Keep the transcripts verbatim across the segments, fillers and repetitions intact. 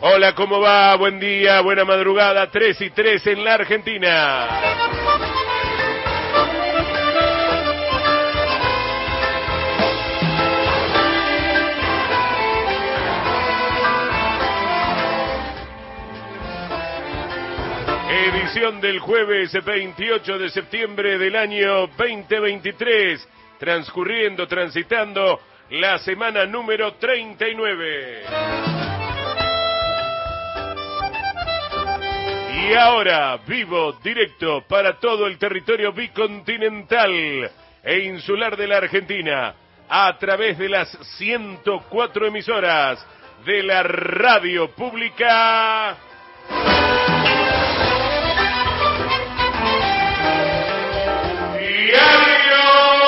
Hola, ¿cómo va? Buen día, buena madrugada, tres y tres en la Argentina. Edición del jueves veintiocho de septiembre del año veinte veintitrés, transcurriendo, transitando la semana número treinta y nueve. Y ahora, vivo, directo para todo el territorio bicontinental e insular de la Argentina, a través de las ciento cuatro emisoras de la radio pública. Diario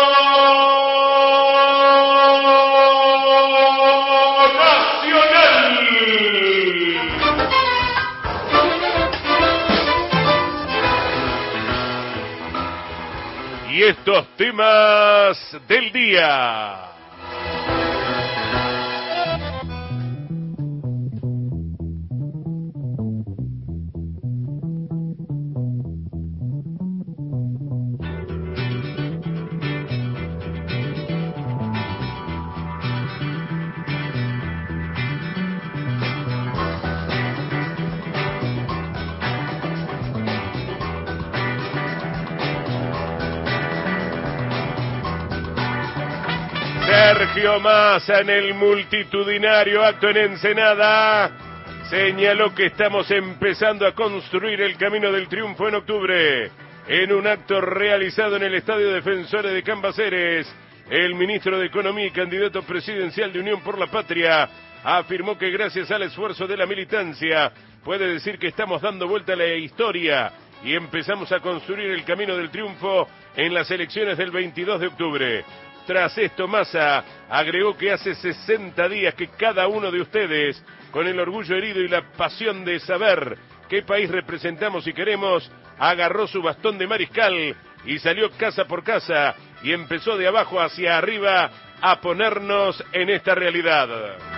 Nacional. Y estos temas del día. Sergio Massa, en el multitudinario acto en Ensenada, señaló que estamos empezando a construir el camino del triunfo en octubre. En un acto realizado en el Estadio Defensores de Cambaceres, el ministro de Economía y candidato presidencial de Unión por la Patria afirmó que gracias al esfuerzo de la militancia puede decir que estamos dando vuelta a la historia y empezamos a construir el camino del triunfo en las elecciones del veintidós de octubre. Tras esto, Massa agregó que hace sesenta días que cada uno de ustedes, con el orgullo herido y la pasión de saber qué país representamos y queremos, agarró su bastón de mariscal y salió casa por casa y empezó de abajo hacia arriba a ponernos en esta realidad.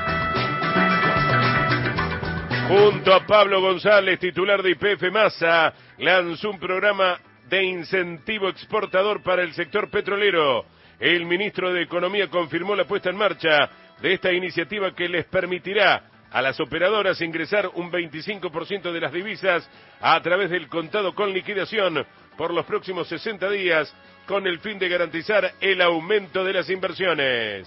Junto a Pablo González, titular de Y P F, Massa lanzó un programa de incentivo exportador para el sector petrolero. El ministro de Economía confirmó la puesta en marcha de esta iniciativa que les permitirá a las operadoras ingresar un veinticinco por ciento de las divisas a través del contado con liquidación por los próximos sesenta días, con el fin de garantizar el aumento de las inversiones.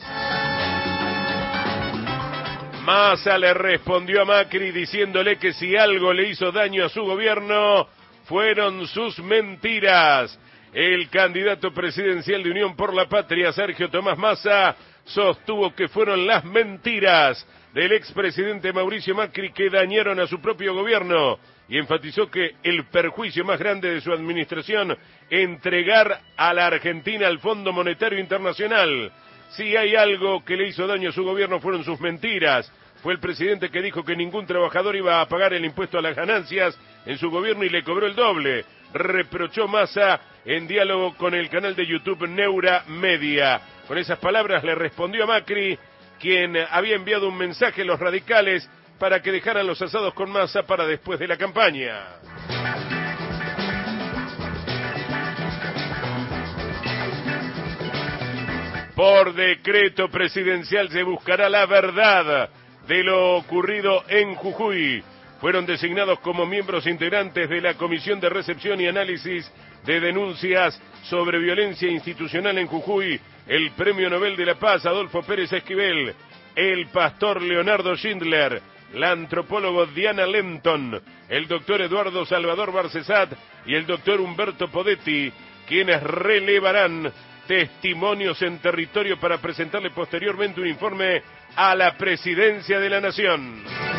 Massa le respondió a Macri diciéndole que si algo le hizo daño a su gobierno fueron sus mentiras. El candidato presidencial de Unión por la Patria, Sergio Tomás Massa, sostuvo que fueron las mentiras del expresidente Mauricio Macri que dañaron a su propio gobierno y enfatizó que el perjuicio más grande de su administración, entregar a la Argentina al Fondo Monetario Internacional. Si hay algo que le hizo daño a su gobierno fueron sus mentiras. Fue el presidente que dijo que ningún trabajador iba a pagar el impuesto a las ganancias en su gobierno y le cobró el doble. Reprochó Massa en diálogo con el canal de YouTube Neura Media. Con esas palabras le respondió a Macri, quien había enviado un mensaje a los radicales para que dejaran los asados con Massa para después de la campaña. Por decreto presidencial se buscará la verdad de lo ocurrido en Jujuy. Fueron designados como miembros integrantes de la Comisión de Recepción y Análisis de Denuncias sobre Violencia Institucional en Jujuy el Premio Nobel de la Paz Adolfo Pérez Esquivel, el pastor Leonardo Schindler, la antropóloga Diana Lenton, el doctor Eduardo Salvador Barcesat y el doctor Humberto Podetti, quienes relevarán testimonios en territorio para presentarle posteriormente un informe a la Presidencia de la Nación.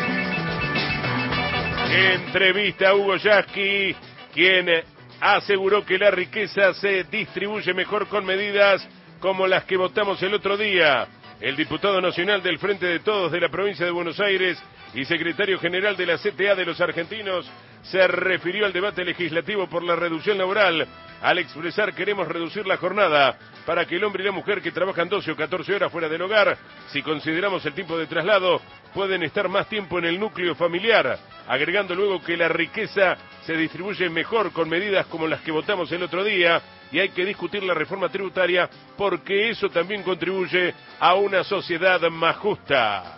Entrevista a Hugo Yasky, quien aseguró que la riqueza se distribuye mejor con medidas como las que votamos el otro día. El diputado nacional del Frente de Todos de la provincia de Buenos Aires y secretario general de la C T A de los argentinos, se refirió al debate legislativo por la reducción laboral. Al expresar: queremos reducir la jornada para que el hombre y la mujer que trabajan doce o catorce horas fuera del hogar, si consideramos el tiempo de traslado, pueden estar más tiempo en el núcleo familiar, agregando luego que la riqueza se distribuye mejor con medidas como las que votamos el otro día, y hay que discutir la reforma tributaria porque eso también contribuye a una sociedad más justa.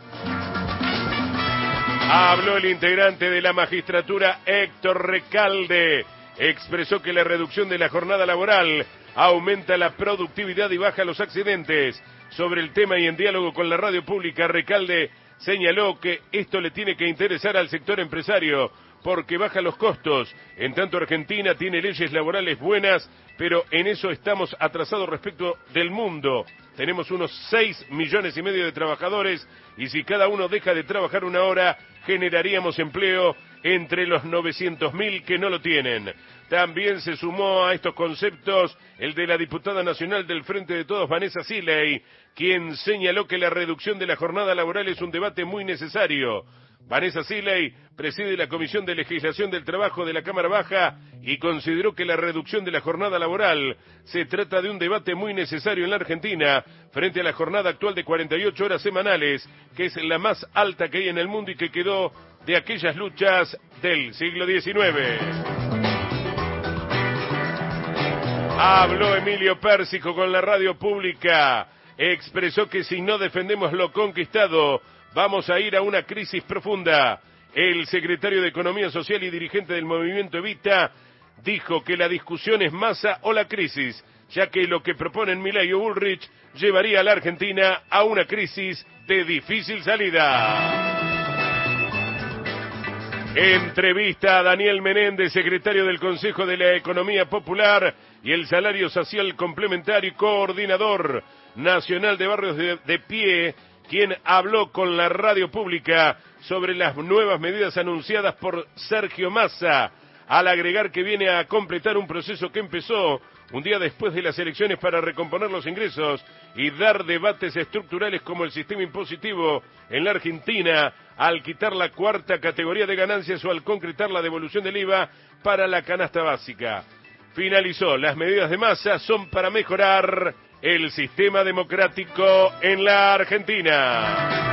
Habló el integrante de la magistratura, Héctor Recalde. Expresó que la reducción de la jornada laboral aumenta la productividad y baja los accidentes. Sobre el tema y en diálogo con la radio pública, Recalde señaló que esto le tiene que interesar al sector empresario porque baja los costos. En tanto, Argentina tiene leyes laborales buenas, pero en eso estamos atrasados respecto del mundo. Tenemos unos seis millones y medio de trabajadores y si cada uno deja de trabajar una hora, generaríamos empleo entre los novecientos mil que no lo tienen. También se sumó a estos conceptos el de la diputada nacional del Frente de Todos, Vanessa Siley, quien señaló que la reducción de la jornada laboral es un debate muy necesario. Vanessa Siley preside la Comisión de Legislación del Trabajo de la Cámara Baja y consideró que la reducción de la jornada laboral se trata de un debate muy necesario en la Argentina frente a la jornada actual de cuarenta y ocho horas semanales, que es la más alta que hay en el mundo y que quedó de aquellas luchas del siglo diecinueve. Habló Emilio Pérsico con la radio pública. Expresó que si no defendemos lo conquistado, vamos a ir a una crisis profunda. El secretario de Economía Social y dirigente del movimiento Evita dijo que la discusión es Massa o la crisis, ya que lo que proponen Milei o Bullrich llevaría a la Argentina a una crisis de difícil salida. Entrevista a Daniel Menéndez, secretario del Consejo de la Economía Popular y el Salario Social Complementario y coordinador nacional de barrios de, de pie, quien habló con la radio pública sobre las nuevas medidas anunciadas por Sergio Massa, al agregar que viene a completar un proceso que empezó un día después de las elecciones para recomponer los ingresos y dar debates estructurales como el sistema impositivo en la Argentina, al quitar la cuarta categoría de ganancias o al concretar la devolución del I V A para la canasta básica. Finalizó: las medidas de Massa son para mejorar el sistema democrático en la Argentina.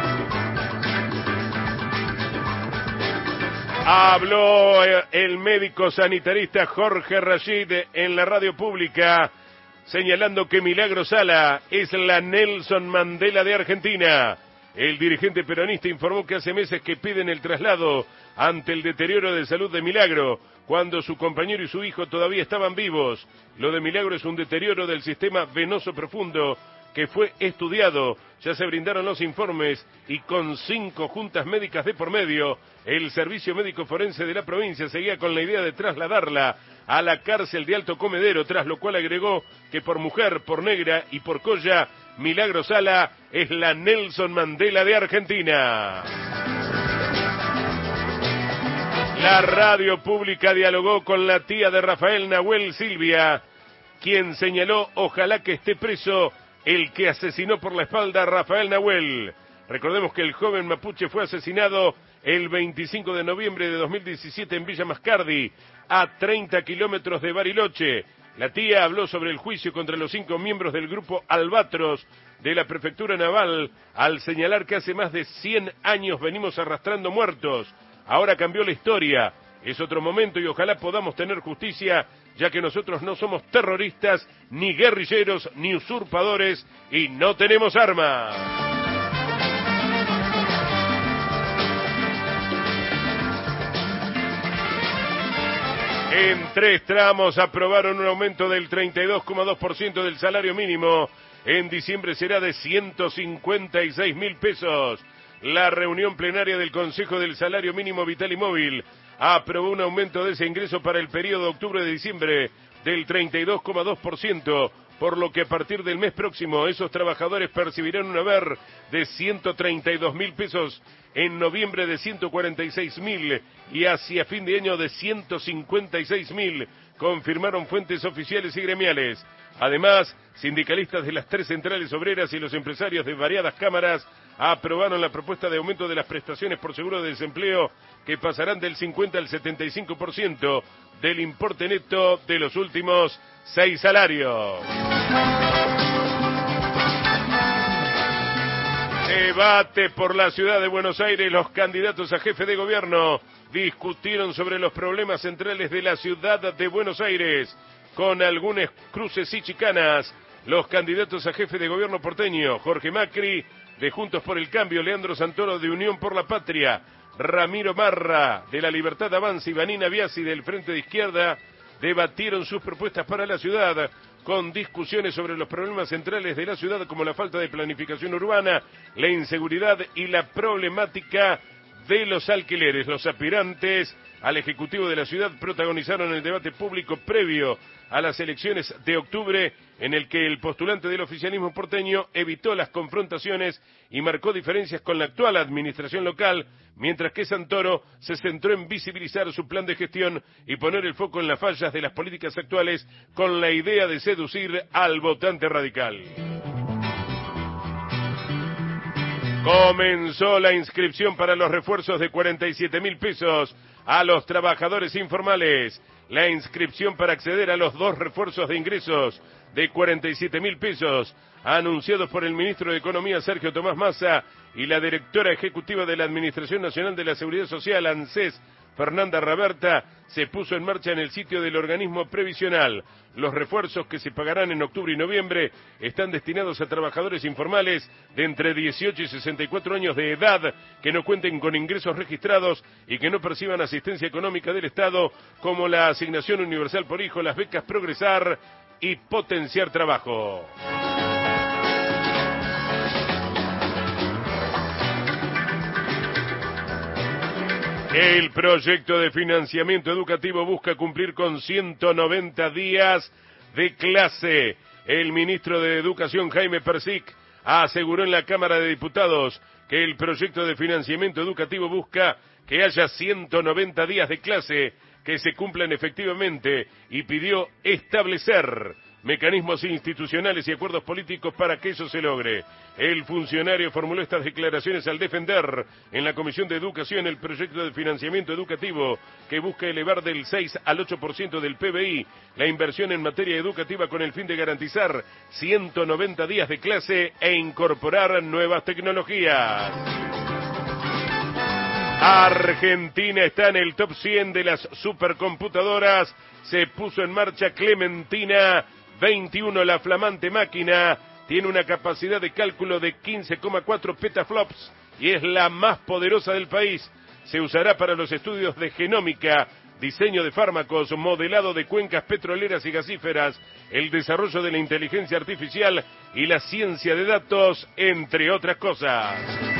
Habló el médico sanitarista Jorge Rashid en la radio pública, señalando que Milagro Sala es la Nelson Mandela de Argentina. El dirigente peronista informó que hace meses que piden el traslado ante el deterioro de salud de Milagro, cuando su compañero y su hijo todavía estaban vivos. Lo de Milagro es un deterioro del sistema venoso profundo que fue estudiado, ya se brindaron los informes y con cinco juntas médicas de por medio, el Servicio Médico Forense de la provincia seguía con la idea de trasladarla a la cárcel de Alto Comedero, tras lo cual agregó que por mujer, por negra y por colla, Milagro Sala es la Nelson Mandela de Argentina. La radio pública dialogó con la tía de Rafael Nahuel, Silvia, quien señaló: ojalá que esté preso el que asesinó por la espalda a Rafael Nahuel. Recordemos que el joven mapuche fue asesinado el veinticinco de noviembre de dos mil diecisiete en Villa Mascardi, a treinta kilómetros de Bariloche. La tía habló sobre el juicio contra los cinco miembros del grupo Albatros de la Prefectura Naval, al señalar que hace más de cien años venimos arrastrando muertos. Ahora cambió la historia, es otro momento y ojalá podamos tener justicia, ya que nosotros no somos terroristas, ni guerrilleros, ni usurpadores, y no tenemos armas. En tres tramos aprobaron un aumento del treinta y dos coma dos por ciento del salario mínimo. En diciembre será de ciento cincuenta y seis mil pesos. La reunión plenaria del Consejo del Salario Mínimo Vital y Móvil aprobó un aumento de ese ingreso para el periodo de octubre de diciembre del treinta y dos coma dos por ciento, por lo que a partir del mes próximo esos trabajadores percibirán un haber de ciento treinta y dos mil pesos, en noviembre de ciento cuarenta y seis mil y hacia fin de año de ciento cincuenta y seis mil, confirmaron fuentes oficiales y gremiales. Además, Sindicalistas de las tres centrales obreras y los empresarios de variadas cámaras aprobaron la propuesta de aumento de las prestaciones por seguro de desempleo, que pasarán del cincuenta al setenta y cinco por ciento del importe neto de los últimos seis salarios. Debate por la ciudad de Buenos Aires. Los candidatos a jefe de gobierno discutieron sobre los problemas centrales de la ciudad de Buenos Aires, con algunos cruces y chicanas. Los candidatos a jefe de gobierno porteño: Jorge Macri, de Juntos por el Cambio; Leandro Santoro, de Unión por la Patria; Ramiro Marra, de La Libertad Avanza; y Vanina Biasi, del Frente de Izquierda, debatieron sus propuestas para la ciudad, con discusiones sobre los problemas centrales de la ciudad, como la falta de planificación urbana, la inseguridad y la problemática de los alquileres. Los aspirantes al Ejecutivo de la ciudad protagonizaron el debate público previo a las elecciones de octubre, en el que el postulante del oficialismo porteño evitó las confrontaciones y marcó diferencias con la actual administración local, mientras que Santoro se centró en visibilizar su plan de gestión y poner el foco en las fallas de las políticas actuales, con la idea de seducir al votante radical. Comenzó la inscripción para los refuerzos de cuarenta y siete mil pesos a los trabajadores informales. La inscripción para acceder a los dos refuerzos de ingresos de cuarenta y siete mil pesos, anunciados por el ministro de Economía, Sergio Tomás Massa, y la directora ejecutiva de la Administración Nacional de la Seguridad Social, ANSES, Fernanda Raberta, se puso en marcha en el sitio del organismo previsional. Los refuerzos, que se pagarán en octubre y noviembre, están destinados a trabajadores informales de entre dieciocho y sesenta y cuatro años de edad, que no cuenten con ingresos registrados y que no perciban asistencia económica del Estado, como la asignación universal por hijo, las becas Progresar y Potenciar Trabajo. El proyecto de financiamiento educativo busca cumplir con ciento noventa días de clase. El ministro de Educación, Jaime Persic, aseguró en la Cámara de Diputados que el proyecto de financiamiento educativo busca que haya ciento noventa días de clase que se cumplan efectivamente, y pidió establecer mecanismos institucionales y acuerdos políticos para que eso se logre. El funcionario formuló estas declaraciones al defender en la Comisión de Educación el proyecto de financiamiento educativo, que busca elevar del seis al ocho por ciento del P B I la inversión en materia educativa, con el fin de garantizar ciento noventa días de clase e incorporar nuevas tecnologías. Argentina está en el top cien de las supercomputadoras. Se puso en marcha Clementina veintiuno, la flamante máquina. Tiene una capacidad de cálculo de quince coma cuatro petaflops y es la más poderosa del país. Se usará para los estudios de genómica, diseño de fármacos, modelado de cuencas petroleras y gasíferas, el desarrollo de la inteligencia artificial y la ciencia de datos, entre otras cosas.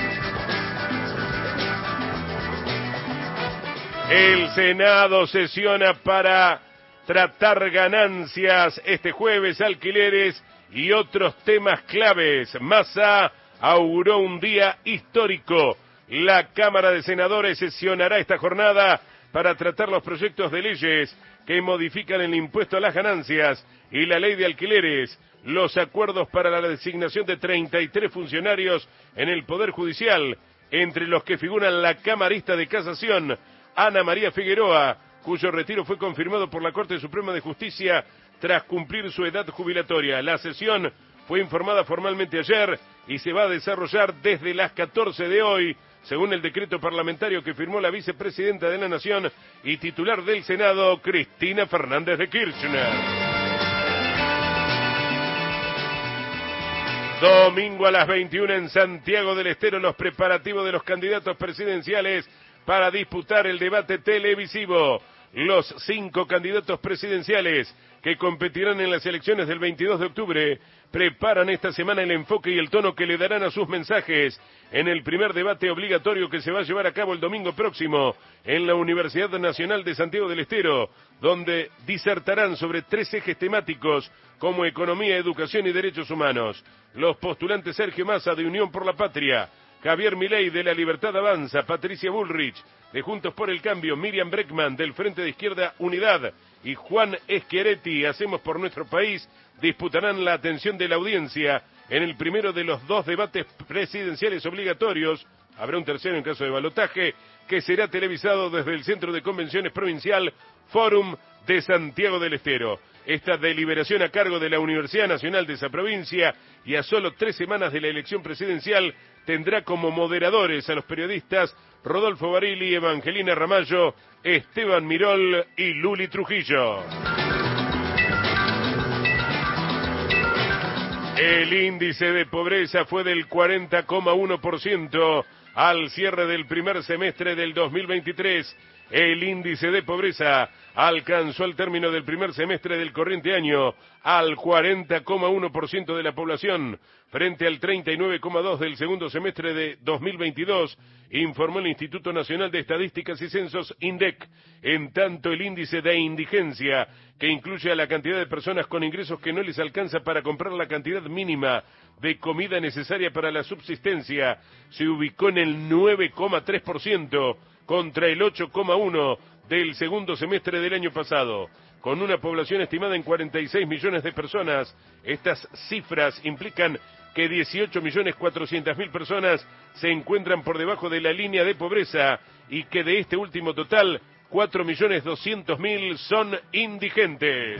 El Senado sesiona para tratar ganancias este jueves, alquileres y otros temas claves. Massa auguró un día histórico. La Cámara de Senadores sesionará esta jornada para tratar los proyectos de leyes que modifican el impuesto a las ganancias y la ley de alquileres, los acuerdos para la designación de treinta y tres funcionarios en el Poder Judicial, entre los que figuran la camarista de Casación, Ana María Figueroa, cuyo retiro fue confirmado por la Corte Suprema de Justicia tras cumplir su edad jubilatoria. La sesión fue informada formalmente ayer y se va a desarrollar desde las catorce de hoy, según el decreto parlamentario que firmó la vicepresidenta de la Nación y titular del Senado, Cristina Fernández de Kirchner. Domingo a las veintiuna en Santiago del Estero, los preparativos de los candidatos presidenciales para disputar el debate televisivo. Los cinco candidatos presidenciales que competirán en las elecciones del veintidós de octubre preparan esta semana el enfoque y el tono que le darán a sus mensajes en el primer debate obligatorio que se va a llevar a cabo el domingo próximo en la Universidad Nacional de Santiago del Estero, donde disertarán sobre tres ejes temáticos como economía, educación y derechos humanos. Los postulantes Sergio Massa, de Unión por la Patria, Javier Milei de La Libertad Avanza, Patricia Bullrich de Juntos por el Cambio, Miriam Bregman del Frente de Izquierda Unidad y Juan Schiaretti, Hacemos por Nuestro País, disputarán la atención de la audiencia en el primero de los dos debates presidenciales obligatorios. Habrá un tercero en caso de balotaje, que será televisado desde el Centro de Convenciones Provincial Fórum de Santiago del Estero. Esta deliberación a cargo de la Universidad Nacional de esa provincia y a solo tres semanas de la elección presidencial tendrá como moderadores a los periodistas Rodolfo Barili, Evangelina Ramallo, Esteban Mirol y Luli Trujillo. El índice de pobreza fue del cuarenta coma uno por ciento al cierre del primer semestre del dos mil veintitrés. El índice de pobreza alcanzó al término del primer semestre del corriente año al cuarenta coma uno por ciento de la población, frente al treinta y nueve coma dos por ciento del segundo semestre de dos mil veintidós, informó el Instituto Nacional de Estadísticas y Censos, INDEC. En tanto, el índice de indigencia, que incluye a la cantidad de personas con ingresos que no les alcanza para comprar la cantidad mínima de comida necesaria para la subsistencia, se ubicó en el nueve coma tres por ciento, contra el ocho coma uno por ciento del segundo semestre del año pasado. Con una población estimada en cuarenta y seis millones de personas, estas cifras implican que dieciocho millones cuatrocientas mil personas se encuentran por debajo de la línea de pobreza y que de este último total, cuatro millones doscientos mil son indigentes.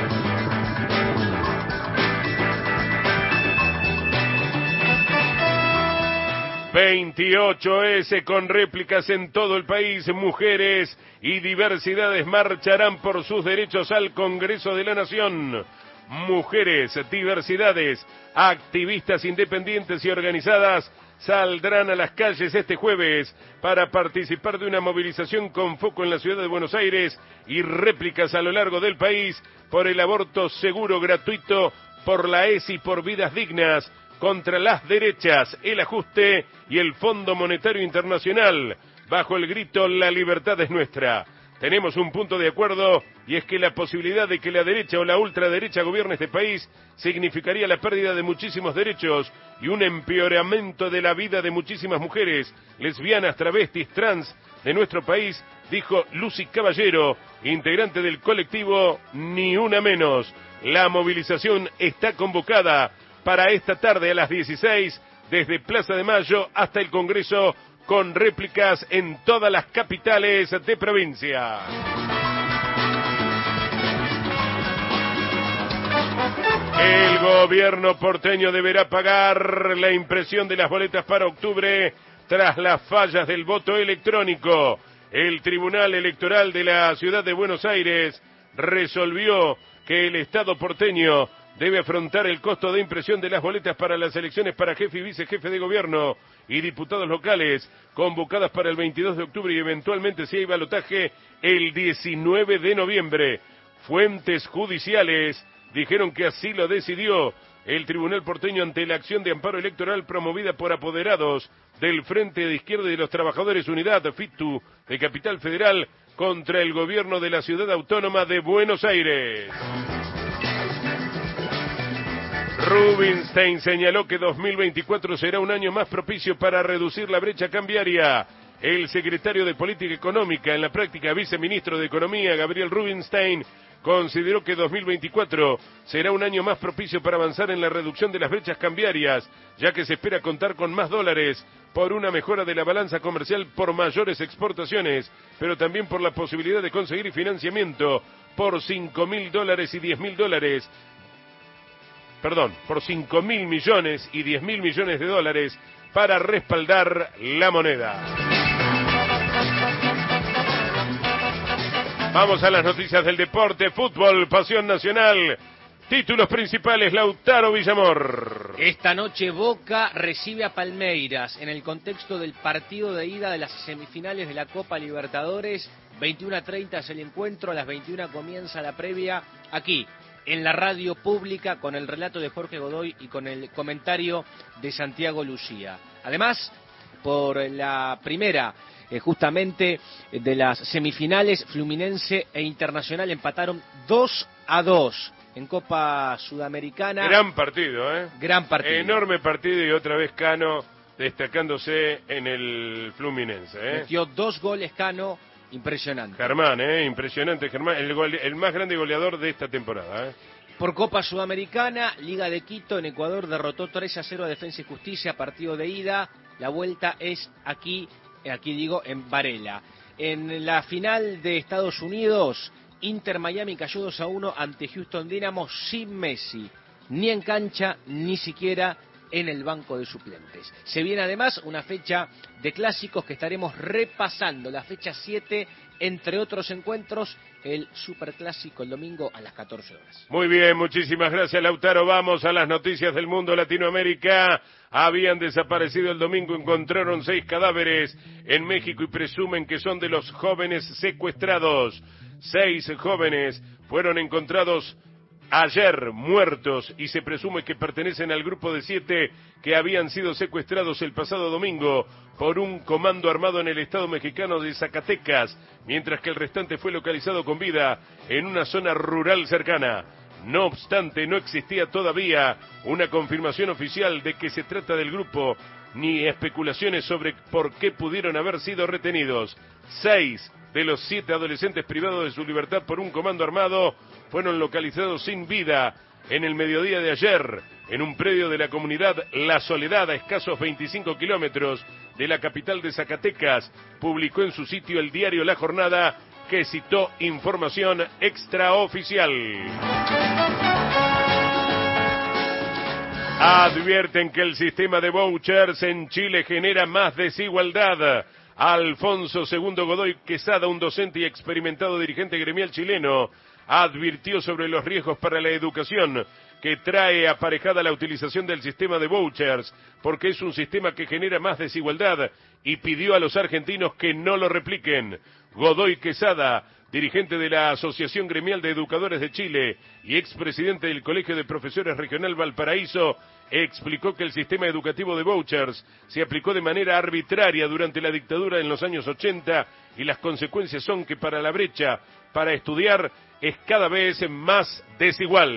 veintiocho ese con réplicas en todo el país. Mujeres y diversidades marcharán por sus derechos al Congreso de la Nación. Mujeres, diversidades, activistas independientes y organizadas saldrán a las calles este jueves para participar de una movilización con foco en la ciudad de Buenos Aires y réplicas a lo largo del país por el aborto seguro, gratuito, por la E S I, por vidas dignas, contra las derechas, el ajuste y el Fondo Monetario Internacional, bajo el grito "La libertad es nuestra". Tenemos un punto de acuerdo, y es que la posibilidad de que la derecha o la ultraderecha gobierne este país significaría la pérdida de muchísimos derechos y un empeoramiento de la vida de muchísimas mujeres, lesbianas, travestis, trans de nuestro país, dijo Lucy Caballero, integrante del colectivo Ni Una Menos. La movilización está convocada para esta tarde a las dieciséis, desde Plaza de Mayo hasta el Congreso, con réplicas en todas las capitales de provincia. El gobierno porteño deberá pagar la impresión de las boletas para octubre tras las fallas del voto electrónico. El Tribunal Electoral de la Ciudad de Buenos Aires resolvió que el Estado porteño debe afrontar el costo de impresión de las boletas para las elecciones para jefe y vicejefe de gobierno y diputados locales, convocadas para el veintidós de octubre y eventualmente, si hay balotaje, el diecinueve de noviembre. Fuentes judiciales dijeron que así lo decidió el Tribunal porteño ante la acción de amparo electoral promovida por apoderados del Frente de Izquierda y de los Trabajadores Unidad, FITU, de Capital Federal, contra el gobierno de la Ciudad Autónoma de Buenos Aires. Rubinstein señaló que dos mil veinticuatro será un año más propicio para reducir la brecha cambiaria. El secretario de Política Económica, en la práctica viceministro de Economía, Gabriel Rubinstein, consideró que dos mil veinticuatro será un año más propicio para avanzar en la reducción de las brechas cambiarias, ya que se espera contar con más dólares por una mejora de la balanza comercial por mayores exportaciones, pero también por la posibilidad de conseguir financiamiento por cinco mil dólares y diez mil dólares. Perdón, por cinco mil millones y diez mil millones de dólares para respaldar la moneda. Vamos a las noticias del deporte, fútbol, pasión nacional. Títulos principales, Lautaro Villamor. Esta noche Boca recibe a Palmeiras en el contexto del partido de ida de las semifinales de la Copa Libertadores. veintiuno a treinta es el encuentro, a las veintiuna comienza la previa aquí, en la radio pública, con el relato de Jorge Godoy y con el comentario de Santiago Lucía. Además, por la primera, eh, justamente, de las semifinales, Fluminense e Internacional empataron dos a dos en Copa Sudamericana. Gran partido, ¿eh? Gran partido. Enorme partido, y otra vez Cano destacándose en el Fluminense. ¿eh? Metió dos goles Cano, impresionante. Germán, ¿eh? impresionante Germán, el, gole, el más grande goleador de esta temporada. ¿eh? Por Copa Sudamericana, Liga de Quito en Ecuador derrotó tres a cero a Defensa y Justicia, partido de ida. La vuelta es aquí, aquí digo, en Varela. En la final de Estados Unidos, Inter Miami cayó dos a uno ante Houston Dynamo sin Messi, ni en cancha, ni siquiera en el banco de suplentes. Se viene además una fecha de clásicos que estaremos repasando, la fecha siete, entre otros encuentros, el Superclásico el domingo a las catorce horas. Muy bien, muchísimas gracias, Lautaro. Vamos a las noticias del mundo. Latinoamérica. Habían desaparecido el domingo, encontraron seis cadáveres en México y presumen que son de los jóvenes secuestrados. Seis jóvenes fueron encontrados ayer muertos y se presume que pertenecen al grupo de siete que habían sido secuestrados el pasado domingo por un comando armado en el estado mexicano de Zacatecas, mientras que el restante fue localizado con vida en una zona rural cercana. No obstante, no existía todavía una confirmación oficial de que se trata del grupo, ni especulaciones sobre por qué pudieron haber sido retenidos. Seis de los siete adolescentes privados de su libertad por un comando armado fueron localizados sin vida en el mediodía de ayer en un predio de la comunidad La Soledad, a escasos veinticinco kilómetros de la capital de Zacatecas. Publicó en su sitio el diario La Jornada, que citó información extraoficial. Advierten que el sistema de vouchers en Chile genera más desigualdad. Alfonso Segundo Godoy Quesada, un docente y experimentado dirigente gremial chileno, advirtió sobre los riesgos para la educación que trae aparejada la utilización del sistema de vouchers, porque es un sistema que genera más desigualdad, y pidió a los argentinos que no lo repliquen. Godoy Quesada, dirigente de la Asociación Gremial de Educadores de Chile y expresidente del Colegio de Profesores Regional Valparaíso, explicó que el sistema educativo de vouchers se aplicó de manera arbitraria durante la dictadura en los años ochenta y las consecuencias son que para la brecha para estudiar es cada vez más desigual.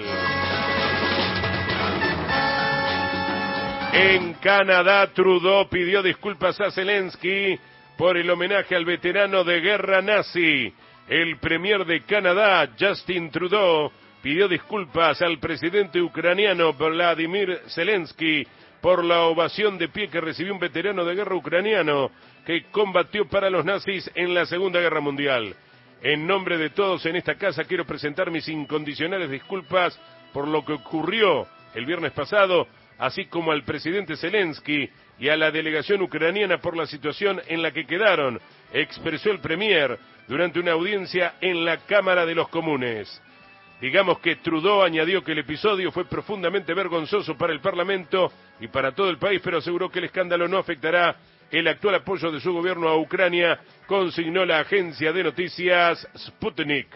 En Canadá, Trudeau pidió disculpas a Zelensky por el homenaje al veterano de guerra nazi. El premier de Canadá, Justin Trudeau, pidió disculpas al presidente ucraniano Vladimir Zelensky por la ovación de pie que recibió un veterano de guerra ucraniano que combatió para los nazis en la Segunda Guerra Mundial. En nombre de todos en esta casa quiero presentar mis incondicionales disculpas por lo que ocurrió el viernes pasado, así como al presidente Zelensky y a la delegación ucraniana por la situación en la que quedaron, expresó el premier durante una audiencia en la Cámara de los Comunes. Digamos que Trudeau añadió que el episodio fue profundamente vergonzoso para el Parlamento y para todo el país, pero aseguró que el escándalo no afectará el actual apoyo de su gobierno a Ucrania, consignó la agencia de noticias Sputnik.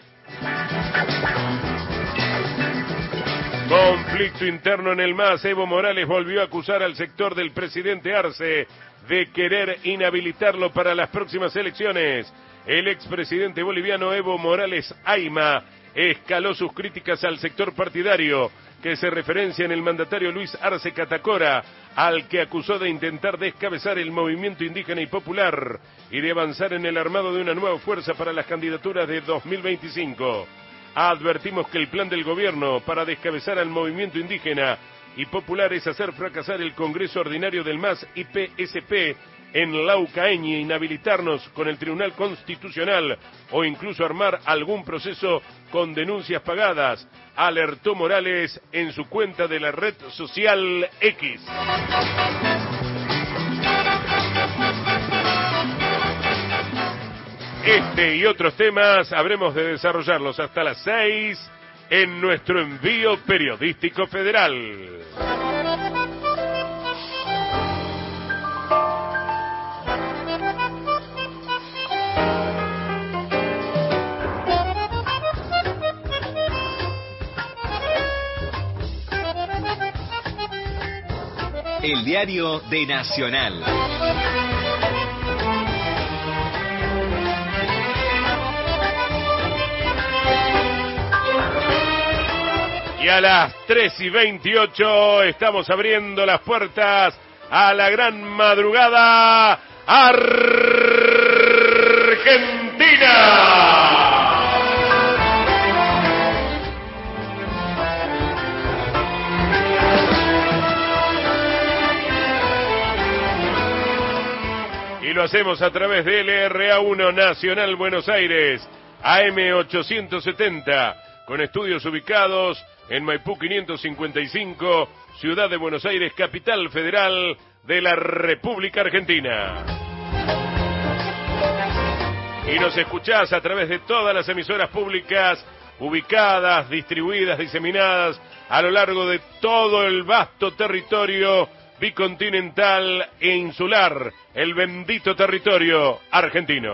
Conflicto interno en el M A S. Evo Morales volvió a acusar al sector del presidente Arce de querer inhabilitarlo para las próximas elecciones. El expresidente boliviano Evo Morales Ayma escaló sus críticas al sector partidario, que se referencia en el mandatario Luis Arce Catacora, al que acusó de intentar descabezar el movimiento indígena y popular y de avanzar en el armado de una nueva fuerza para las candidaturas de dos mil veinticinco. Advertimos que el plan del gobierno para descabezar al movimiento indígena y popular es hacer fracasar el Congreso Ordinario del M A S y P S P en Laucaeñi, inhabilitarnos con el Tribunal Constitucional o incluso armar algún proceso con denuncias pagadas, alertó Morales en su cuenta de la red social X. Este y otros temas habremos de desarrollarlos hasta las seis en nuestro envío periodístico federal. El diario de Nacional. Y a las tres y veintiocho estamos abriendo las puertas a la gran madrugada Argentina. Y lo hacemos a través de L R A uno Nacional Buenos Aires, A M ochocientos setenta, con estudios ubicados en Maipú quinientos cincuenta y cinco, Ciudad de Buenos Aires, capital federal de la República Argentina. Y nos escuchás a través de todas las emisoras públicas ubicadas, distribuidas, diseminadas a lo largo de todo el vasto territorio bicontinental e insular, el bendito territorio argentino.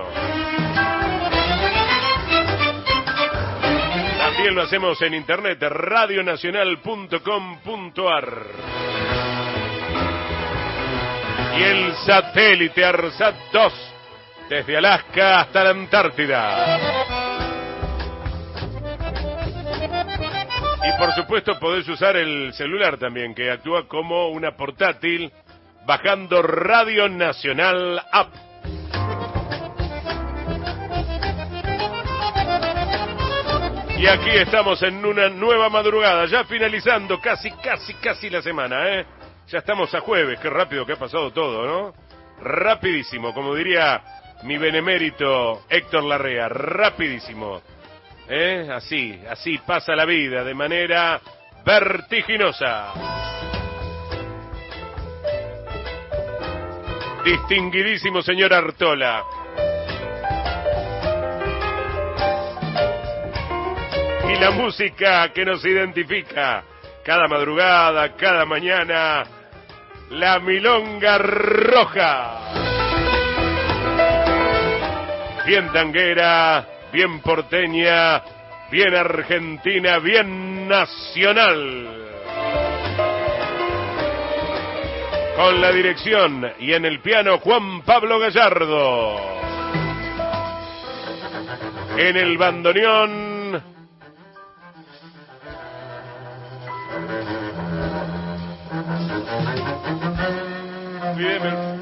También lo hacemos en internet, radio nacional punto com punto a r. Y el satélite ARSAT dos, desde Alaska hasta la Antártida. Y por supuesto podés usar el celular también, que actúa como una portátil, bajando Radio Nacional App. Y aquí estamos en una nueva madrugada, ya finalizando casi, casi, casi la semana, ¿eh? Ya estamos a jueves, qué rápido que ha pasado todo, ¿no? Rapidísimo, como diría mi benemérito Héctor Larrea, rapidísimo. ¿Eh? Así, así pasa la vida, de manera vertiginosa. Distinguidísimo señor Artola. Y la música que nos identifica cada madrugada, cada mañana, la milonga roja. Bien tanguera, bien porteña, bien argentina, bien nacional. Con la dirección y en el piano Juan Pablo Gallardo. En el bandoneón Bien.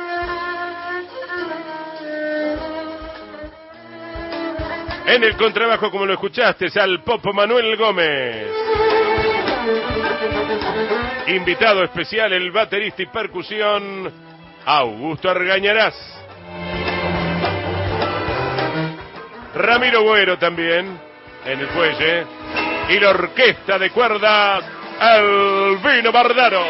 En el contrabajo, como lo escuchaste, al Popo Manuel Gómez. Invitado especial, el baterista y percusión, Augusto Argañarás. Ramiro Güero también, en el fuelle. Y la orquesta de cuerdas, El Vino Bardaro.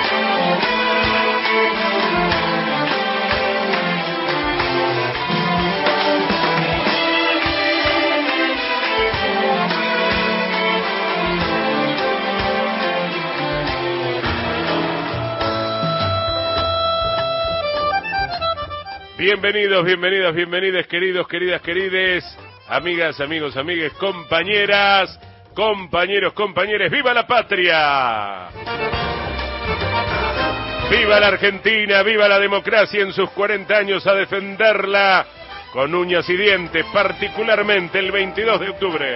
Bienvenidos, bienvenidas, bienvenidas, queridos, queridas, querides, amigas, amigos, amigues, compañeras, compañeros, compañeres. ¡Viva la patria! ¡Viva la Argentina! ¡Viva la democracia en sus cuarenta años a defenderla con uñas y dientes, particularmente el veintidós de octubre!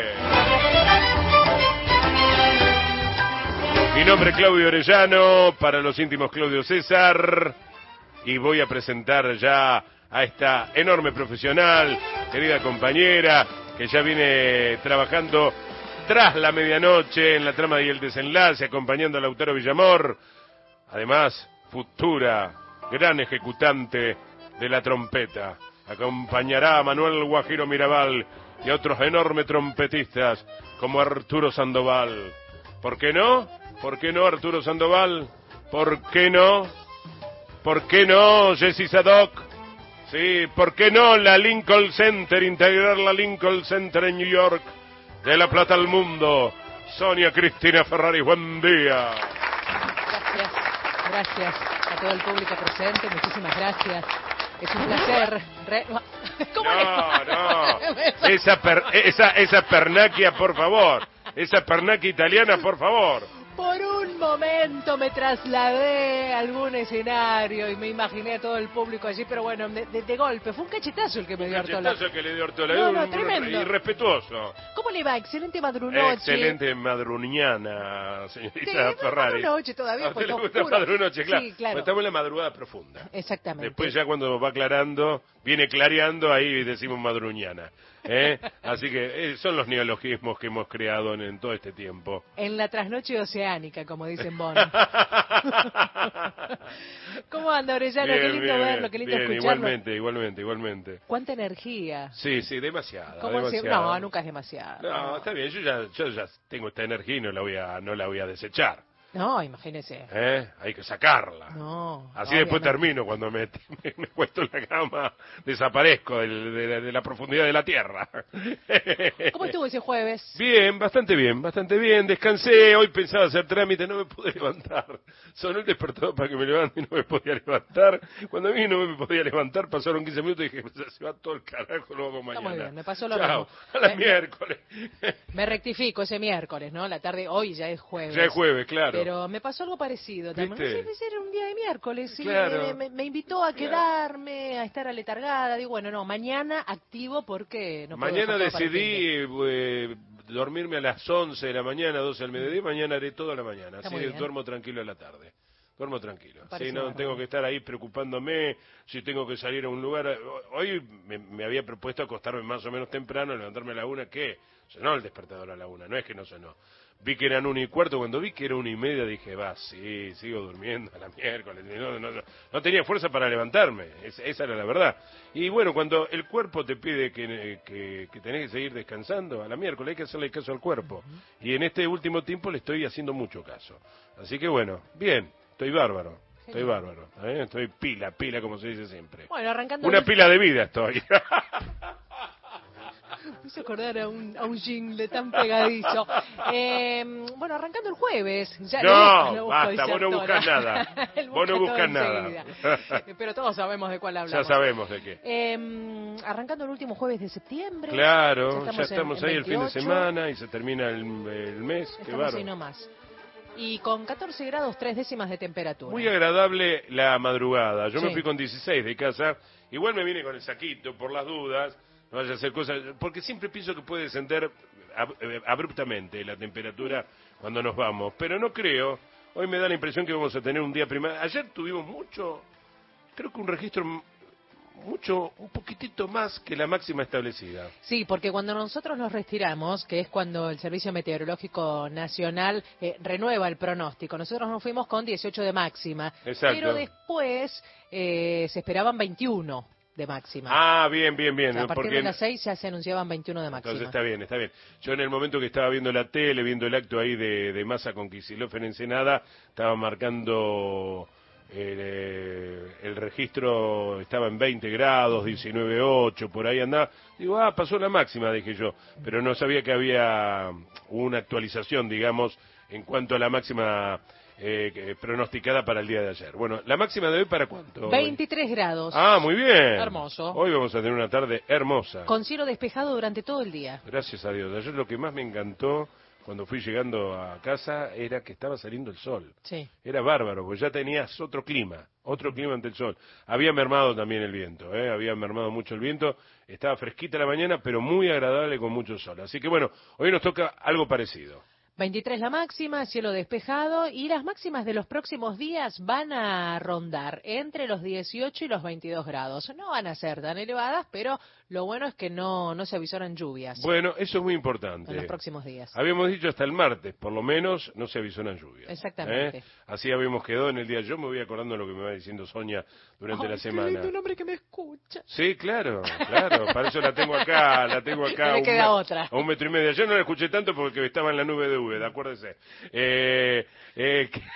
Mi nombre es Claudio Orellano, para los íntimos Claudio César, y voy a presentar ya a esta enorme profesional, querida compañera, que ya viene trabajando tras la medianoche en la trama y el desenlace, acompañando a Lautaro Villamor, además futura gran ejecutante de la trompeta. Acompañará a Manuel Guajiro Mirabal y a otros enormes trompetistas como Arturo Sandoval. ¿Por qué no? ¿Por qué no Arturo Sandoval? ¿Por qué no? ¿Por qué no Jesse Sadoc? Sí, ¿por qué no la Lincoln Center, integrar la Lincoln Center en New York? De La Plata al mundo, Sonia Cristina Ferrari, buen día. Gracias, gracias a todo el público presente, muchísimas gracias. Es un placer. Re... ¿Cómo no, no, esa, per, esa, esa pernaquia, por favor, esa pernaquia italiana, por favor. Por un momento me trasladé a algún escenario y me imaginé a todo el público allí, pero bueno, de, de, de golpe. Fue un cachetazo el que me dio Ortola. Un cachetazo que le dio Ortola. No, no, un, tremendo. Irrespetuoso. ¿Cómo le va? Excelente madrunoche. Excelente madruniana, señorita Sí, Ferrari. madrunoche todavía. A usted pues, le gusta oscuro. madrunoche, claro. Sí, claro. Pues estamos en la madrugada profunda. Exactamente. Después ya cuando va aclarando, viene clareando, ahí decimos madruñana. ¿eh? Así que eh, son los neologismos que hemos creado en, en todo este tiempo. En la trasnoche oceánica, como dicen Bon. ¿Cómo anda, Orellano? Bien, Qué lindo bien, verlo, qué lindo bien, escucharlo. Igualmente, igualmente, igualmente. ¿Cuánta energía? Sí, sí, demasiada. ¿Cómo se- demasiada. No, nunca es demasiado. No, está bien, yo ya, yo ya tengo esta energía y no la voy a, no la voy a desechar. No, imagínese. ¿eh? Hay que sacarla. No. Así después obviamente. termino, cuando me, me, me cuesto en la cama, desaparezco del- de, la, de la profundidad de la tierra. ¿Cómo estuvo ese jueves? Bien, bastante bien, bastante bien. Descansé, hoy pensaba hacer trámite, no me pude levantar. Sonó el despertador para que me levante y no me podía levantar. Cuando a mí no me podía levantar, pasaron quince minutos y dije, se va todo el carajo, lo hago Está mañana. muy bien, me pasó lo Chao, mismo. a la Me- miércoles. Me rectifico ese miércoles, ¿no? La tarde, hoy ya es jueves. Ya es jueves, claro. Pero me pasó algo parecido también. ¿Viste? No sé si era un día de miércoles. Sí, Claro. me, me- me invitó a quedarme, a estar aletargada. Digo, bueno, no, mañana activo porque no puedo Mañana dejar todo para el fin decidí eh, dormirme a las once de la mañana, doce del mediodía, mañana haré toda la mañana, Está así muy que bien. duermo tranquilo a la tarde. Duermo tranquilo. parece Sí, no bárbaro. tengo que estar ahí preocupándome si tengo que salir a un lugar. Hoy me, me había propuesto acostarme más o menos temprano, levantarme a la una, que sonó el despertador a la una, no es que no sonó. Vi que eran una y cuarto, cuando vi que era una y media dije, va, sí, sigo durmiendo a la miércoles. No, no, no, no tenía fuerza para levantarme, es- esa era la verdad. Y bueno, cuando el cuerpo te pide que, que, que tenés que seguir descansando, a la miércoles hay que hacerle caso al cuerpo. Y en este último tiempo le estoy haciendo mucho caso. Así que bueno, bien, estoy bárbaro, estoy Genial. bárbaro, ¿eh? Estoy pila, pila como se dice siempre. Bueno, arrancando... Una el- pila de vida estoy. Me hizo acordar a un, a un jingle tan pegadizo. Eh, bueno, arrancando el jueves. Ya lo No, busco, lo busco, basta, dice vos no Ortola. buscas nada. Él Vos no busca todo buscas nada. enseguida. Pero todos sabemos de cuál Ya hablamos. sabemos de qué. Eh, arrancando el último jueves de septiembre. Claro, ya en- estamos en ahí el fin de veintiocho. semana y se termina el, el mes. Qué Estamos ahí bárbaro. nomás. Y con catorce grados, tres décimas de temperatura. Muy agradable la madrugada. Yo me Sí. fui con dieciséis de casa. Igual me vine con el saquito por las dudas. No vaya a hacer cosas. Porque siempre pienso que puede descender ab- eh, abruptamente la temperatura cuando nos vamos. Pero no creo. Hoy me da la impresión que vamos a tener un día primario. Ayer tuvimos mucho. Creo que un registro m- mucho, un poquitito más que la máxima establecida. Sí, porque cuando nosotros nos retiramos, que es cuando el Servicio Meteorológico Nacional eh, renueva el pronóstico, nosotros nos fuimos con dieciocho de máxima, Exacto. pero después eh, se esperaban veintiuno de máxima. Ah, bien, bien, bien. O sea, a partir porque de las seis ya se anunciaban veintiuno de máxima. Entonces está bien, está bien. Yo en el momento que estaba viendo la tele, viendo el acto ahí de, de Massa con Kicillof en Ensenada, estaba marcando el, eh, el registro, estaba en veinte grados, diecinueve ocho, por ahí andaba. Digo, ah, pasó la máxima, dije yo. Pero no sabía que había una actualización, digamos, en cuanto a la máxima eh, que- pronosticada para el día de ayer. Bueno, ¿la máxima de hoy para cuánto? veintitrés grados, Ah, muy bien. Hermoso. Hoy vamos a tener una tarde hermosa. con cielo despejado durante todo el día. Gracias a Dios. Ayer lo que más me encantó cuando fui llegando a casa era que estaba saliendo el sol. Sí. Era bárbaro, porque ya tenías otro clima, otro clima ante el sol. Había mermado también el viento, ¿eh? Había mermado mucho el viento. Estaba fresquita la mañana, pero muy agradable con mucho sol. Así que bueno, hoy nos toca algo parecido. veintitrés la máxima, cielo despejado, y las máximas de los próximos días van a rondar entre los dieciocho y los veintidós grados. No van a ser tan elevadas, pero lo bueno es que no, no se avisoran lluvias Bueno, eso es muy importante. en los próximos días. Habíamos dicho hasta el martes, por lo menos no se avisoran lluvias. Exactamente. ¿eh? Así habíamos quedado en el día. Yo me voy acordando lo que me va diciendo Sonia durante Ay, la qué semana. lindo un hombre que me escucha. Sí, claro, claro, para eso la tengo acá, la tengo acá. No le a un queda me- otra. A un metro y medio. Yo no la escuché tanto porque estaba en la nube de V, acuérdese. Eh, eh, que-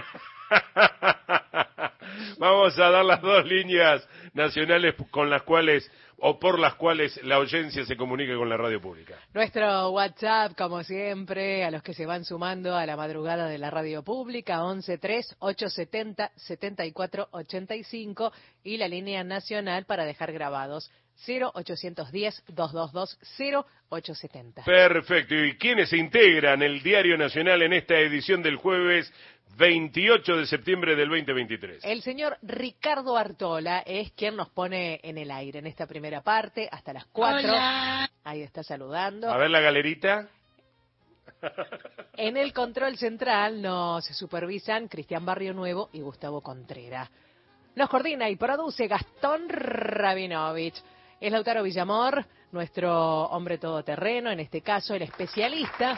Vamos a dar las dos líneas nacionales con las cuales, o por las cuales la audiencia se comunica con la radio pública. Nuestro WhatsApp, como siempre, a los que se van sumando a la madrugada de la radio pública, once tres ocho setenta setenta y cuatro ochenta y cinco, y la línea nacional para dejar grabados cero ochocientos diez, doscientos veintidós, cero ochocientos setenta. Perfecto. ¿Y quiénes se integran el Diario Nacional en esta edición del jueves veintiocho de septiembre del veinte veintitrés? El señor Ricardo Artola es quien nos pone en el aire en esta primera parte hasta las cuatro. Hola. Ahí está saludando. A ver la galerita. En el control central nos supervisan Cristian Barrio Nuevo y Gustavo Contreras. Nos coordina y produce Gastón Rabinovich. Es Lautaro Villamor, nuestro hombre todoterreno, en este caso el especialista.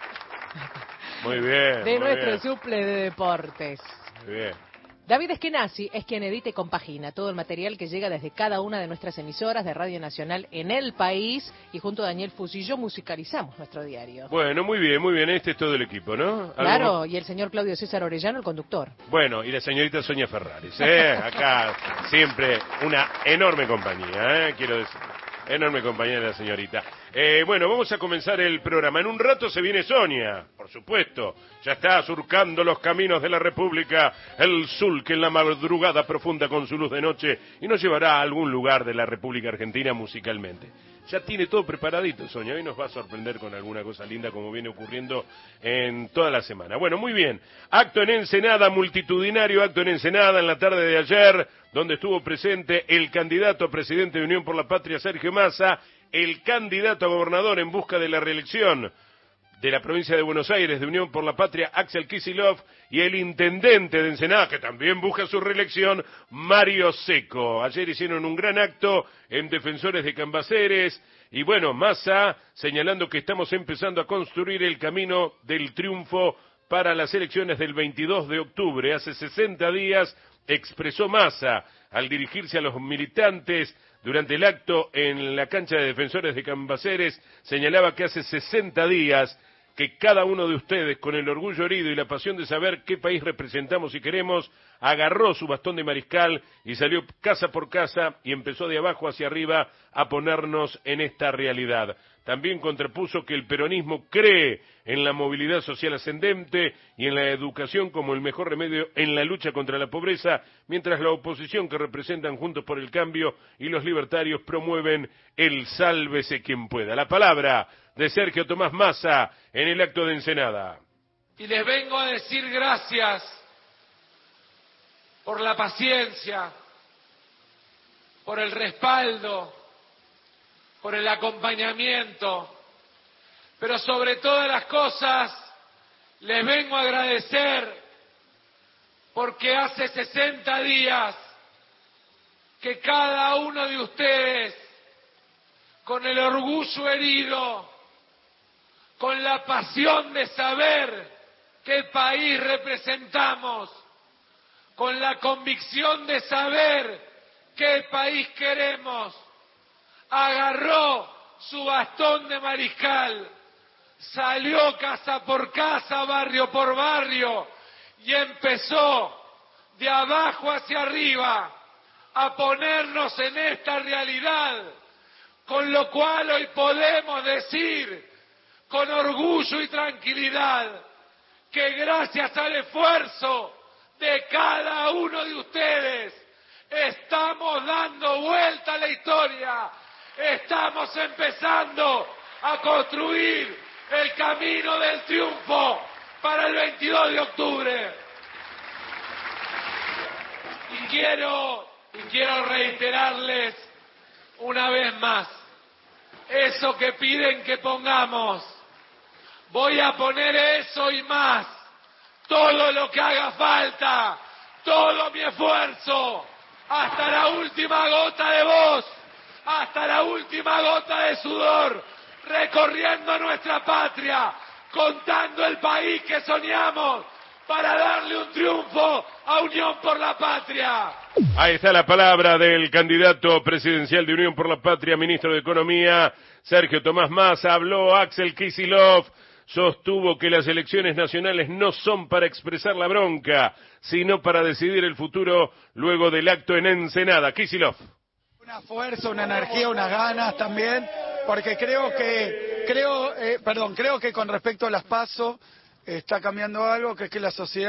Muy bien. De muy nuestro bien. suple de deportes. Muy bien. David Eskenazi es quien edita y compagina todo el material que llega desde cada una de nuestras emisoras de Radio Nacional en el país, y junto a Daniel Fusillo musicalizamos nuestro diario. Bueno, muy bien, muy bien. Este es todo el equipo, ¿no? Claro, y el señor Claudio César Orellano, el conductor. Bueno, y la señorita Sonia Ferraris, ¿eh? Acá siempre una enorme compañía, ¿eh? Quiero decir, enorme compañía de la señorita. Eh, bueno, vamos a comenzar el programa. En un rato se viene Sonia, por supuesto. Ya está surcando los caminos de la República el sol que en la madrugada profunda con su luz de noche y nos llevará a algún lugar de la República Argentina musicalmente. Ya tiene todo preparadito, Sonia. Hoy nos va a sorprender con alguna cosa linda como viene ocurriendo en toda la semana. Bueno, muy bien. Acto en Ensenada, multitudinario acto en Ensenada en la tarde de ayer, donde estuvo presente el candidato a presidente de Unión por la Patria, Sergio Massa, el candidato a gobernador en busca de la reelección de la provincia de Buenos Aires de Unión por la Patria, Axel Kicillof, y el intendente de Ensenada, que también busca su reelección, Mario Seco. Ayer hicieron un gran acto en Defensores de Cambaceres, y bueno, Massa señalando que estamos empezando a construir el camino del triunfo para las elecciones del veintidós de octubre. Hace sesenta días expresó Massa al dirigirse a los militantes durante el acto en la cancha de Defensores de Cambaceres, señalaba que hace sesenta días que cada uno de ustedes, con el orgullo herido y la pasión de saber qué país representamos y queremos, agarró su bastón de mariscal y salió casa por casa y empezó de abajo hacia arriba a ponernos en esta realidad. También contrapuso que el peronismo cree en la movilidad social ascendente y en la educación como el mejor remedio en la lucha contra la pobreza, mientras la oposición que representan Juntos por el Cambio y los libertarios promueven el sálvese quien pueda. La palabra de Sergio Tomás Massa en el acto de Ensenada. Y les vengo a decir gracias por la paciencia, por el respaldo, por el acompañamiento, pero sobre todas las cosas les vengo a agradecer porque hace sesenta días que cada uno de ustedes, con el orgullo herido, con la pasión de saber qué país representamos, con la convicción de saber qué país queremos, agarró su bastón de mariscal, salió casa por casa, barrio por barrio, y empezó de abajo hacia arriba a ponernos en esta realidad, con lo cual hoy podemos decir con orgullo y tranquilidad que gracias al esfuerzo de cada uno de ustedes estamos dando vuelta a la historia. Estamos empezando a construir el camino del triunfo para el veintidós de octubre. Y quiero, y quiero reiterarles una vez más, eso que piden que pongamos, voy a poner eso y más, todo lo que haga falta, todo mi esfuerzo, hasta la última gota de voz, hasta la última gota de sudor, recorriendo nuestra patria, contando el país que soñamos para darle un triunfo a Unión por la Patria. Ahí está la palabra del candidato presidencial de Unión por la Patria, ministro de Economía, Sergio Tomás Massa. Habló Axel Kicillof, sostuvo que las elecciones nacionales no son para expresar la bronca, sino para decidir el futuro luego del acto en Ensenada. Kicillof. Una fuerza, una energía, unas ganas también, porque creo que, creo, eh, perdón, creo que con respecto a las PASO está cambiando algo, que es que la sociedad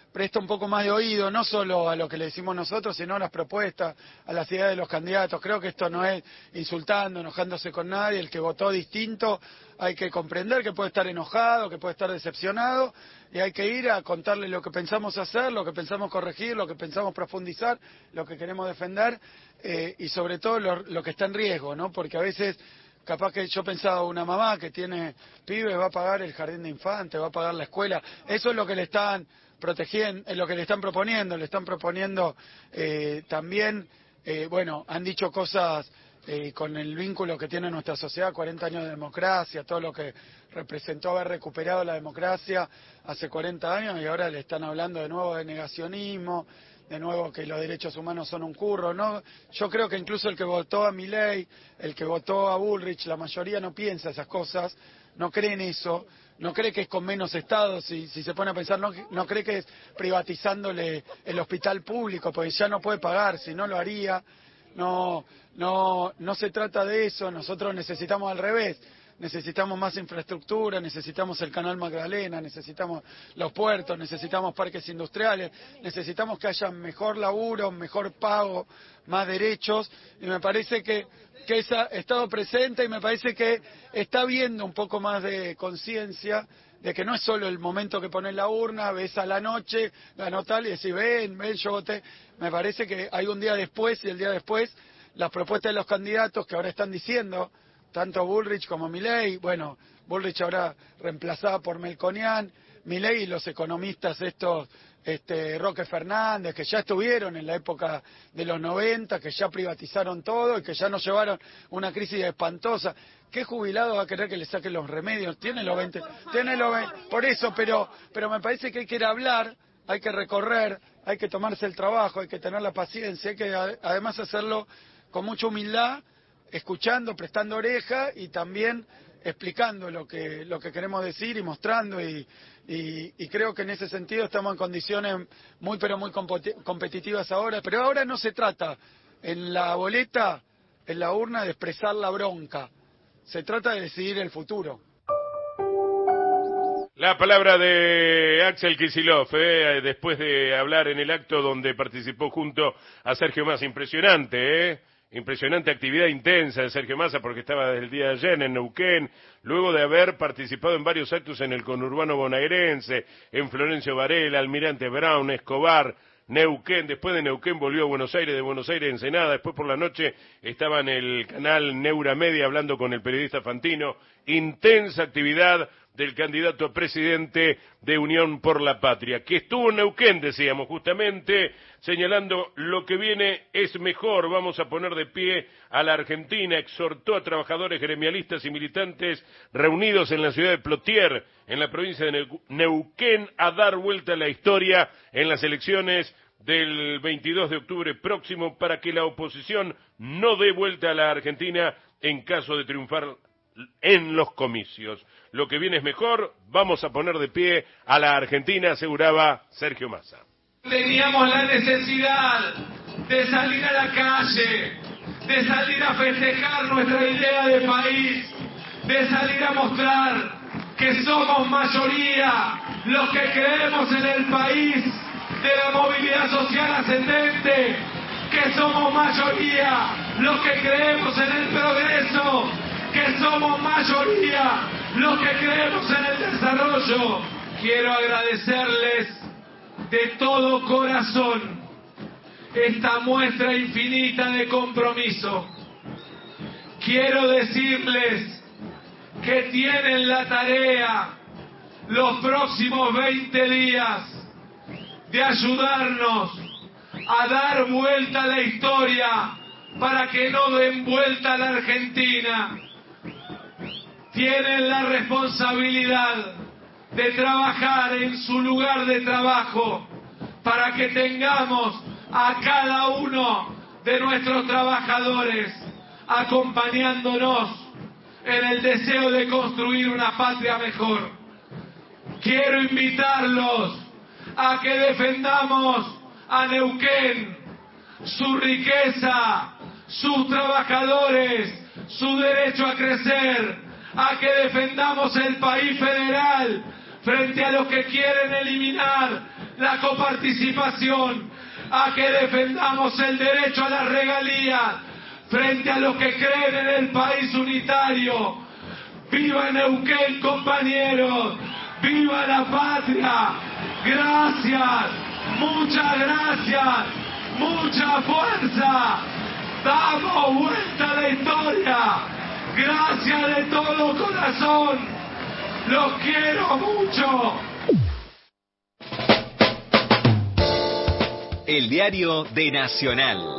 presta un poco más de oído, no solo a lo que le decimos nosotros, sino a las propuestas, a las ideas de los candidatos. Creo que esto no es insultando, enojándose con nadie. El que votó distinto hay que comprender que puede estar enojado, que puede estar decepcionado, y hay que ir a contarle lo que pensamos hacer, lo que pensamos corregir, lo que pensamos profundizar, lo que queremos defender, eh, y sobre todo lo, lo que está en riesgo, ¿no? Porque a veces, capaz que yo pensaba, una mamá que tiene pibes va a pagar el jardín de infantes, va a pagar la escuela. Eso es lo que le están protegiendo, es lo que le están proponiendo. Le están proponiendo eh, también, eh, bueno, han dicho cosas eh, con el vínculo que tiene nuestra sociedad, cuarenta años de democracia, todo lo que representó haber recuperado la democracia hace cuarenta años, y ahora le están hablando de nuevo de negacionismo, de nuevo que los derechos humanos son un curro, ¿no? Yo creo que incluso el que votó a Milei, el que votó a Bullrich, la mayoría no piensa esas cosas, no cree en eso, no cree que es con menos Estado, si, si se pone a pensar, no, no cree que es privatizándole el hospital público, porque ya no puede pagar, si no lo haría. No, no, no se trata de eso. Nosotros necesitamos al revés. Necesitamos más infraestructura, necesitamos el Canal Magdalena, necesitamos los puertos, necesitamos parques industriales, necesitamos que haya mejor laburo, mejor pago, más derechos, y me parece que, que esa, ha estado presente, y me parece que está viendo un poco más de conciencia de que no es solo el momento que pones la urna, ves a la noche, ganó tal y decís, ven, ven, yo voté. Me parece que hay un día después, y el día después, las propuestas de los candidatos que ahora están diciendo, tanto Bullrich como Milei, bueno, Bullrich ahora reemplazada por Melconian, Milei y los economistas estos, este, Roque Fernández, que ya estuvieron en la época de los noventa, que ya privatizaron todo y que ya nos llevaron una crisis espantosa. ¿Qué jubilado va a querer que le saquen los remedios? Tiene los veinte, tiene los veinte, por eso, pero, pero me parece que hay que ir a hablar, hay que recorrer, hay que tomarse el trabajo, hay que tener la paciencia, hay que además hacerlo con mucha humildad, escuchando, prestando oreja y también explicando lo que lo que queremos decir y mostrando, y, y, y creo que en ese sentido estamos en condiciones muy pero muy competitivas ahora, pero ahora no se trata en la boleta, en la urna, de expresar la bronca, se trata de decidir el futuro. La palabra de Axel Kicillof, eh, después de hablar en el acto donde participó junto a Sergio Massa. Impresionante, ¿eh? Impresionante actividad intensa de Sergio Massa, porque estaba desde el día de ayer en Neuquén, luego de haber participado en varios actos en el conurbano bonaerense, en Florencio Varela, Almirante Brown, Escobar, Neuquén. Después de Neuquén volvió a Buenos Aires, de Buenos Aires a Ensenada. Después por la noche estaba en el canal Neura Media hablando con el periodista Fantino. Intensa actividad del candidato a presidente de Unión por la Patria, que estuvo en Neuquén, decíamos, justamente señalando lo que viene es mejor, vamos a poner de pie a la Argentina. Exhortó a trabajadores, gremialistas y militantes reunidos en la ciudad de Plotier, en la provincia de Neuquén, a dar vuelta a la historia en las elecciones del veintidós de octubre próximo, para que la oposición no dé vuelta a la Argentina en caso de triunfar en los comicios. Lo que viene es mejor, vamos a poner de pie a la Argentina, aseguraba Sergio Massa. Teníamos la necesidad de salir a la calle, de salir a festejar nuestra idea de país, de salir a mostrar que somos mayoría los que creemos en el país de la movilidad social ascendente, que somos mayoría los que creemos en el progreso, que somos mayoría los que creemos en el desarrollo. Quiero agradecerles de todo corazón esta muestra infinita de compromiso. Quiero decirles que tienen la tarea los próximos veinte días de ayudarnos a dar vuelta a la historia para que no den vuelta a la Argentina. Tienen la responsabilidad de trabajar en su lugar de trabajo para que tengamos a cada uno de nuestros trabajadores acompañándonos en el deseo de construir una patria mejor. Quiero invitarlos a que defendamos a Neuquén, su riqueza, sus trabajadores, su derecho a crecer, a que defendamos el país federal frente a los que quieren eliminar la coparticipación, a que defendamos el derecho a las regalías frente a los que creen en el país unitario. ¡Viva Neuquén, compañeros! ¡Viva la patria! ¡Gracias! ¡Muchas gracias! ¡Mucha fuerza! ¡Damos vuelta a la historia! ¡Gracias de todo corazón! ¡Los quiero mucho! El diario de Nacional.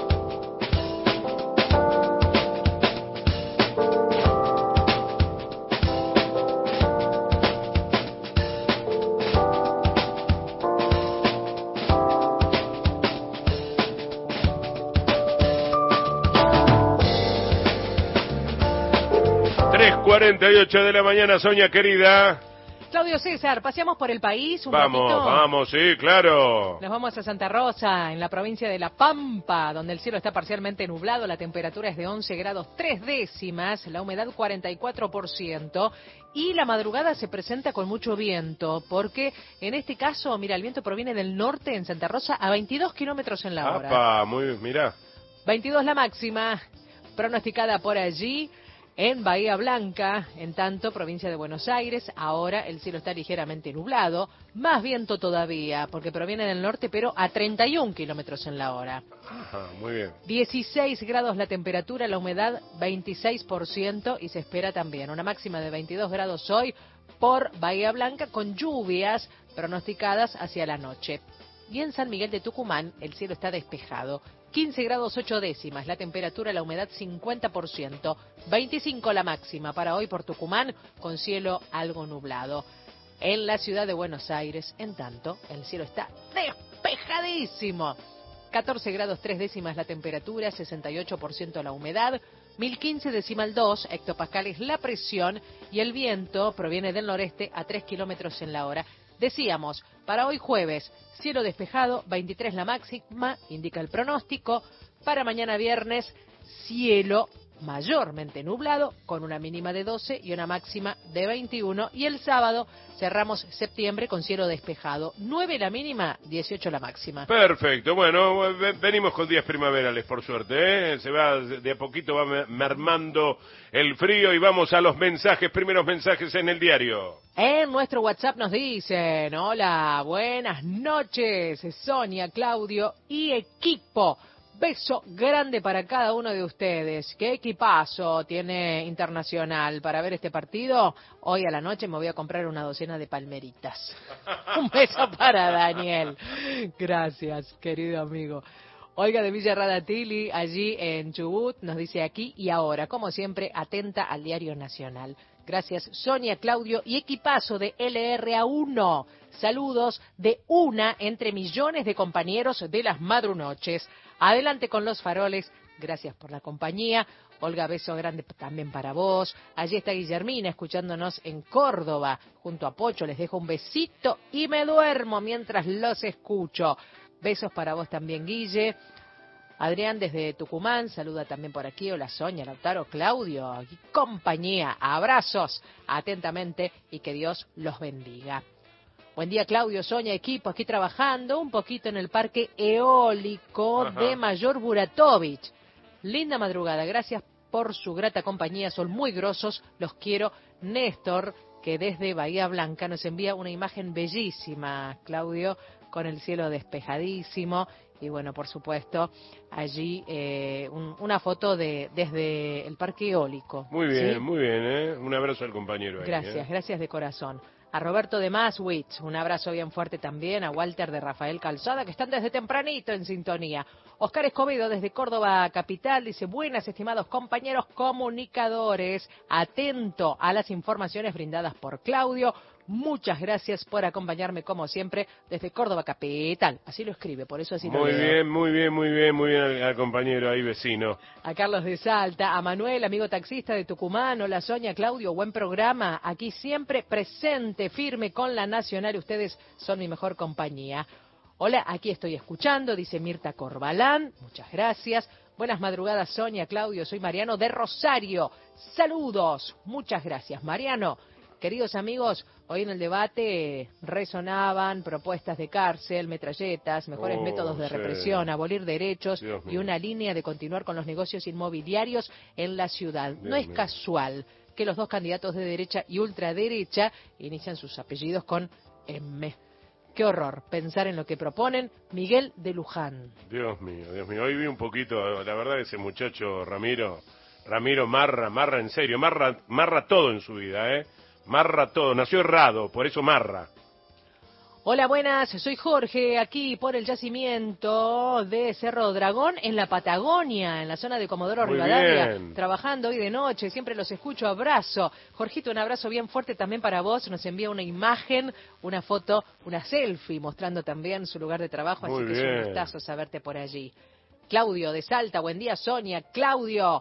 tres cuarenta y ocho de la mañana, Sonia querida. Claudio César, paseamos por el país un Vamos, ratito. vamos, sí, claro. Nos vamos a Santa Rosa, en la provincia de La Pampa, donde el cielo está parcialmente nublado, la temperatura es de once grados tres décimas, la humedad cuarenta y cuatro por ciento y la madrugada se presenta con mucho viento, porque en este caso, mira, el viento proviene del norte en Santa Rosa a veintidós kilómetros en la hora. Apa, muy, mirá. veintidós la máxima, pronosticada por allí. En Bahía Blanca, en tanto, provincia de Buenos Aires, ahora el cielo está ligeramente nublado, más viento todavía, porque proviene del norte, pero a treinta y un kilómetros en la hora. Ajá, muy bien. dieciséis grados la temperatura, la humedad veintiséis por ciento y se espera también una máxima de veintidós grados hoy por Bahía Blanca, con lluvias pronosticadas hacia la noche. Y en San Miguel de Tucumán, el cielo está despejado. quince grados ocho décimas, la temperatura, la humedad cincuenta por ciento, veinticinco la máxima para hoy por Tucumán, con cielo algo nublado. En la ciudad de Buenos Aires, en tanto, el cielo está despejadísimo. catorce grados tres décimas la temperatura, sesenta y ocho por ciento la humedad, mil quince decimal dos hectopascales la presión y el viento proviene del noreste a tres kilómetros en la hora. Decíamos, para hoy jueves, cielo despejado, veintitrés la máxima, indica el pronóstico. Para mañana viernes, cielo mayormente nublado, con una mínima de doce y una máxima de veintiuno. Y el sábado cerramos septiembre con cielo despejado, nueve la mínima, dieciocho la máxima. Perfecto, bueno, venimos con días primaverales, por suerte, ¿eh? Se va, de a poquito va mermando el frío y vamos a los mensajes, primeros mensajes en el diario. En nuestro WhatsApp nos dicen, hola, buenas noches, Sonia, Claudio y equipo. Beso grande para cada uno de ustedes. ¿Qué equipazo tiene Internacional para ver este partido? Hoy a la noche me voy a comprar una docena de palmeritas. Un beso para Daniel. Gracias, querido amigo. Olga de Villa Radatili, allí en Chubut, nos dice aquí y ahora, como siempre, atenta al diario Nacional. Gracias, Sonia, Claudio y equipazo de L R A uno. Saludos de una entre millones de compañeros de las madrunoches. Adelante con los faroles. Gracias por la compañía. Olga, beso grande también para vos. Allí está Guillermina escuchándonos en Córdoba. Junto a Pocho les dejo un besito y me duermo mientras los escucho. Besos para vos también, Guille. Adrián desde Tucumán, saluda también por aquí. Hola Sonia, Lautaro, Claudio y compañía. Abrazos atentamente y que Dios los bendiga. Buen día, Claudio, Sonia, equipo, aquí trabajando un poquito en el parque eólico Ajá. de Mayor Buratovich. Linda madrugada, gracias por su grata compañía, son muy grosos, los quiero. Néstor, que desde Bahía Blanca nos envía una imagen bellísima, Claudio, con el cielo despejadísimo. Y bueno, por supuesto, allí eh, un, una foto de desde el parque eólico. Muy bien, ¿sí? muy bien, ¿eh? Un abrazo al compañero ahí. Gracias, ¿eh? gracias de corazón. A Roberto de Maswitz, un abrazo bien fuerte también. A Walter de Rafael Calzada, que están desde tempranito en sintonía. Oscar Escobedo desde Córdoba Capital dice, buenas estimados compañeros comunicadores, atento a las informaciones brindadas por Claudio. Muchas gracias por acompañarme como siempre desde Córdoba Capital. Así lo escribe, por eso así lo Muy leo. bien, muy bien, muy bien, muy bien al, al compañero ahí vecino. A Carlos de Salta, a Manuel, amigo taxista de Tucumán. Hola Sonia, Claudio, buen programa. Aquí siempre presente, firme con la Nacional. Ustedes son mi mejor compañía. Hola, aquí estoy escuchando, dice Mirta Corbalán. Muchas gracias. Buenas madrugadas, Sonia, Claudio. Soy Mariano de Rosario. Saludos. Muchas gracias, Mariano. Queridos amigos, hoy en el debate resonaban propuestas de cárcel, metralletas, mejores Oh, métodos de sí. represión, abolir derechos Dios y mío. una línea de continuar con los negocios inmobiliarios en la ciudad. Dios No es mío. casual que los dos candidatos de derecha y ultraderecha inician sus apellidos con M. Qué horror pensar en lo que proponen. Miguel de Luján. Dios mío, Dios mío. Hoy vi un poquito, la verdad, ese muchacho Ramiro, Ramiro marra, marra en serio, marra, marra todo en su vida, ¿eh? Marra todo, nació errado, por eso marra. Hola, buenas, soy Jorge, aquí por el yacimiento de Cerro Dragón, en la Patagonia, en la zona de Comodoro Muy Rivadavia, bien. trabajando hoy de noche, siempre los escucho, abrazo. Jorgito, un abrazo bien fuerte también para vos, nos envía una imagen, una foto, una selfie, mostrando también su lugar de trabajo, Muy así que es bien. un gustazo saberte por allí. Claudio de Salta, buen día Sonia, Claudio.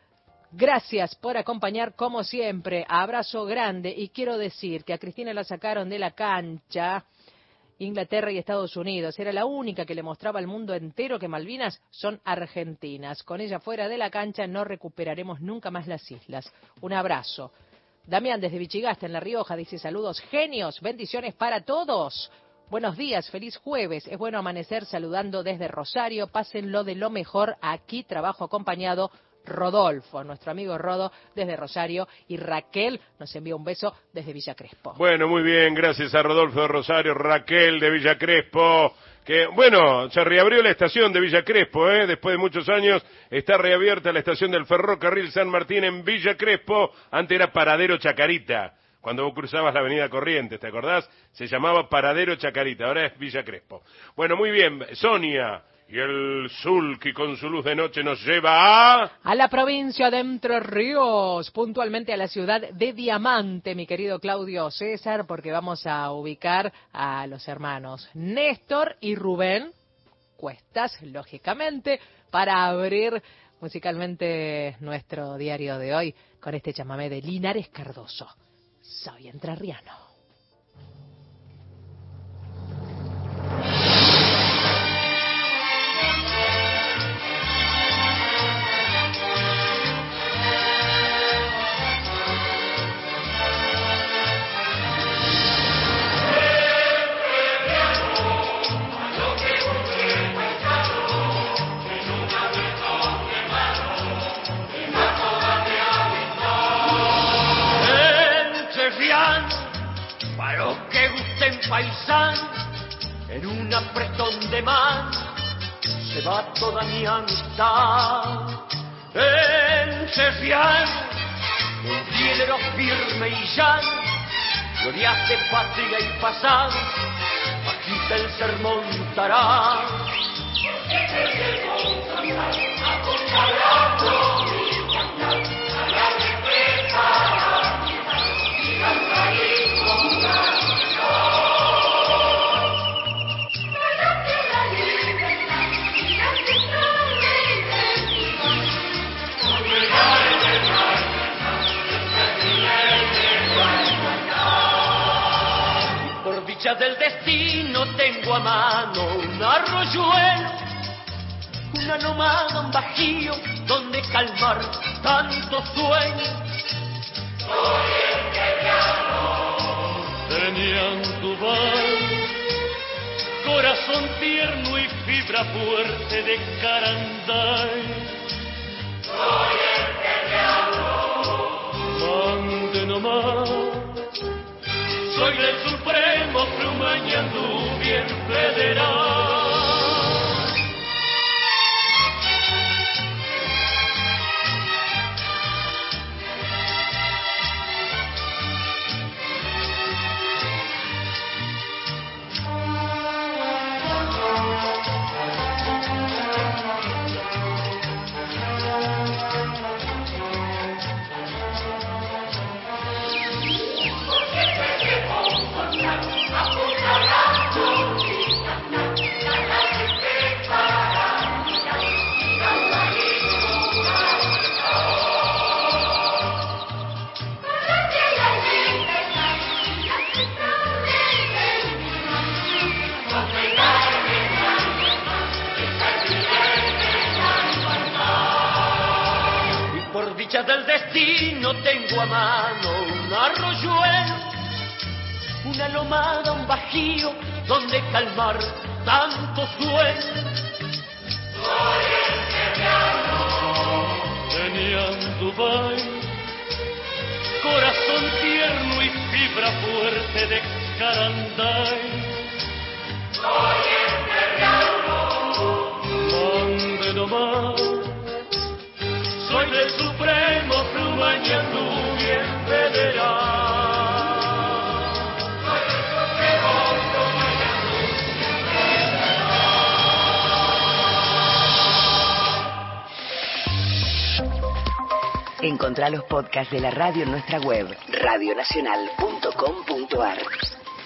Gracias por acompañar como siempre, abrazo grande y quiero decir que a Cristina la sacaron de la cancha Inglaterra y Estados Unidos, era la única que le mostraba al mundo entero que Malvinas son argentinas, con ella fuera de la cancha no recuperaremos nunca más las islas. Un abrazo. Damián desde Vichigasta en La Rioja dice saludos genios, bendiciones para todos. Buenos días, feliz jueves, es bueno amanecer saludando desde Rosario, pásenlo de lo mejor, aquí trabajo acompañado Rodolfo, nuestro amigo Rodo desde Rosario, y Raquel nos envía un beso desde Villa Crespo. Bueno, muy bien, gracias a Rodolfo de Rosario, Raquel de Villa Crespo, que, bueno, se reabrió la estación de Villa Crespo, ¿eh? Después de muchos años está reabierta la estación del ferrocarril San Martín en Villa Crespo, antes era Paradero Chacarita, cuando vos cruzabas la avenida Corrientes, ¿te acordás? Se llamaba Paradero Chacarita, ahora es Villa Crespo. Bueno, muy bien, Sonia, y el Sulky con su luz de noche nos lleva a... A la provincia de Entre Ríos, puntualmente a la ciudad de Diamante, mi querido Claudio César, porque vamos a ubicar a los hermanos Néstor y Rubén Cuestas, lógicamente, para abrir musicalmente nuestro diario de hoy con este chamamé de Linares Cardoso. Soy entrerriano. Para los que gusten paisán, en un apretón de mano se va toda mi amistad. En Serriano, un piedro firme y llano, glorias de patria y pasado, agita el sermón montará. Por dicha del destino tengo a mano un arroyuelo, una nomada, un bajío donde calmar tanto sueño. Soy entrerriano de Ñantubal, corazón tierno y fibra fuerte de Caranday. Soy entrerriano, mande nomás, soy del supremo Frumañandú bien federal. Apuntará no tengo a mano un arroyuelo, una lomada, un bajío donde calmar tanto sueño. Soy el Nian Dubai, corazón tierno y fibra fuerte de Caranday. Soy el Mande nomás, soy del Supremo Plumañatú bien federal. Soy del Supremo Plumañatú bien federal. Encontrá los podcasts de la radio en nuestra web, radio nacional punto com punto a r.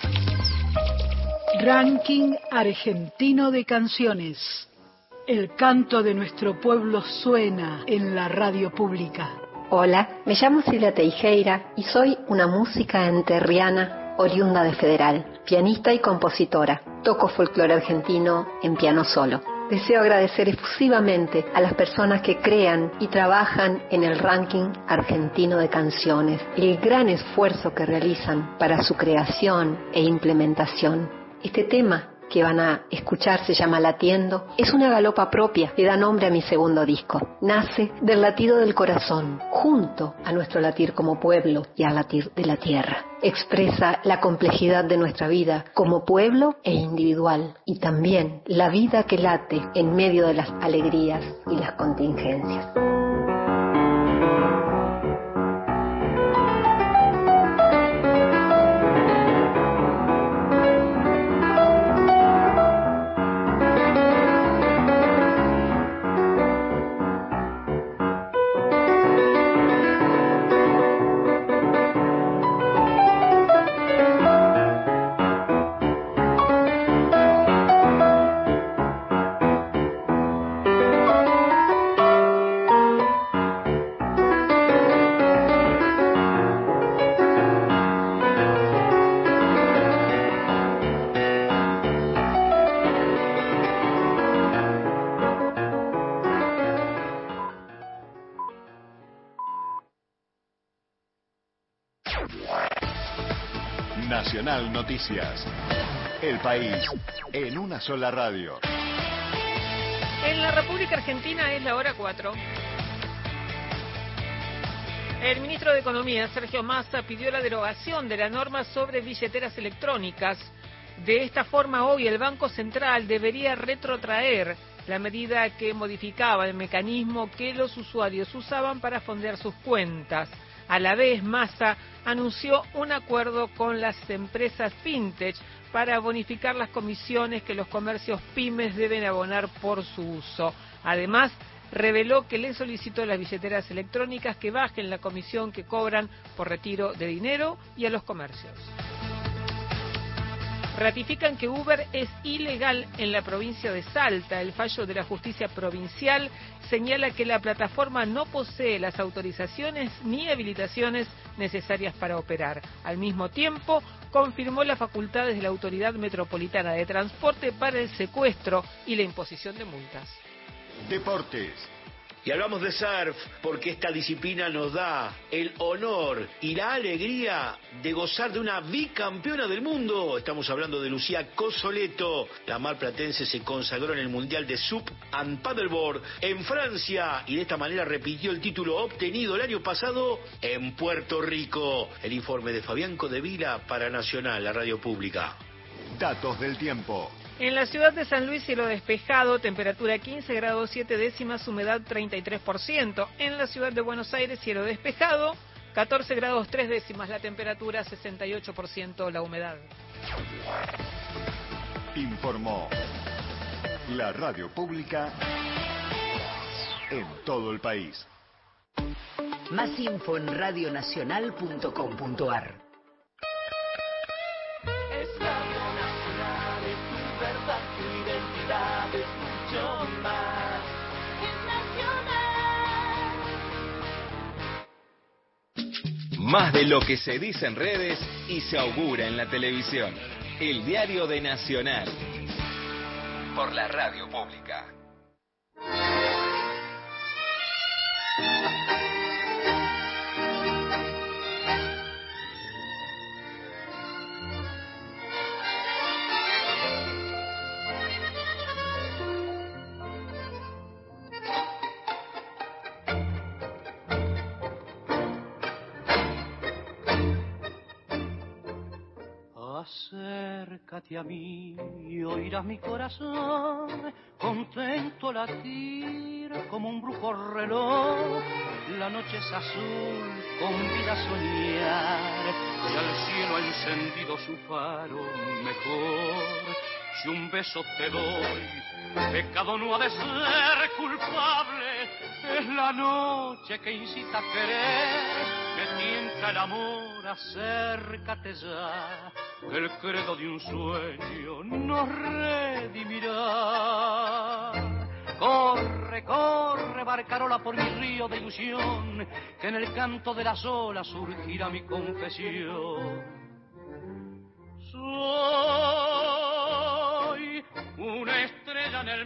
Ranking Argentino de Canciones. El canto de nuestro pueblo suena en la radio pública. Hola, me llamo Silvia Teijeira y soy una música enterriana oriunda de Federal, pianista y compositora. Toco folclore argentino en piano solo. Deseo agradecer efusivamente a las personas que crean y trabajan en el Ranking Argentino de Canciones, el gran esfuerzo que realizan para su creación e implementación. Este tema que van a escuchar se llama Latiendo. Es una galopa propia que da nombre a mi segundo disco. Nace del latido del corazón, junto a nuestro latir como pueblo y al latir de la tierra. Expresa la complejidad de nuestra vida como pueblo e individual, y también la vida que late en medio de las alegrías y las contingencias. Nacional Noticias. El país en una sola radio. En la República Argentina es la hora cuatro. El ministro de Economía, Sergio Massa, pidió la derogación de la norma sobre billeteras electrónicas. De esta forma, hoy el Banco Central debería retrotraer la medida que modificaba el mecanismo que los usuarios usaban para fondear sus cuentas. A la vez, Massa anunció un acuerdo con las empresas fintech para bonificar las comisiones que los comercios pymes deben abonar por su uso. Además, reveló que le solicitó a las billeteras electrónicas que bajen la comisión que cobran por retiro de dinero y a los comercios. Ratifican que Uber es ilegal en la provincia de Salta. El fallo de la justicia provincial señala que la plataforma no posee las autorizaciones ni habilitaciones necesarias para operar. Al mismo tiempo, confirmó las facultades de la Autoridad Metropolitana de Transporte para el secuestro y la imposición de multas. Deportes. Y hablamos de surf porque esta disciplina nos da el honor y la alegría de gozar de una bicampeona del mundo. Estamos hablando de Lucía Cosoleto. La marplatense se consagró en el Mundial de Sup and Paddleboard en Francia y de esta manera repitió el título obtenido el año pasado en Puerto Rico. El informe de Fabián Codevila para Nacional, la radio pública. Datos del tiempo. En la ciudad de San Luis, cielo despejado, temperatura quince grados siete décimas, humedad treinta y tres por ciento. En la ciudad de Buenos Aires, cielo despejado, catorce grados tres décimas, la temperatura sesenta y ocho por ciento, la humedad. Informó la radio pública en todo el país. Más info en radio nacional punto com punto a r. Es mucho más. Es Más de lo que se dice en redes y se augura en la televisión. El diario de Nacional. Por la radio pública. acércate a mí y oirás mi corazón contento latir como un brujo reloj. La noche es azul, convida a soñar y al cielo ha encendido su faro mejor. Si un beso te doy, pecado no ha de ser culpable. Es la noche que incita a querer, que tienta el amor, acércate ya. El credo de un sueño nos redimirá. Corre, corre, barcarola por mi río de ilusión, que en el canto de las olas surgirá mi confesión. Soy una estrella en el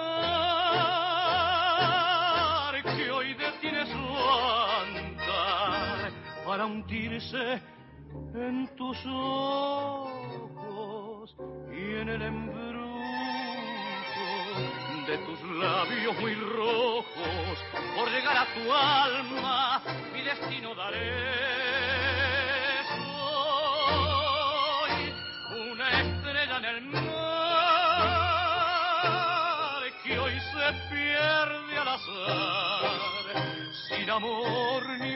mar que hoy detiene su andar para hundirse en tus ojos y en el embrujo de tus labios muy rojos. Por llegar a tu alma mi destino daré. Soy una estrella en el mar que hoy se pierde al azar, sin amor ni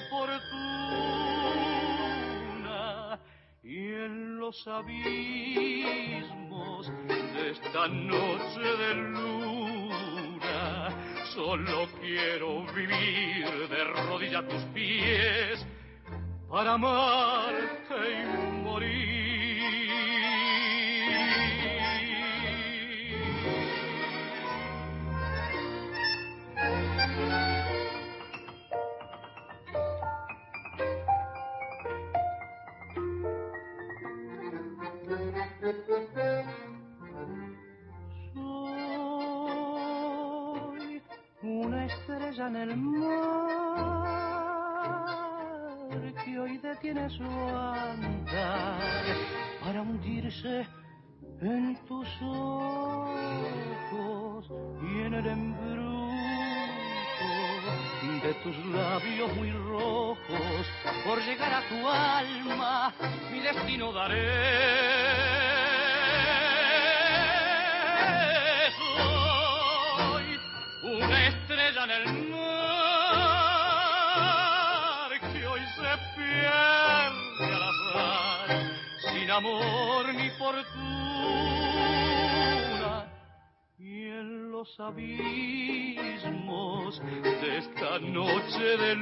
fortuna, y en los abismos de esta noche de luna solo quiero vivir de rodillas a tus pies para amarte y morir. Soy una estrella en el mar que hoy detiene su andar para hundirse en tus ojos y en el embrujo de tus labios muy rojos. Por llegar a tu alma mi destino daré. Soy una estrella en el mar que hoy se pierde al azar, sin amor ni fortuna, y en los abismos de esta noche de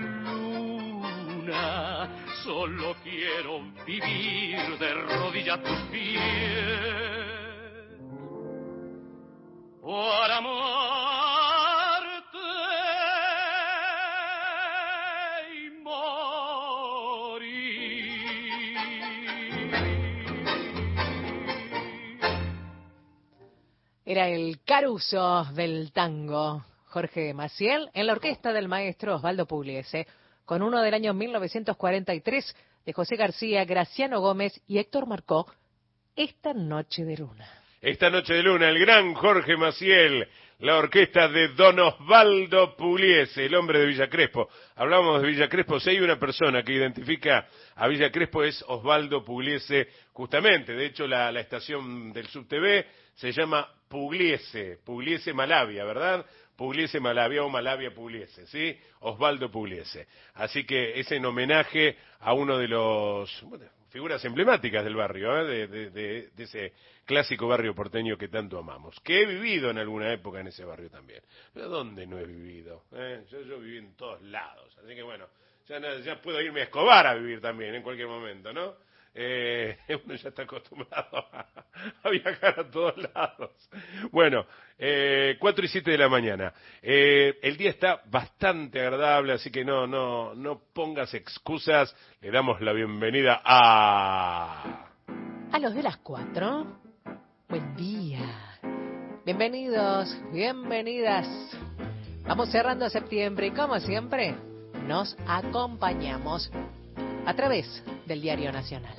luna solo quiero vivir de rodillas a tus pies para amarte y morir. Era el Caruso del tango, Jorge Maciel, en la orquesta del maestro Osvaldo Pugliese, con uno del año mil novecientos cuarenta y tres de José García, Graciano Gómez y Héctor Marcó, Esta Noche de Luna. Esta Noche de Luna, el gran Jorge Maciel, la orquesta de don Osvaldo Pugliese, el hombre de Villa Crespo. Hablábamos de Villa Crespo, si hay una persona que identifica a Villa Crespo es Osvaldo Pugliese, justamente. De hecho, la, la estación del SubTV se llama Pugliese, Pugliese Malavia, ¿verdad? Pugliese Malavia o Malavia Pugliese, ¿sí? Osvaldo Pugliese. Así que es en homenaje a uno de los... Bueno, figuras emblemáticas del barrio, ¿eh? de, de, de, de ese clásico barrio porteño que tanto amamos, que he vivido en alguna época en ese barrio también. Pero ¿dónde no he vivido? ¿Eh? Yo, yo viví en todos lados, así que bueno, ya, ya puedo irme a Escobar a vivir también en cualquier momento, ¿no? Eh, uno ya está acostumbrado a, a viajar a todos lados. Bueno, eh, cuatro y siete de la mañana. Eh, el día está bastante agradable, así que no, no, no pongas excusas. Le damos la bienvenida a... A los de las cuatro. Buen día. Bienvenidos, bienvenidas. Vamos cerrando septiembre y como siempre, nos acompañamos a través del Diario Nacional.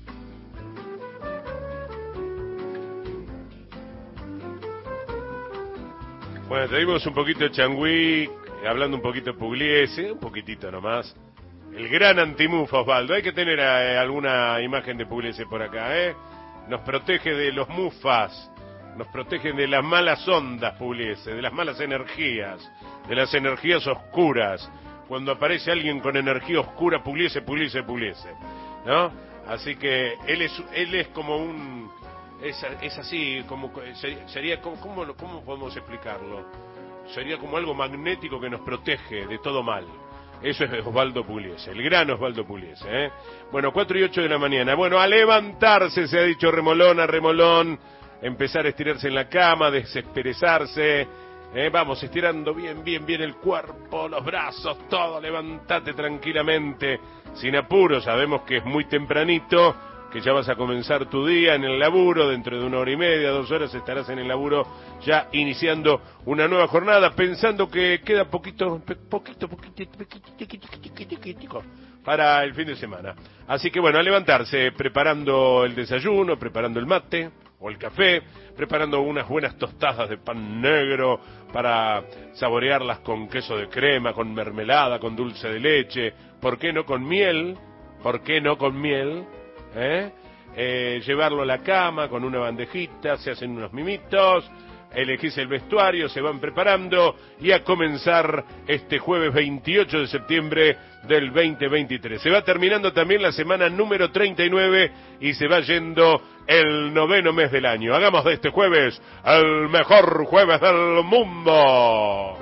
Bueno, te dimos un poquito de Changüí, hablando un poquito de Pugliese, un poquitito nomás. El gran antimufa, Osvaldo. Hay que tener eh, alguna imagen de Pugliese por acá, ¿eh? nos protege de los mufas, nos protege de las malas ondas, Pugliese, de las malas energías, de las energías oscuras. Cuando aparece alguien con energía oscura, Pugliese, Pugliese, Pugliese, ¿no? Así que él es, él es como un, es, es así, como sería, ¿cómo, cómo, cómo podemos explicarlo? Sería como algo magnético que nos protege de todo mal. Eso es Osvaldo Pugliese, el gran Osvaldo Pugliese, ¿eh? Bueno, cuatro y ocho de la mañana. Bueno, a levantarse, se ha dicho remolón a remolón, empezar a estirarse en la cama, desesperezarse, ¿eh? Vamos, estirando bien, bien, bien el cuerpo, los brazos, todo, levantate tranquilamente, sin apuro, sabemos que es muy tempranito, que ya vas a comenzar tu día en el laburo, dentro de una hora y media, dos horas estarás en el laburo ya iniciando una nueva jornada, pensando que queda poquito, poquito, poquito, poquito para el fin de semana. Así que bueno, a levantarse, preparando el desayuno, preparando el mate o el café, preparando unas buenas tostadas de pan negro para saborearlas con queso de crema, con mermelada, con dulce de leche, ¿por qué no con miel? ¿Por qué no con miel? ¿Eh? Eh, llevarlo a la cama con una bandejita, se hacen unos mimitos, elegís el vestuario, se van preparando y a comenzar este jueves veintiocho de septiembre del veinte veintitrés. Se va terminando también la semana número treinta y nueve y se va yendo el noveno mes del año. Hagamos de este jueves el mejor jueves del mundo.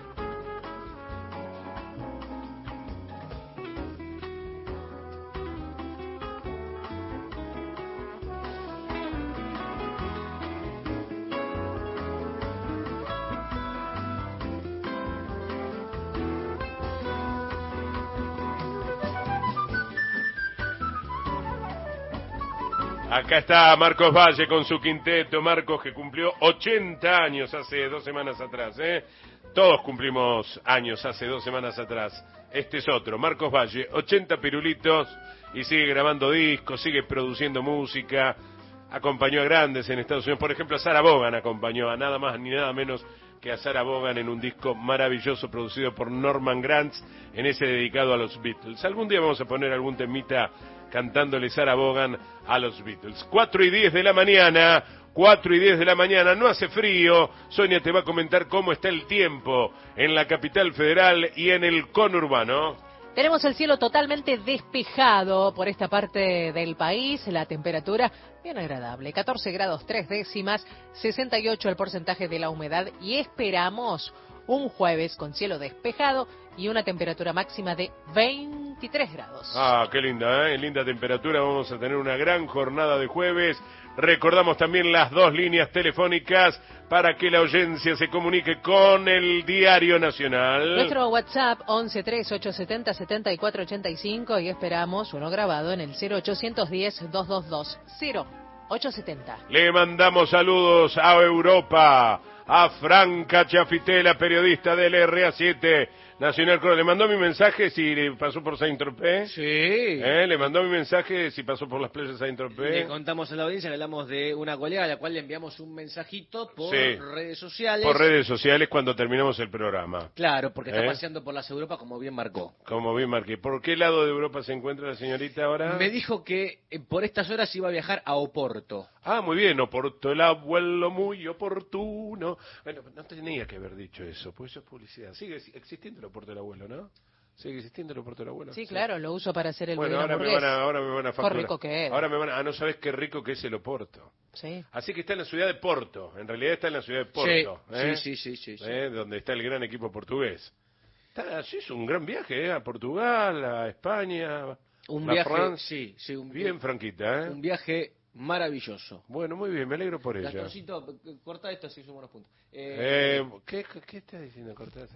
Acá está Marcos Valle con su quinteto, Marcos que cumplió ochenta años hace dos semanas atrás, ¿eh? Todos cumplimos años hace dos semanas atrás. Este es otro, Marcos Valle, ochenta pirulitos y sigue grabando discos, sigue produciendo música, acompañó a grandes en Estados Unidos, por ejemplo a Sarah Vaughan acompañó a nada más ni nada menos que a Sarah Vaughan en un disco maravilloso producido por Norman Granz, en ese dedicado a los Beatles. Algún día vamos a poner algún temita cantándole Sarah Vaughan a los Beatles. Cuatro y diez de la mañana, cuatro y diez de la mañana, no hace frío. Sonia te va a comentar cómo está el tiempo en la capital federal y en el conurbano. Tenemos el cielo totalmente despejado por esta parte del país, la temperatura bien agradable, catorce grados tres décimas, sesenta y ocho el porcentaje de la humedad y esperamos un jueves con cielo despejado y una temperatura máxima de veintitrés grados. Ah, qué linda, ¿eh? Linda temperatura, vamos a tener una gran jornada de jueves. Recordamos también las dos líneas telefónicas para que la audiencia se comunique con el Diario Nacional. Nuestro WhatsApp once tres ocho setenta setenta y cuatro ochenta y cinco y esperamos uno grabado en el cero ochocientos diez dos dos dos cero ocho setenta. Le mandamos saludos a Europa, a Franca Chafitela, periodista del R A siete Nacional. Le mandó mi mensaje si pasó por Saint-Tropez. Sí. ¿Eh? Le mandó mi mensaje si pasó por las playas de Saint-Tropez. Le contamos a la audiencia que hablamos de una colega a la cual le enviamos un mensajito por sí. redes sociales. Por redes sociales cuando terminamos el programa. Claro, porque está ¿Eh? paseando por las Europas como bien marcó. Como bien marqué. ¿Por qué lado de Europa se encuentra la señorita ahora? Me dijo que eh, por estas horas iba a viajar a Oporto. Ah, muy bien, Oporto, el abuelo muy oportuno. Bueno, no tenía que haber dicho eso, pues eso es publicidad. Sigue existiendo el Oporto del abuelo, ¿no? ¿Sigue existiendo el Oporto del abuelo? Sí, claro, lo uso para hacer el bueno, budín ahora hamburgués. me, van a, ahora me van a facturar. Qué rico que es. Ahora me van a... Ah, no sabes qué rico que es el Oporto. Sí. Así que está en la ciudad de Porto, en realidad está en la ciudad de Porto. Sí, ¿eh? sí, sí, sí, sí, ¿Eh? Donde está el gran equipo portugués. Está, sí, es un gran viaje, ¿eh? A Portugal, a España, un a viaje, France. sí, sí, un bien franquita, ¿eh? Un viaje maravilloso. Bueno, muy bien, me alegro por ella. Gastoncito, corta esto así sumo los puntos. Eh, eh, ¿qué, ¿Qué estás diciendo, cortar?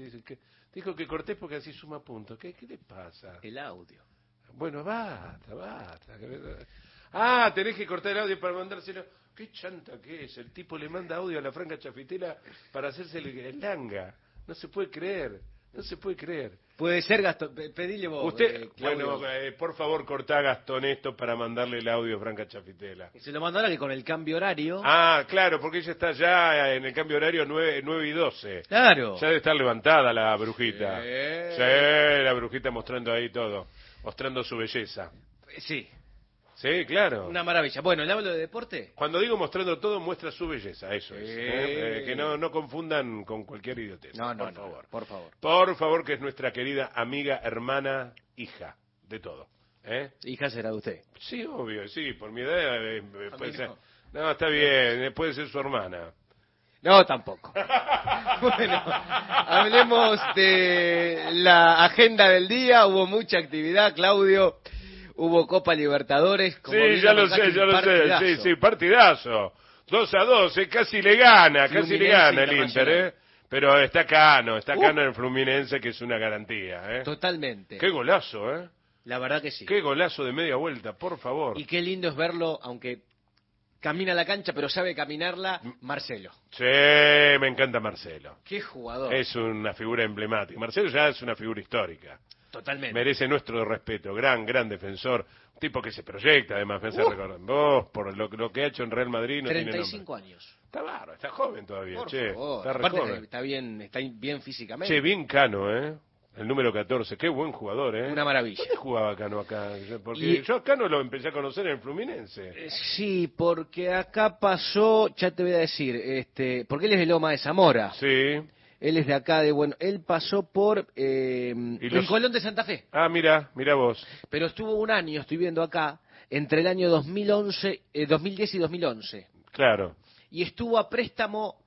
Dijo que cortés porque así suma puntos. ¿Qué, ¿Qué le pasa? El audio. Bueno, basta, basta. Ah, tenés que cortar el audio para mandárselo. Qué chanta que es. El tipo le manda audio a la Franca Chafitela para hacerse el, el langa. No se puede creer. No se puede creer. Puede ser, Gastón, pedile vos. Usted, eh, bueno, eh, por favor, cortá a Gastón esto para mandarle el audio a Franca Chafitela. Se lo mandó ahora que con el cambio horario. Ah, claro, porque ella está ya en el cambio horario nueve, nueve y doce. Claro. Ya debe estar levantada la brujita. Sí. Sí, la brujita mostrando ahí todo, mostrando su belleza. Sí. Sí, claro. Una maravilla. Bueno, ¿le hablo de deporte? Cuando digo mostrando todo, muestra su belleza, eso Sí. es. ¿eh? Eh, que no, no confundan con cualquier idiotez. No, no, por no, favor. por favor. Por favor, que es nuestra querida amiga, hermana, hija, de todo. ¿eh? Hija será de usted. Sí, obvio, sí, por mi edad eh, A puede mí ser. no. No, está bien, eh, puede ser su hermana. No, tampoco. Bueno, hablemos de la agenda del día. Hubo mucha actividad, Claudio. Hubo Copa Libertadores. Como Sí, bien ya lo marcaste, sé, ya un lo sé. partidazo. Sí, sí, partidazo. dos a dos, eh, casi le gana, casi le Fluminense gana el Inter, Internacional. ¿eh? Pero está Cano, está Uh. Cano en el Fluminense, que es una garantía, ¿eh? Totalmente. Qué golazo, ¿eh? La verdad que sí. Qué golazo de media vuelta, por favor. Y qué lindo es verlo, aunque camina la cancha, pero sabe caminarla, Marcelo. Sí, me encanta Marcelo. Qué jugador. Es una figura emblemática. Marcelo ya es una figura histórica. Totalmente. Merece nuestro respeto. Gran, gran defensor. Un tipo que se proyecta, además, me hace Uh. recordar. Vos, por lo, lo que ha hecho en Real Madrid, no treinta y tiene cinco nombre. años. Está bárbaro, está joven todavía, Por che. favor. Está re Aparte joven. está bien, está bien físicamente. Che, bien Cano, ¿eh? El número catorce, qué buen jugador, ¿eh? Una maravilla. ¿Dónde jugaba Cano acá? Porque Y- yo a Cano lo empecé a conocer en el Fluminense. Eh, Sí, porque acá pasó, ya te voy a decir, este, porque él es de Loma de Zamora. Sí. Él es de acá, de bueno, él pasó por eh, Y los- en Colón de Santa Fe, Ah, mira, mira vos. pero estuvo un año, estoy viendo acá, entre el año dos mil once, eh, dos mil diez y dos mil once, Claro. y estuvo a préstamo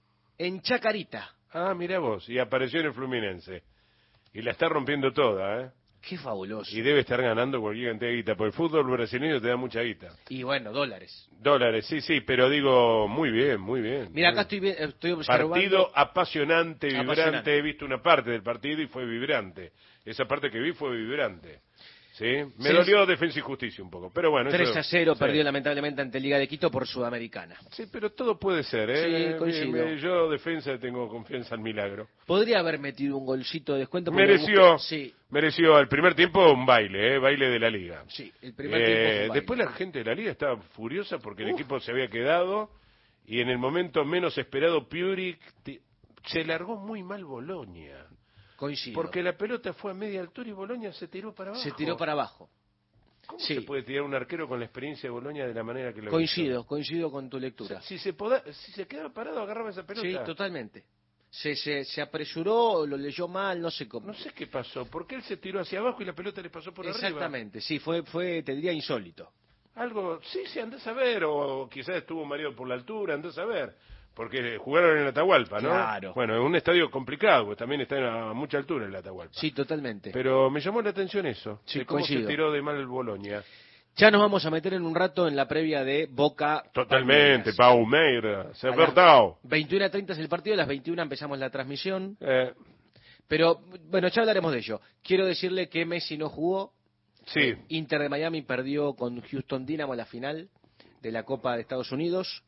en Chacarita. Ah, mira vos. Y apareció en el Fluminense. Y la está rompiendo toda, ¿eh? Qué fabuloso. Y debe estar ganando cualquier cantidad de guita, porque el fútbol brasileño te da mucha guita. Y bueno, dólares. Dólares, sí, sí, pero digo, muy bien, muy bien. Mira, muy acá estoy, vi- estoy observando. Partido apasionante, vibrante. Apasionante. He visto una parte del partido y fue vibrante. Esa parte que vi fue vibrante. ¿Sí? Me Sí. dolió Defensa y Justicia un poco, pero bueno. tres eso- a cero sí. perdió lamentablemente ante Liga de Quito por Sudamericana. Sí, pero todo puede ser, ¿eh? Sí, coincido. Me- me- yo, Defensa, tengo confianza al milagro. Podría haber metido un golcito de descuento. porque Mereció, busqué- Sí, mereció al primer tiempo un baile, ¿eh? Baile de la Liga. sí, el primer Eh, tiempo fue un baile. después la gente de la Liga estaba furiosa porque el Uf. equipo se había quedado y en el momento menos esperado Piuri te- se largó muy mal Boloña. Coincido. Porque la pelota fue a media altura y Boloña se tiró para abajo. Se tiró para abajo. ¿Cómo sí. se puede tirar un arquero con la experiencia de Boloña de la manera que lo Coincido, coincido con tu lectura. hizo? Si se, poda- si se quedaba parado, agarraba esa pelota. Sí, totalmente. Se, se, se apresuró, lo leyó mal, no sé cómo. No sé qué pasó, porque él se tiró hacia abajo y la pelota le pasó por arriba. Exactamente, sí, fue, fue, te diría insólito. Algo, sí, sí, andás a ver, o quizás estuvo mareado por la altura, andás a ver, porque jugaron en Atahualpa, ¿no? Claro. Bueno, es un estadio complicado, pues también está a mucha altura el Atahualpa. Sí, totalmente. Pero me llamó la atención eso, Sí, de cómo coincido. se tiró de mal el Boloña. Ya nos vamos a meter en un rato en la previa de Boca. Totalmente, Palmeiras. Paumeira, se A las verdad. veintiuna treinta es el partido, a las veintiuna empezamos la transmisión. Eh, Pero, bueno, ya hablaremos de ello. Quiero decirle que Messi no jugó. sí, Inter de Miami perdió con Houston Dynamo la final de la Copa de Estados Unidos.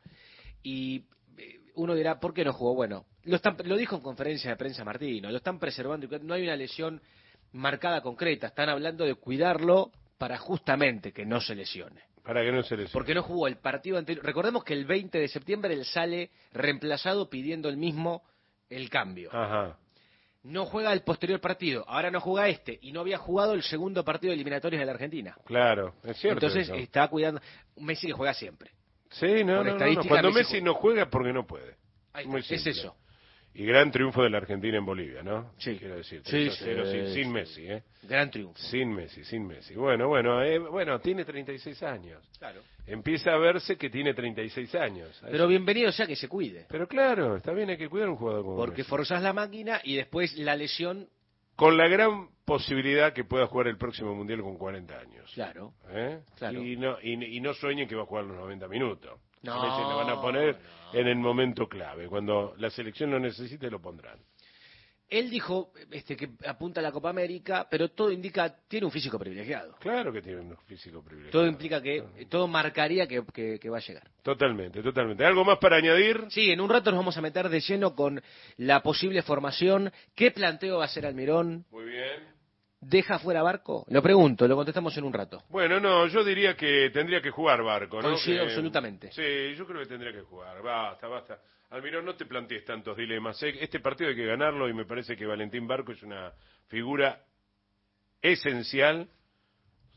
Y eh, uno dirá, ¿por qué no jugó? Bueno, lo, están, lo dijo en conferencia de prensa Martino, lo están preservando. No hay una lesión marcada concreta. Están hablando de cuidarlo para justamente que no se lesione. para que no se les... Porque no jugó el partido anterior. Recordemos que el veinte de septiembre él sale reemplazado pidiendo el mismo el cambio. Ajá. No juega el posterior partido, ahora no juega este, y no había jugado el segundo partido de eliminatorios de la Argentina. Claro, es cierto. Entonces eso. está cuidando. Messi que juega siempre. Sí, no, por no, no, no. estadística, Cuando Messi Messi no juega es porque no puede. Ahí Muy está, es simple. eso. Y gran triunfo de la Argentina en Bolivia, ¿no? Sí. Quiero decir, Sí, tres a cero, sí, sin, sí. sin Messi, ¿eh? Gran triunfo. Sin Messi, sin Messi. Bueno, bueno, eh, bueno, tiene treinta y seis años. Claro. Empieza a verse que tiene treinta y seis años. Pero bienvenido sea que se cuide. Pero claro, está bien, hay que cuidar a un jugador como Porque Messi. forzás la máquina y después la lesión. Con la gran posibilidad que pueda jugar el próximo Mundial con cuarenta años. Claro. ¿Eh? Claro. Y, no, y, y no sueñen que va a jugar los noventa minutos. No, A Messi le van a poner no. en el momento clave. Cuando la selección lo necesite, lo pondrán. Él dijo este, que apunta a la Copa América, pero todo indica, tiene un físico privilegiado. Claro que tiene un físico privilegiado. Todo implica que, todo marcaría que, que- que va a llegar. Totalmente, totalmente. ¿Algo más para añadir? Sí, en un rato nos vamos a meter de lleno con la posible formación. ¿Qué planteo va a hacer Almirón? Muy bien. ¿Deja fuera Barco? Lo pregunto, lo contestamos en un rato. Bueno, no, yo diría que tendría que jugar Barco, ¿no? Coincido Que- absolutamente. Sí, yo creo que tendría que jugar. Basta, basta. Almirón, no te plantees tantos dilemas. ¿eh? Este partido hay que ganarlo y me parece que Valentín Barco es una figura esencial,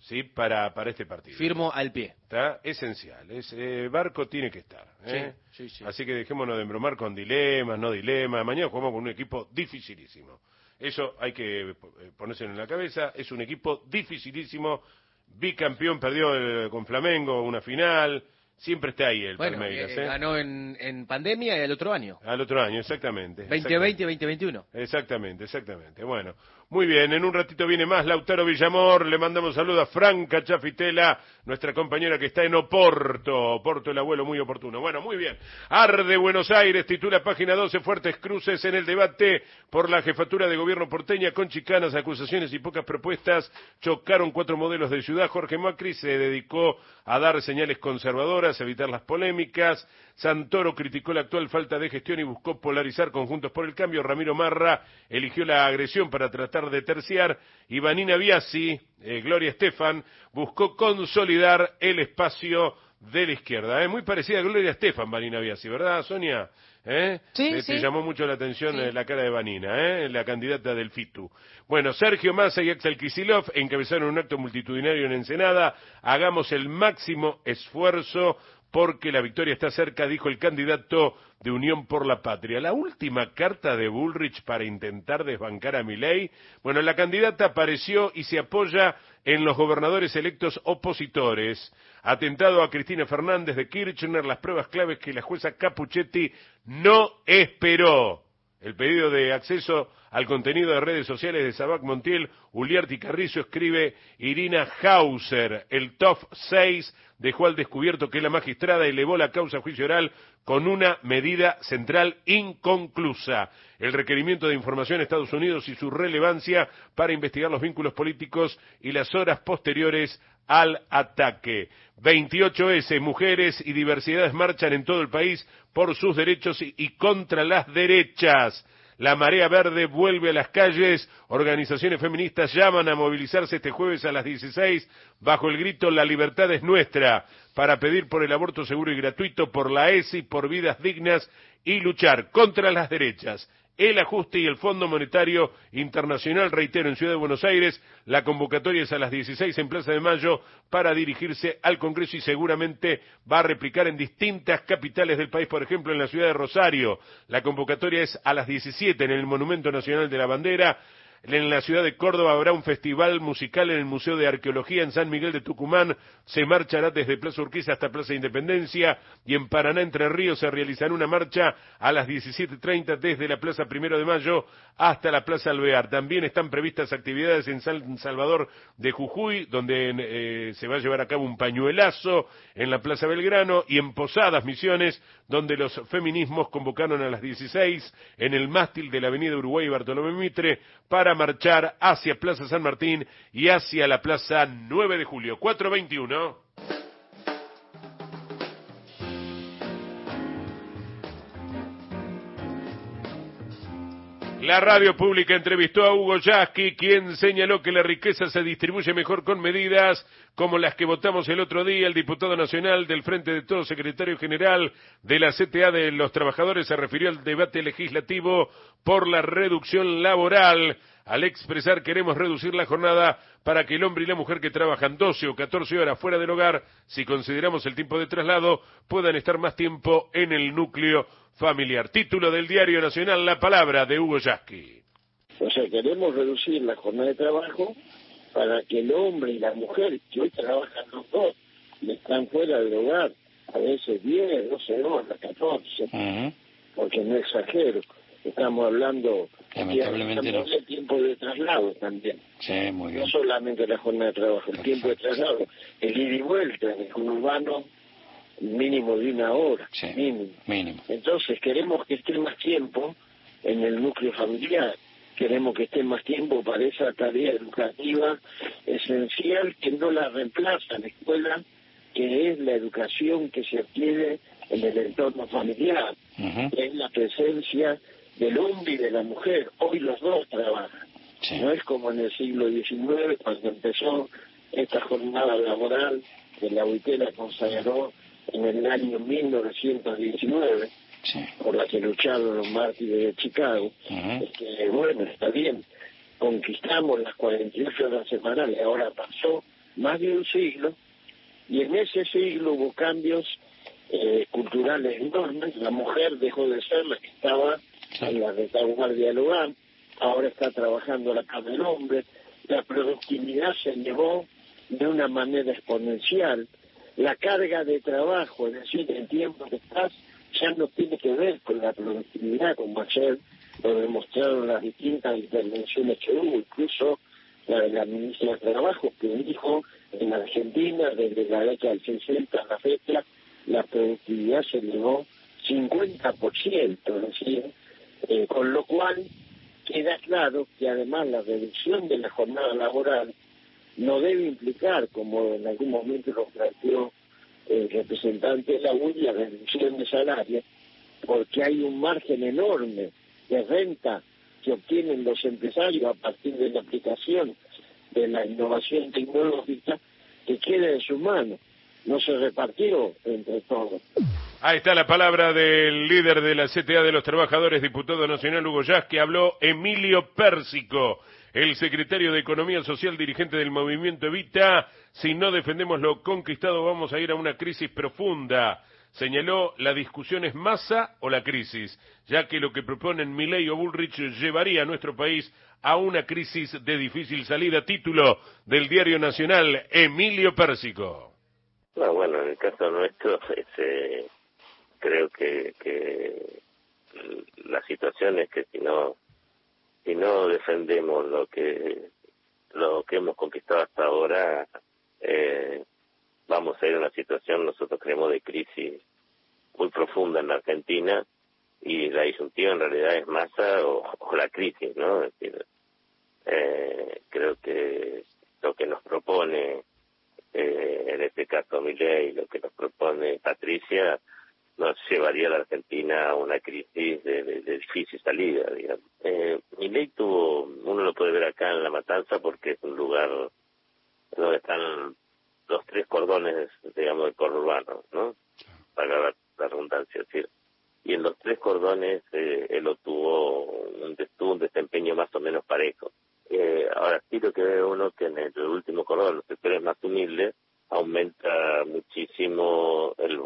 ¿sí? para, para este partido. Firmo al pie. Está esencial. Es, eh, Barco tiene que estar. ¿eh? Sí, sí, sí. Así que dejémonos de embromar con dilemas, no dilemas. Mañana jugamos con un equipo dificilísimo. Eso hay que ponérselo en la cabeza. Es un equipo dificilísimo. Bicampeón, perdió el, con Flamengo una final. Siempre está ahí el bueno, Palmeiras. Eh, ¿eh? Ganó en, en pandemia y el otro año. Al otro año, exactamente. veinte veinte, veinte veintiuno. Exactamente, exactamente. Bueno, muy bien, en un ratito viene más Lautaro Villamor, le mandamos saludos a Franca Chafitela, nuestra compañera que está en Oporto, Oporto el abuelo muy oportuno. Bueno, muy bien. Arde Buenos Aires, titula página doce, fuertes cruces en el debate por la jefatura de gobierno porteña, con chicanas, acusaciones y pocas propuestas, chocaron cuatro modelos de ciudad. Jorge Macri se dedicó a dar señales conservadoras, evitar las polémicas. Santoro criticó la actual falta de gestión y buscó polarizar con Juntos por el Cambio. Ramiro Marra eligió la agresión para tratar de terciar. Y Vanina Biasi, eh, Gloria Estefan, buscó consolidar el espacio de la izquierda. ¿eh? Muy parecida a Gloria Estefan, Vanina Biasi, ¿verdad, Sonia? ¿Eh? Sí, Te, sí. te llamó mucho la atención Sí. eh, la cara de Vanina, ¿eh? la candidata del FITU. Bueno, Sergio Massa y Axel Kicillof encabezaron un acto multitudinario en Ensenada. Hagamos el máximo esfuerzo porque la victoria está cerca, dijo el candidato de Unión por la Patria. La última carta de Bullrich para intentar desbancar a Milei, bueno, la candidata apareció y se apoya en los gobernadores electos opositores. Atentado a Cristina Fernández de Kirchner, las pruebas claves que la jueza Capuchetti no esperó. El pedido de acceso al contenido de redes sociales de Sabac Montiel, Uliarty Carrizo, escribe Irina Hauser. El top seis dejó al descubierto que la magistrada elevó la causa a juicio oral con una medida central inconclusa. El requerimiento de información a Estados Unidos y su relevancia para investigar los vínculos políticos y las horas posteriores al ataque. veintiocho ese, mujeres y diversidades marchan en todo el país por sus derechos y, y contra las derechas. La Marea Verde vuelve a las calles, organizaciones feministas llaman a movilizarse este jueves a las dieciséis bajo el grito La libertad es nuestra, para pedir por el aborto seguro y gratuito, por la E S I, por vidas dignas y luchar contra las derechas. El ajuste y el Fondo Monetario Internacional, reitero, en Ciudad de Buenos Aires, la convocatoria es a las dieciséis en Plaza de Mayo para dirigirse al Congreso y seguramente va a replicar en distintas capitales del país, por ejemplo en la ciudad de Rosario. La convocatoria es a las diecisiete en el Monumento Nacional de la Bandera. En la ciudad de Córdoba habrá un festival musical en el Museo de Arqueología. En San Miguel de Tucumán se marchará desde Plaza Urquiza hasta Plaza Independencia. Y en Paraná, Entre Ríos, se realizará una marcha a las diecisiete treinta desde la Plaza Primero de Mayo hasta la Plaza Alvear. También están previstas actividades en San Salvador de Jujuy, donde eh, se va a llevar a cabo un pañuelazo, en la Plaza Belgrano, y en Posadas, Misiones, donde los feminismos convocaron a las dieciséis en el mástil de la Avenida Uruguay y Bartolomé Mitre para marchar hacia Plaza San Martín y hacia la Plaza nueve de julio. cuatro veintiuno. La radio pública entrevistó a Hugo Yasky, quien señaló que la riqueza se distribuye mejor con medidas como las que votamos el otro día. El diputado nacional del Frente de Todos, secretario general de la C T A de los Trabajadores, se refirió al debate legislativo por la reducción laboral. Al expresar queremos reducir la jornada para que el hombre y la mujer que trabajan doce o catorce horas fuera del hogar, si consideramos el tiempo de traslado, puedan estar más tiempo en el núcleo familiar. Título del Diario Nacional, La Palabra, de Hugo Yasky. O sea, queremos reducir la jornada de trabajo para que el hombre y la mujer, que hoy trabajan los dos, y están fuera del hogar, a veces diez, doce horas, catorce, uh-huh. Porque no exagero, estamos hablando lamentablemente no. del tiempo de traslado también. Sí, muy bien. No solamente la jornada de trabajo, el tiempo de traslado, el ir y vuelta en el urbano, mínimo de una hora, sí, mínimo. mínimo. Entonces queremos que esté más tiempo en el núcleo familiar, queremos que esté más tiempo para esa tarea educativa esencial que no la reemplaza la escuela, que es la educación que se adquiere en el entorno familiar, uh-huh. Es la presencia del hombre y de la mujer. Hoy los dos trabajan, sí. No es como en el siglo diecinueve cuando empezó esta jornada laboral que la O I T la consagró en el año mil novecientos diecinueve, sí. Por la que lucharon los mártires de Chicago. Uh-huh. Es que, bueno, está bien, conquistamos las cuarenta y ocho horas semanales, ahora pasó más de un siglo, y en ese siglo hubo cambios eh, culturales enormes. La mujer dejó de ser la que estaba en la retaguardia del hogar, ahora está trabajando la cama del hombre. La productividad se elevó de una manera exponencial. La carga de trabajo, es decir, el tiempo que estás, ya no tiene que ver con la productividad, como ayer lo demostraron las distintas intervenciones que hubo, incluso la de la ministra de Trabajo, que dijo en Argentina, desde la década del sesenta a la fecha, la productividad se elevó cincuenta por ciento, es decir, eh, con lo cual queda claro que además la reducción de la jornada laboral no debe implicar, como en algún momento lo planteó el representante de la U I, la reducción de salarios, porque hay un margen enorme de renta que obtienen los empresarios a partir de la aplicación de la innovación tecnológica que queda en sus manos, no se repartió entre todos. Ahí está la palabra del líder de la C T A de los Trabajadores, diputado nacional Hugo Yas, que habló Emilio Pérsico, el secretario de Economía Social, dirigente del movimiento Evita. Si no defendemos lo conquistado, vamos a ir a una crisis profunda. Señaló, la discusión es masa o la crisis, ya que lo que proponen Milei o Bullrich llevaría a nuestro país a una crisis de difícil salida. Título del Diario Nacional, Emilio Pérsico. No, bueno, en el caso nuestro, ese, creo que, que la situación es que si no, si no defendemos lo que, lo que hemos conquistado hasta ahora, eh, vamos a ir a una situación, nosotros creemos, de crisis muy profunda en la Argentina, y la disyuntiva en realidad es masa o, o la crisis, ¿no? Es decir, eh, creo que lo que nos propone, eh, en este caso Milei, lo que nos propone Patricia, nos llevaría a la Argentina a una crisis de, de, de difícil salida, digamos. Eh, Milei tuvo, uno lo puede ver acá en La Matanza, porque es un lugar donde están los tres cordones, digamos, del conurbano, ¿no? Para la, la redundancia, es decir. Y en los tres cordones eh, él obtuvo un, tuvo un desempeño más o menos parejo. Eh, ahora sí lo que ve uno que en el último cordón, los sectores más humildes, aumenta muchísimo el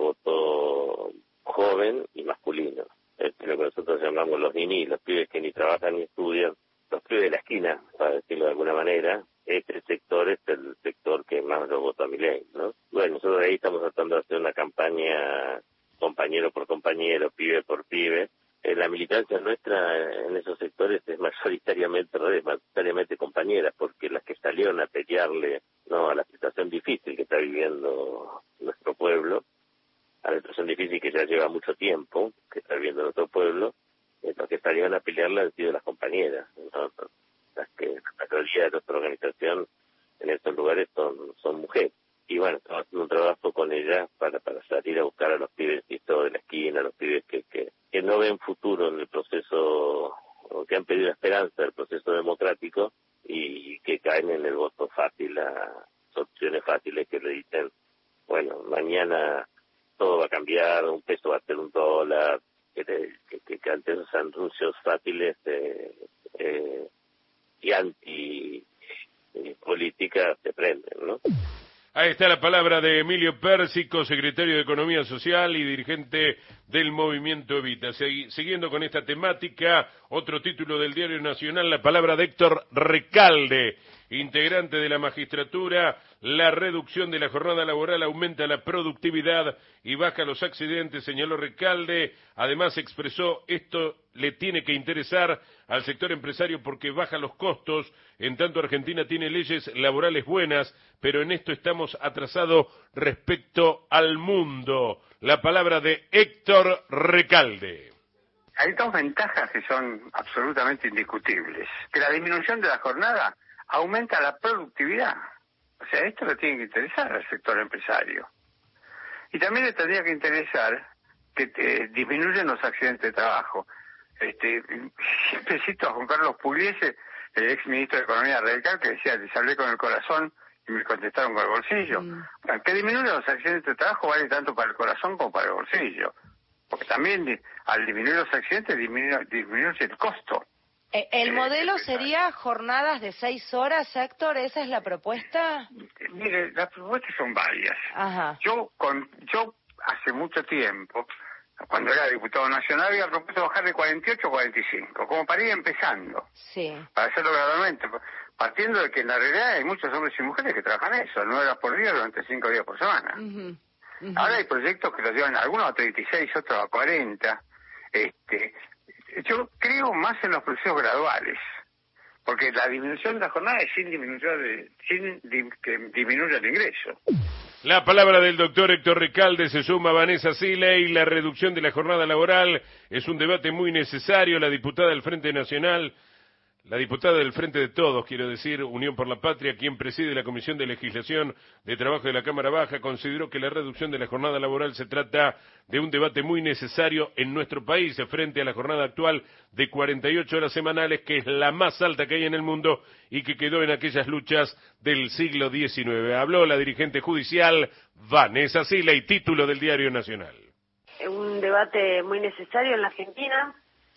voto joven y masculino. Es lo que nosotros llamamos los ninis, los pibes que ni trabajan ni estudian, los pibes de la esquina, para decirlo de alguna manera. Este sector es el sector que más lo vota a Milei, ¿no? Bueno, nosotros ahí estamos tratando de hacer una campaña compañero por compañero, pibe por pibe. Eh, la militancia nuestra en esos sectores es mayoritariamente, es mayoritariamente compañera, porque las que salieron a pelearle, no, a la situación difícil que está viviendo nuestro pueblo, a la situación difícil que ya lleva mucho tiempo, que está viviendo nuestro pueblo, eh, los que salieron a pelearle han sido las compañeras, ¿no? Las que la mayoría de nuestra organización en estos lugares son, son mujeres. Y bueno, estamos haciendo un trabajo con ellas para, para salir a buscar a los pibes de la esquina, a los pibes que, que, que no ven futuro en el proceso, o que han perdido esperanza del proceso democrático, y que caen en el voto fácil, a opciones fáciles que le dicen, bueno, mañana todo va a cambiar, un peso va a ser un dólar, que, que, que, que ante esos anuncios fáciles eh, eh, y anti eh, política se prenden, ¿no? Ahí está la palabra de Emilio Pérsico, secretario de Economía Social y dirigente del movimiento Evita. Segui- siguiendo con esta temática, otro título del Diario Nacional, la palabra de Héctor Recalde, integrante de la magistratura. La reducción de la jornada laboral aumenta la productividad y baja los accidentes, señaló Recalde. Además expresó, esto le tiene que interesar al sector empresario porque baja los costos. En tanto, Argentina tiene leyes laborales buenas, pero en esto estamos atrasados respecto al mundo. La palabra de Héctor Recalde. Hay dos ventajas que son absolutamente indiscutibles. Que la disminución de la jornada aumenta la productividad. O sea, esto le tiene que interesar al sector empresario. Y también le tendría que interesar que eh, disminuyen los accidentes de trabajo. Este, siempre cito a Juan Carlos Pugliese, el ex ministro de Economía radical, que decía, les hablé con el corazón y me contestaron con el bolsillo. Mm. Bueno, que disminuyan los accidentes de trabajo vale tanto para el corazón como para el bolsillo. Porque también al disminuir los accidentes disminuye, disminuye el costo. Eh, ¿El eh, modelo eh, sería jornadas de seis horas, Héctor? ¿Esa es la propuesta? Mire, las propuestas son varias. Ajá. Yo, con, yo hace mucho tiempo, cuando era diputado nacional, había propuesto bajar de cuarenta y ocho a cuarenta y cinco, como para ir empezando, Sí. para hacerlo gradualmente, partiendo de que en la realidad hay muchos hombres y mujeres que trabajan eso, nueve horas por día durante cinco días por semana. Uh-huh. Uh-huh. Ahora hay proyectos que los llevan algunos a treinta y seis, otros a cuarenta. Este, yo creo más en los procesos graduales, porque la disminución de la jornada es sin disminuir, de, sin di, que disminuya el ingreso. La palabra del doctor Héctor Recalde, se suma Vanessa Siley. La reducción de la jornada laboral es un debate muy necesario. La diputada del Frente Nacional, la diputada del Frente de Todos, quiero decir, Unión por la Patria, quien preside la Comisión de Legislación de Trabajo de la Cámara Baja, consideró que la reducción de la jornada laboral se trata de un debate muy necesario en nuestro país frente a la jornada actual de cuarenta y ocho horas semanales, que es la más alta que hay en el mundo y que quedó en aquellas luchas del siglo diecinueve. Habló la dirigente judicial Vanessa Siley, título del Diario Nacional. Un debate muy necesario en la Argentina.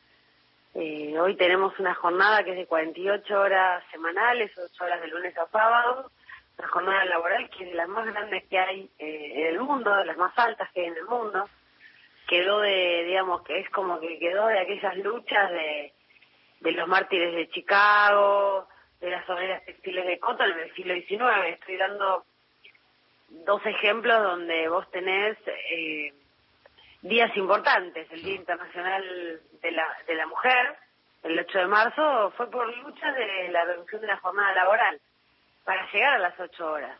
Eh, hoy tenemos una jornada que es de cuarenta y ocho horas semanales, ocho horas de lunes a sábado, una jornada laboral que es de las más grandes que hay eh, en el mundo, de las más altas que hay en el mundo. Quedó de, digamos, que es como que quedó de aquellas luchas de, de los mártires de Chicago, de las obreras textiles de Cotton en el siglo diecinueve. Estoy dando dos ejemplos donde vos tenés eh, días importantes. El Día Internacional de la, de la Mujer, el ocho de marzo, fue por lucha de la reducción de la jornada laboral para llegar a las ocho horas.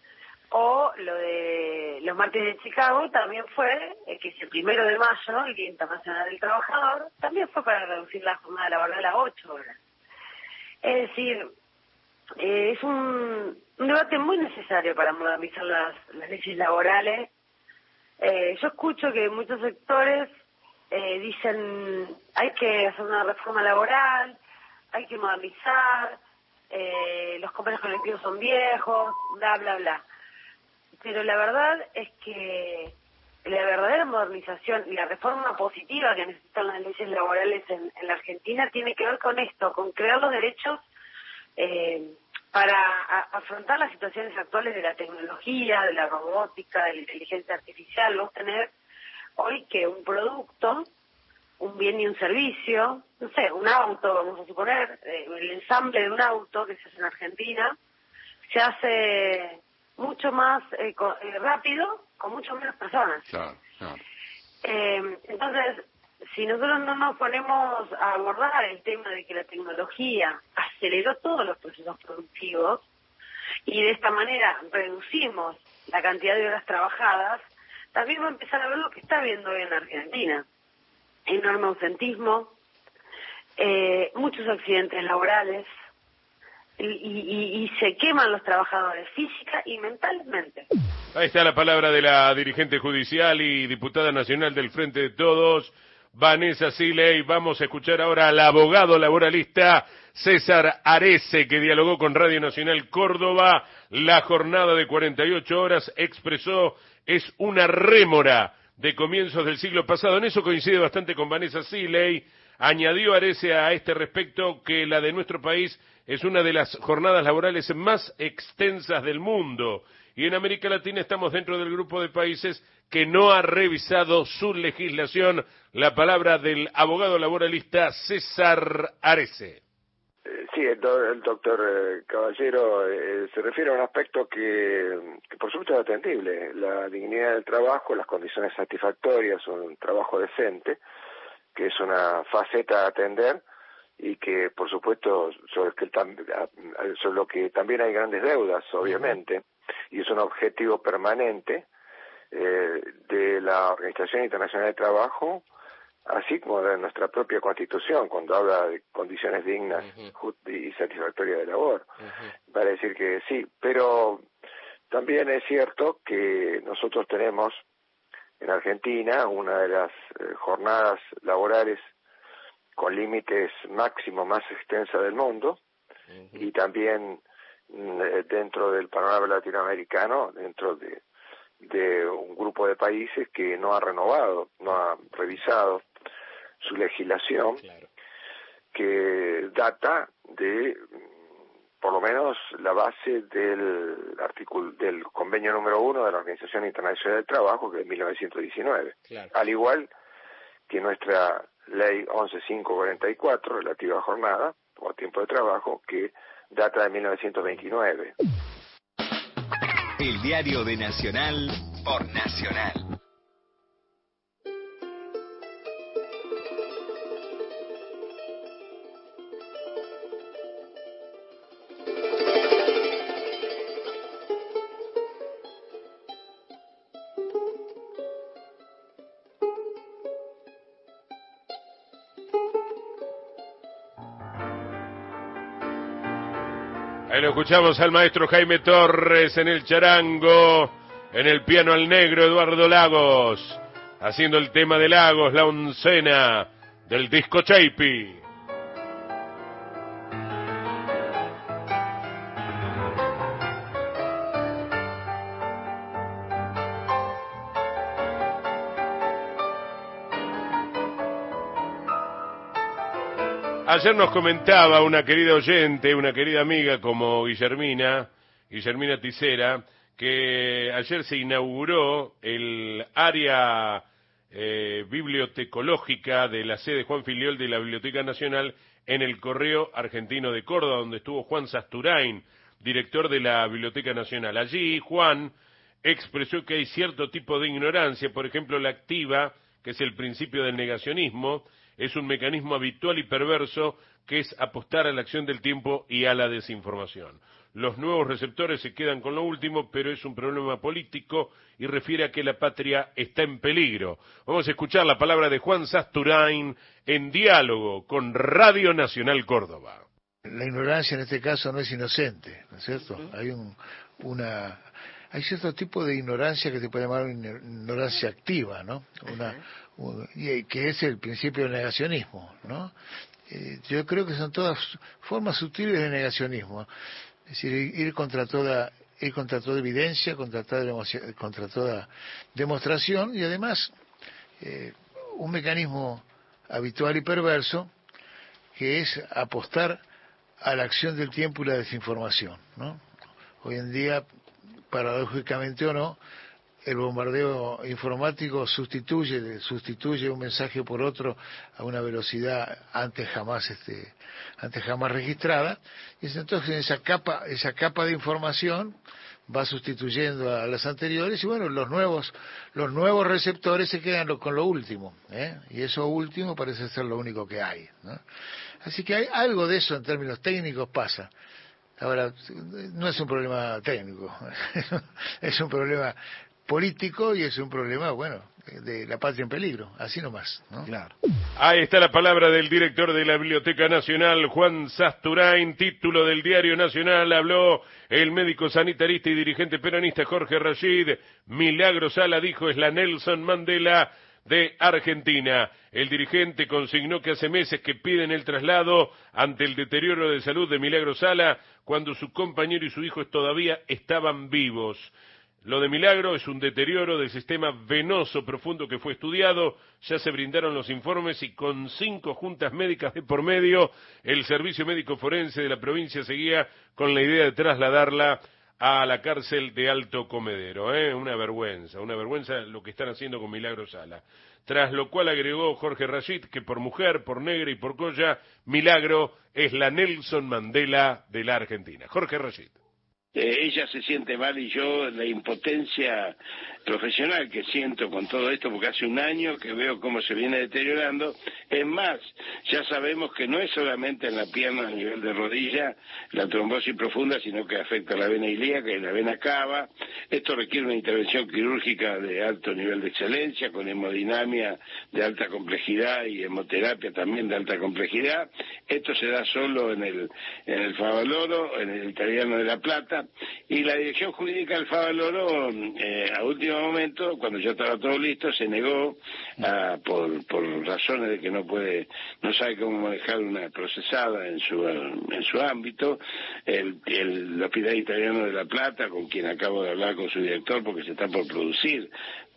O lo de los mártires de Chicago también fue, eh, que es el primero de mayo, el Día Internacional del Trabajador, también fue para reducir la jornada laboral a ocho horas. Es decir, eh, es un, un debate muy necesario para modernizar las, las leyes laborales. Eh, yo escucho que muchos sectores eh, dicen hay que hacer una reforma laboral, hay que modernizar, eh, los convenios colectivos son viejos, bla, bla, bla. Pero la verdad es que la verdadera modernización y la reforma positiva que necesitan las leyes laborales en, en la Argentina tiene que ver con esto, con crear los derechos eh, para a, afrontar las situaciones actuales de la tecnología, de la robótica, de la inteligencia artificial. Vos tenés hoy que un producto, un bien y un servicio, no sé, un auto, vamos a suponer, eh, el ensamble de un auto que se hace en Argentina, se hace mucho más eh, co- eh, rápido, con mucho menos personas. Claro, claro. Eh, entonces, si nosotros no nos ponemos a abordar el tema de que la tecnología aceleró todos los procesos productivos y de esta manera reducimos la cantidad de horas trabajadas, también va a empezar a ver lo que está viendo hoy en Argentina. Enorme ausentismo, eh, muchos accidentes laborales, y, y, y se queman los trabajadores física y mentalmente. Ahí está la palabra de la dirigente judicial y diputada nacional del Frente de Todos, Vanessa Siley. Vamos a escuchar ahora al abogado laboralista César Arese, que dialogó con Radio Nacional Córdoba. La jornada de cuarenta y ocho horas, expresó, es una rémora de comienzos del siglo pasado. En eso coincide bastante con Vanessa Siley. Añadió Arese a este respecto que la de nuestro país es una de las jornadas laborales más extensas del mundo. Y en América Latina estamos dentro del grupo de países que no ha revisado su legislación. La palabra del abogado laboralista César Arese. Eh, sí, el, do, el doctor eh, Caballero eh, se refiere a un aspecto que, que por supuesto es atendible, la dignidad del trabajo, las condiciones satisfactorias, un trabajo decente, que es una faceta a atender y que por supuesto sobre, que, sobre lo que también hay grandes deudas, obviamente, y es un objetivo permanente eh, de la Organización Internacional de Trabajo, así como de nuestra propia Constitución, cuando habla de condiciones dignas uh-huh. y satisfactorias de labor. Uh-huh. Para decir que sí, pero también es cierto que nosotros tenemos en Argentina una de las eh, jornadas laborales con límites máximos más extensa del mundo, uh-huh. y también eh, dentro del panorama latinoamericano, dentro de, de un grupo de países que no ha renovado, no ha revisado su legislación. Claro. que data de por lo menos la base del artículo del convenio número uno de la Organización Internacional del Trabajo, que es mil novecientos diecinueve. Claro. Al igual que nuestra ley once mil quinientos cuarenta y cuatro, relativa a jornada o tiempo de trabajo, que data de mil novecientos veintinueve. El diario de Nacional por Nacional. Ahí lo escuchamos al maestro Jaime Torres en el charango, en el piano al negro Eduardo Lagos, haciendo el tema de Lagos, la oncena del disco Chaipi. Ayer nos comentaba una querida oyente, una querida amiga como Guillermina, Guillermina Tisera, que ayer se inauguró el área eh, bibliotecológica de la sede Juan Filiol de la Biblioteca Nacional en el Correo Argentino de Córdoba, donde estuvo Juan Sasturain, director de la Biblioteca Nacional. Allí Juan expresó que hay cierto tipo de ignorancia, por ejemplo la activa, que es el principio del negacionismo, es un mecanismo habitual y perverso que es apostar a la acción del tiempo y a la desinformación. Los nuevos receptores se quedan con lo último, pero es un problema político y refiere a que la patria está en peligro. Vamos a escuchar la palabra de Juan Sasturain en diálogo con Radio Nacional Córdoba. La ignorancia en este caso no es inocente, ¿no es cierto? Uh-huh. Hay un, una... Hay cierto tipo de ignorancia que se puede llamar ignorancia activa, ¿no? Una, un, y que es el principio del negacionismo, ¿no? Eh, yo creo que son todas formas sutiles de negacionismo, es decir, ir contra toda, ir contra toda evidencia, contra toda, contra toda demostración y además eh, un mecanismo habitual y perverso que es apostar a la acción del tiempo y la desinformación, ¿no? Hoy en día, paradójicamente o no, el bombardeo informático sustituye sustituye un mensaje por otro a una velocidad antes jamás este antes jamás registrada, y entonces esa capa esa capa de información va sustituyendo a las anteriores y bueno, los nuevos los nuevos receptores se quedan con lo último, ¿eh? Y eso último parece ser lo único que hay, ¿no? Así que hay algo de eso en términos técnicos pasa. Ahora, no es un problema técnico, es un problema político y es un problema, bueno, de la patria en peligro, así nomás, ¿no? Claro. Ahí está la palabra del director de la Biblioteca Nacional, Juan Sasturain, título del Diario Nacional, habló el médico sanitarista y dirigente peronista Jorge Rashid. Milagro Sala dijo, es la Nelson Mandela de Argentina. El dirigente consignó que hace meses que piden el traslado ante el deterioro de salud de Milagro Sala cuando su compañero y su hijo todavía estaban vivos. Lo de Milagro es un deterioro del sistema venoso profundo que fue estudiado, ya se brindaron los informes y con cinco juntas médicas de por medio, el Servicio Médico Forense de la provincia seguía con la idea de trasladarla a la cárcel de Alto Comedero, ¿eh? Una vergüenza, una vergüenza lo que están haciendo con Milagro Sala. Tras lo cual agregó Jorge Rashid que por mujer, por negra y por colla, Milagro es la Nelson Mandela de la Argentina. Jorge Rashid. Eh, ella se siente mal y yo la impotencia profesional que siento con todo esto, porque hace un año que veo cómo se viene deteriorando. Es más, ya sabemos que no es solamente en la pierna a nivel de rodilla la trombosis profunda, sino que afecta a la vena ilíaca y la vena cava. Esto requiere una intervención quirúrgica de alto nivel de excelencia, con hemodinamia de alta complejidad y hemoterapia también de alta complejidad. Esto se da solo en el, en el Favaloro, en el Italiano de La Plata, y la dirección jurídica del Favaloro, eh, a último momento, cuando ya estaba todo listo, se negó a, por, por razones de que no puede, no sabe cómo manejar una procesada en su en su ámbito, el, el Hospital Italiano de La Plata, con quien acabo de hablar con su director, porque se está por producir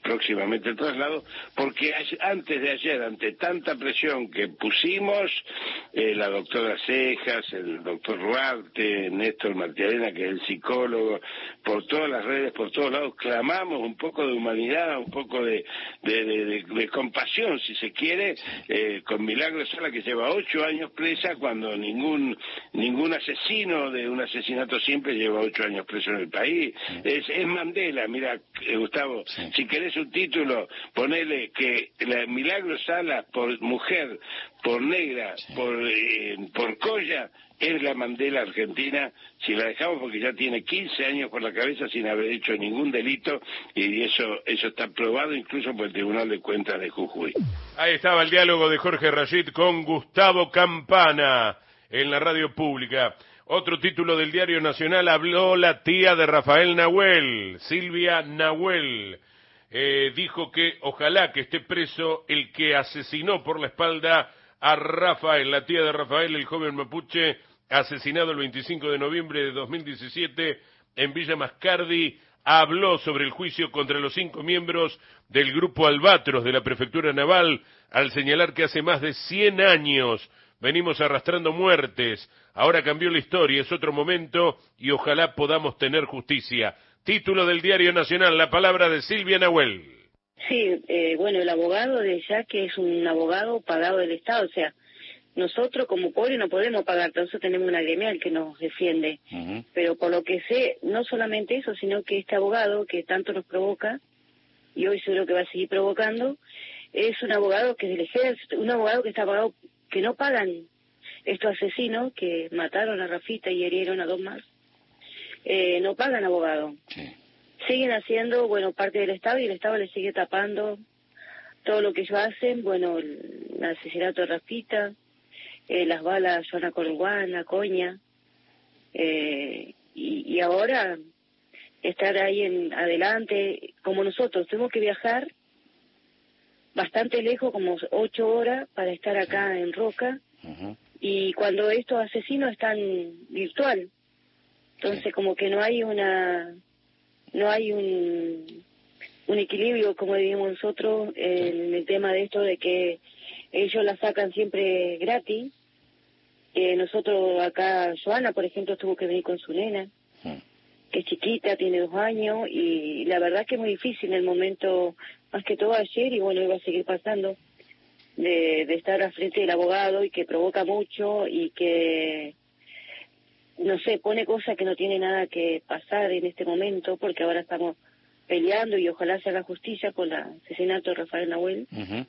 próximamente el traslado, porque antes de ayer, ante tanta presión que pusimos, eh, la doctora Cejas, el doctor Ruarte, Néstor Martiarena, que es el psicólogo, por todas las redes, por todos lados, clamamos un poco de humanidad, un poco de, de, de, de, de compasión, si se quiere, eh, con Milagro Sala, que lleva ocho años presa, cuando ningún ningún asesino de un asesinato simple lleva ocho años preso en el país. Es, es Mandela, mira, eh, Gustavo, sí. Si querés un título, ponele que la Milagro Sala, por mujer, por negra, sí. por eh, por colla, es la Mandela argentina, si la dejamos, porque ya tiene quince años por la cabeza sin haber hecho ningún delito, y eso eso está probado incluso por el Tribunal de Cuentas de Jujuy. Ahí estaba el diálogo de Jorge Rashid con Gustavo Campana en la radio pública. Otro título del Diario Nacional: habló la tía de Rafael Nahuel, Silvia Nahuel. Eh, dijo que ojalá que esté preso el que asesinó por la espalda a Rafael, la tía de Rafael, el joven mapuche asesinado el veinticinco de noviembre de dos mil diecisiete en Villa Mascardi. Habló sobre el juicio contra los cinco miembros del grupo Albatros de la Prefectura Naval, al señalar que hace más de cien años venimos arrastrando muertes. Ahora cambió la historia, es otro momento y ojalá podamos tener justicia. Título del Diario Nacional, la palabra de Silvia Nahuel. Sí, eh, bueno, el abogado de ya que es un abogado pagado del Estado, o sea, nosotros como pobres no podemos pagar, nosotros tenemos una gremial que nos defiende, uh-huh. Pero por lo que sé, no solamente eso, sino que este abogado que tanto nos provoca, y hoy seguro que va a seguir provocando, es un abogado que es del ejército, un abogado que está pagado, que no pagan estos asesinos que mataron a Rafita y herieron a dos más, eh, no pagan abogado. Sí. Siguen haciendo, bueno, parte del Estado, y el Estado les sigue tapando todo lo que ellos hacen, bueno, el, el asesinato de Rafita, eh, las balas Joana Colguana, Coña, eh, y, y ahora estar ahí en adelante, como nosotros, tenemos que viajar bastante lejos, como ocho horas, para estar acá en Roca, uh-huh. Y cuando estos asesinos están virtual, entonces sí. Como que no hay una, no hay un, un equilibrio, como decimos nosotros, en el tema de esto de que ellos la sacan siempre gratis. Eh, nosotros acá, Joana, por ejemplo, tuvo que venir con su nena, uh-huh. Que es chiquita, tiene dos años, y la verdad que es muy difícil en el momento, más que todo ayer, y bueno, iba a seguir pasando, de, de estar al frente del abogado, y que provoca mucho, y que, no sé, pone cosas que no tiene nada que pasar en este momento, porque ahora estamos peleando, y ojalá se haga justicia por el asesinato de Rafael Nahuel. Uh-huh.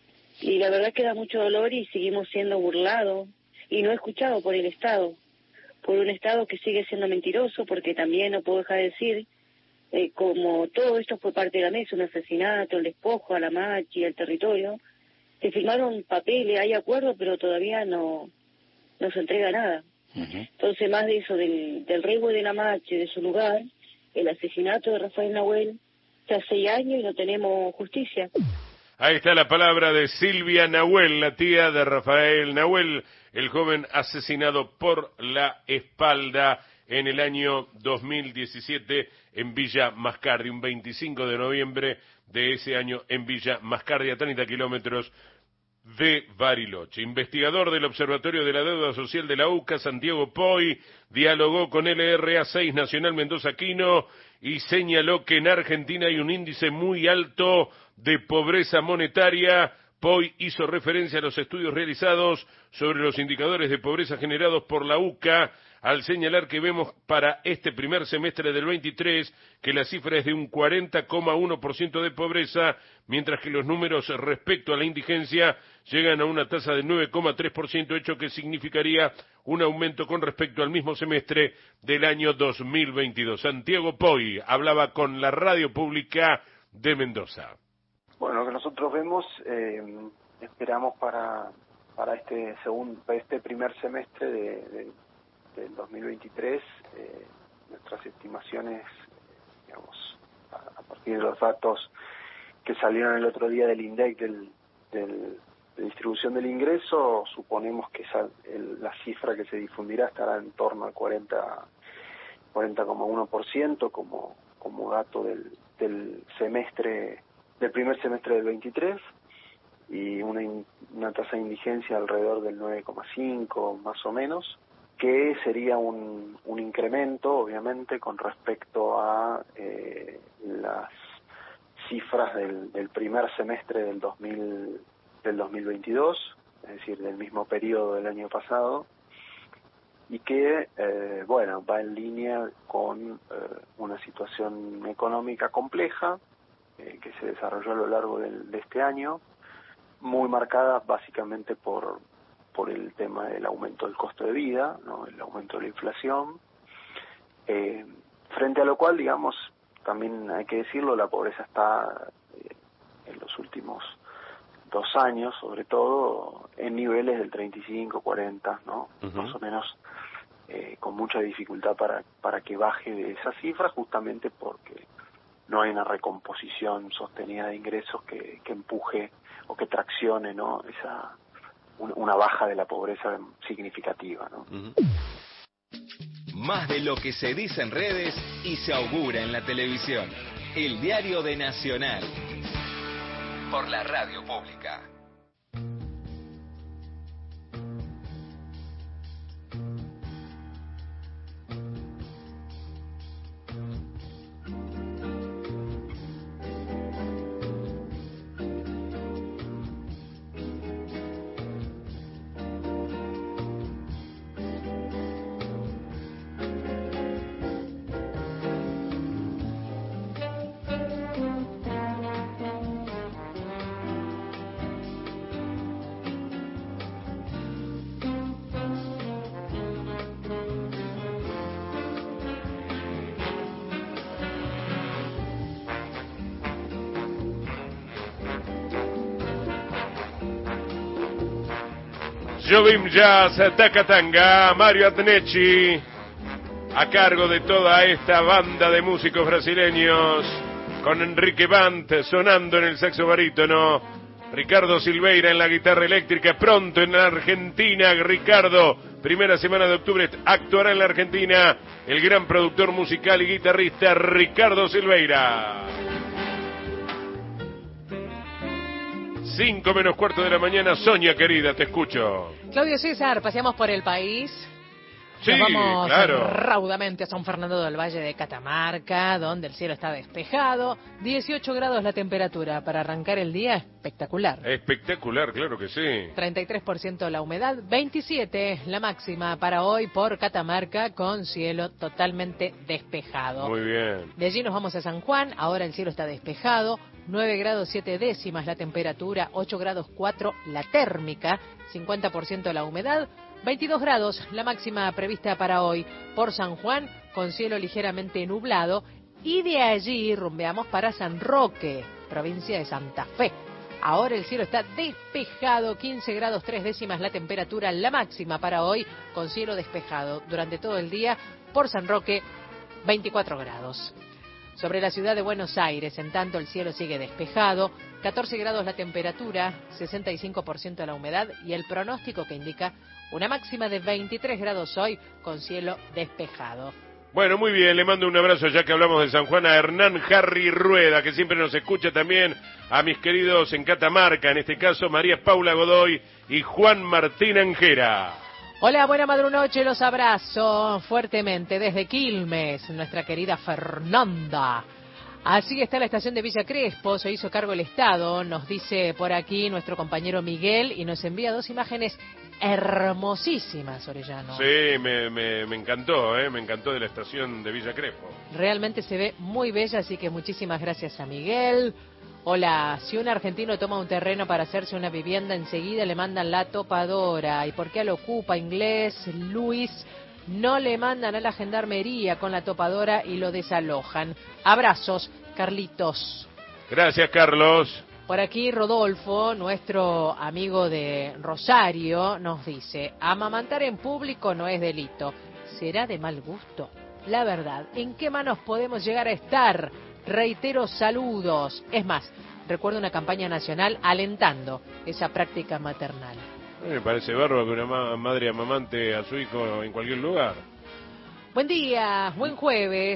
Y la verdad que da mucho dolor, y seguimos siendo burlados, y no escuchados por el Estado. Por un Estado que sigue siendo mentiroso, porque también no puedo dejar de decir, eh, como todo esto fue parte de la mesa, un asesinato, el despojo a la Machi, al territorio, se firmaron papeles, hay acuerdos, pero todavía no, no se entrega nada. Uh-huh. Entonces, más de eso, del, del rebo de la Machi, de su lugar, el asesinato de Rafael Nahuel, hace seis años y no tenemos justicia. Ahí está la palabra de Silvia Nahuel, la tía de Rafael Nahuel, el joven asesinado por la espalda en el año dos mil diecisiete en Villa Mascardi, un veinticinco de noviembre de ese año en Villa Mascardi, a treinta kilómetros de Bariloche. Investigador del Observatorio de la Deuda Social de la U C A, Santiago Poi, dialogó con L R A seis Nacional Mendoza Quino y señaló que en Argentina hay un índice muy alto de pobreza monetaria. Poi hizo referencia a los estudios realizados sobre los indicadores de pobreza generados por la U C A, al señalar que vemos para este primer semestre del veintitrés que la cifra es de un cuarenta coma uno por ciento de pobreza, mientras que los números respecto a la indigencia llegan a una tasa de nueve coma tres por ciento, hecho que significaría un aumento con respecto al mismo semestre del año dos mil veintidós. Santiago Poi hablaba con la radio pública de Mendoza. Bueno, lo que nosotros vemos, eh, esperamos para para este segundo, para este primer semestre de, de, del dos mil veintitrés, eh, nuestras estimaciones, digamos, a, a partir de los datos que salieron el otro día del INDEC, del, del, de distribución del ingreso, suponemos que esa, el, la cifra que se difundirá estará en torno al cuarenta coma uno por ciento como, como dato del, del semestre del primer semestre del veintitrés y una, in, una tasa de indigencia alrededor del nueve coma cinco más o menos, que sería un, un incremento, obviamente, con respecto a eh, las cifras del, del primer semestre del dos mil, del dos mil veintidós, es decir, del mismo periodo del año pasado, y que, eh, bueno, va en línea con eh, una situación económica compleja eh, que se desarrolló a lo largo del, de este año, muy marcada básicamente por por el tema del aumento del costo de vida, ¿no? El aumento de la inflación, eh, frente a lo cual, digamos, también hay que decirlo, la pobreza está eh, en los últimos dos años, sobre todo, en niveles del treinta y cinco, cuarenta, ¿no? Uh-huh. Más o menos, eh, con mucha dificultad para, para que baje de esa cifra, justamente porque no hay una recomposición sostenida de ingresos que, que empuje o que traccione, ¿no? Esa una baja de la pobreza significativa, ¿no? Uh-huh. Más de lo que se dice en redes y se augura en la televisión. El diario de Nacional. Por la radio pública. Jovim Jazz, Tacatanga, Mario Adnecci, a cargo de toda esta banda de músicos brasileños, con Enrique Bant sonando en el saxo barítono, Ricardo Silveira en la guitarra eléctrica. Pronto en la Argentina, Ricardo, primera semana de octubre, actuará en la Argentina el gran productor musical y guitarrista Ricardo Silveira. Cinco menos cuarto de la mañana. Sonia, querida, te escucho. Claudio César, paseamos por el país. Sí, Nos vamos claro. raudamente a San Fernando del Valle de Catamarca, donde el cielo está despejado. dieciocho grados la temperatura para arrancar el día, espectacular. Espectacular, claro que sí. treinta y tres por ciento la humedad, veintisiete la máxima para hoy por Catamarca, con cielo totalmente despejado. Muy bien. De allí nos vamos a San Juan, ahora el cielo está despejado. nueve grados siete décimas la temperatura, ocho grados cuatro la térmica, cincuenta por ciento la humedad, veintidós grados la máxima prevista para hoy por San Juan, con cielo ligeramente nublado, y de allí rumbeamos para San Roque, provincia de Santa Fe. Ahora el cielo está despejado, quince grados tres décimas la temperatura, la máxima para hoy, con cielo despejado durante todo el día por San Roque, veinticuatro grados. Sobre la ciudad de Buenos Aires, en tanto, el cielo sigue despejado, catorce grados la temperatura, sesenta y cinco por ciento la humedad, y el pronóstico que indica una máxima de veintitrés grados hoy, con cielo despejado. Bueno, muy bien, le mando un abrazo, ya que hablamos de San Juan, a Hernán Harry Rueda, que siempre nos escucha también, a mis queridos en Catamarca, en este caso María Paula Godoy y Juan Martín Anjera. Hola, buena madrunoche, los abrazo fuertemente desde Quilmes, nuestra querida Fernanda. Así está la estación de Villa Crespo, se hizo cargo el Estado, nos dice por aquí nuestro compañero Miguel, y nos envía dos imágenes hermosísimas, Orellano. Sí, me, me, me encantó, ¿eh? me encantó de la estación de Villa Crespo. Realmente se ve muy bella, así que muchísimas gracias a Miguel. Hola, si un argentino toma un terreno para hacerse una vivienda, enseguida le mandan la topadora. ¿Y por qué al ocupa inglés, Luis? No le mandan a la gendarmería con la topadora y lo desalojan. Abrazos, Carlitos. Gracias, Carlos. Por aquí Rodolfo, nuestro amigo de Rosario, nos dice: amamantar en público no es delito. ¿Será de mal gusto? La verdad, ¿en qué manos podemos llegar a estar? Reitero, saludos. Es más, recuerdo una campaña nacional alentando esa práctica maternal. Me parece bárbaro que una ma- madre amamante a su hijo en cualquier lugar. Buen día, buen jueves.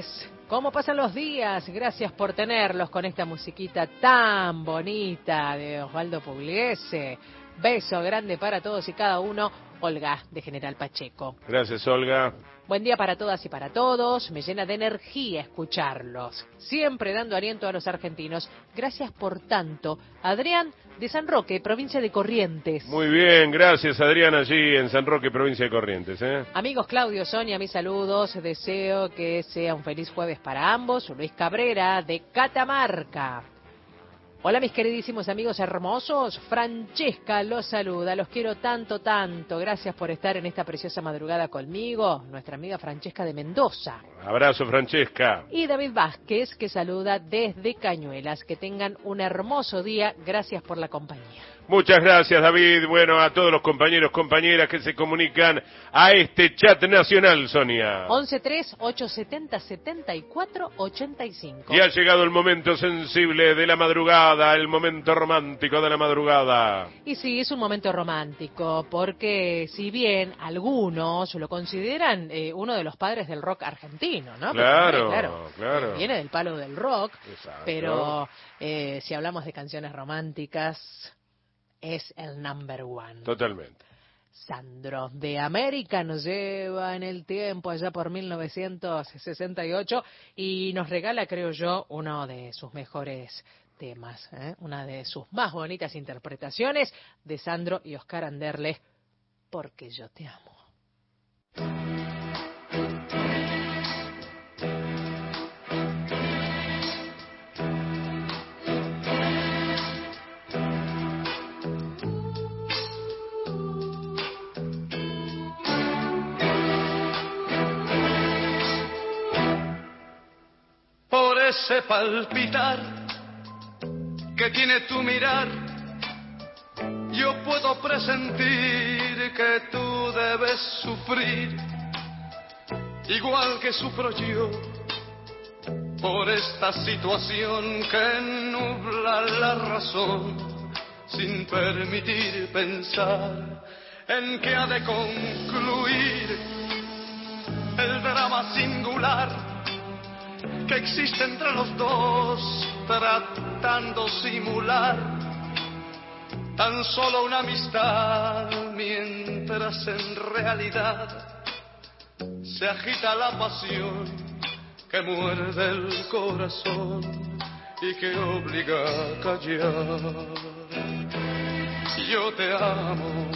¿Cómo pasan los días? Gracias por tenerlos con esta musiquita tan bonita de Osvaldo Pugliese. Beso grande para todos y cada uno. Olga, de General Pacheco. Gracias, Olga. Buen día para todas y para todos. Me llena de energía escucharlos. Siempre dando aliento a los argentinos. Gracias por tanto. Adrián, de San Roque, provincia de Corrientes. Muy bien, gracias, Adrián, allí en San Roque, provincia de Corrientes. ¿eh? Amigos Claudio, Sonia, mis saludos. Deseo que sea un feliz jueves para ambos. Luis Cabrera, de Catamarca. Hola mis queridísimos amigos hermosos, Francesca los saluda, los quiero tanto, tanto, gracias por estar en esta preciosa madrugada conmigo, nuestra amiga Francesca de Mendoza. Abrazo, Francesca. Y David Vázquez, que saluda desde Cañuelas, que tengan un hermoso día, gracias por la compañía. Muchas gracias, David. Bueno, a todos los compañeros, compañeras que se comunican a este chat nacional, Sonia. once tres ocho setenta setenta y cuatro ochenta y cinco. Y ha llegado el momento sensible de la madrugada, el momento romántico de la madrugada. Y sí, es un momento romántico, porque si bien algunos lo consideran eh, uno de los padres del rock argentino, ¿no? Claro, Porque, claro, claro. Viene del palo del rock, Exacto. pero eh, si hablamos de canciones románticas, es el number one. Totalmente. Sandro de América nos lleva en el tiempo allá por mil novecientos sesenta y ocho y nos regala, creo yo, uno de sus mejores temas, ¿eh? Una de sus más bonitas interpretaciones de Sandro y Oscar Anderle, Porque yo te amo. Por ese palpitar que tiene tu mirar, yo puedo presentir que tú debes sufrir, igual que sufro yo, por esta situación que nubla la razón, sin permitir pensar en que ha de concluir el drama singular que existe entre los dos, tratando simular tan solo una amistad, mientras en realidad se agita la pasión que muerde el corazón y que obliga a callar. Yo te amo,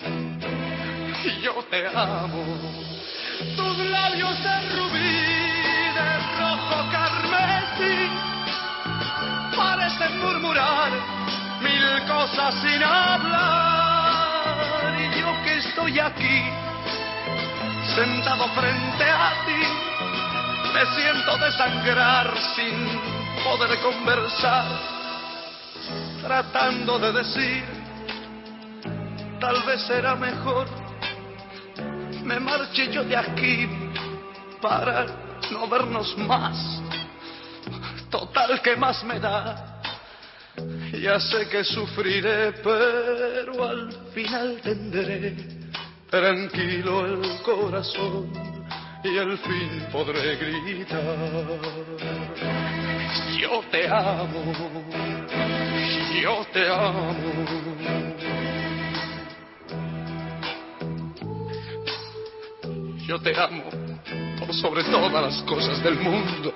yo te amo, tus labios de rubí, de rojo carmesí, parecen murmurar mil cosas sin hablar, y yo que estoy aquí, sentado frente a ti, me siento desangrar sin poder conversar, tratando de decir, tal vez será mejor me marche yo de aquí para no vernos más. Total, ¿qué más me da? Ya sé que sufriré, pero al final tendré tranquilo el corazón y al fin podré gritar. Yo te amo, yo te amo. Yo te amo por sobre todas las cosas del mundo.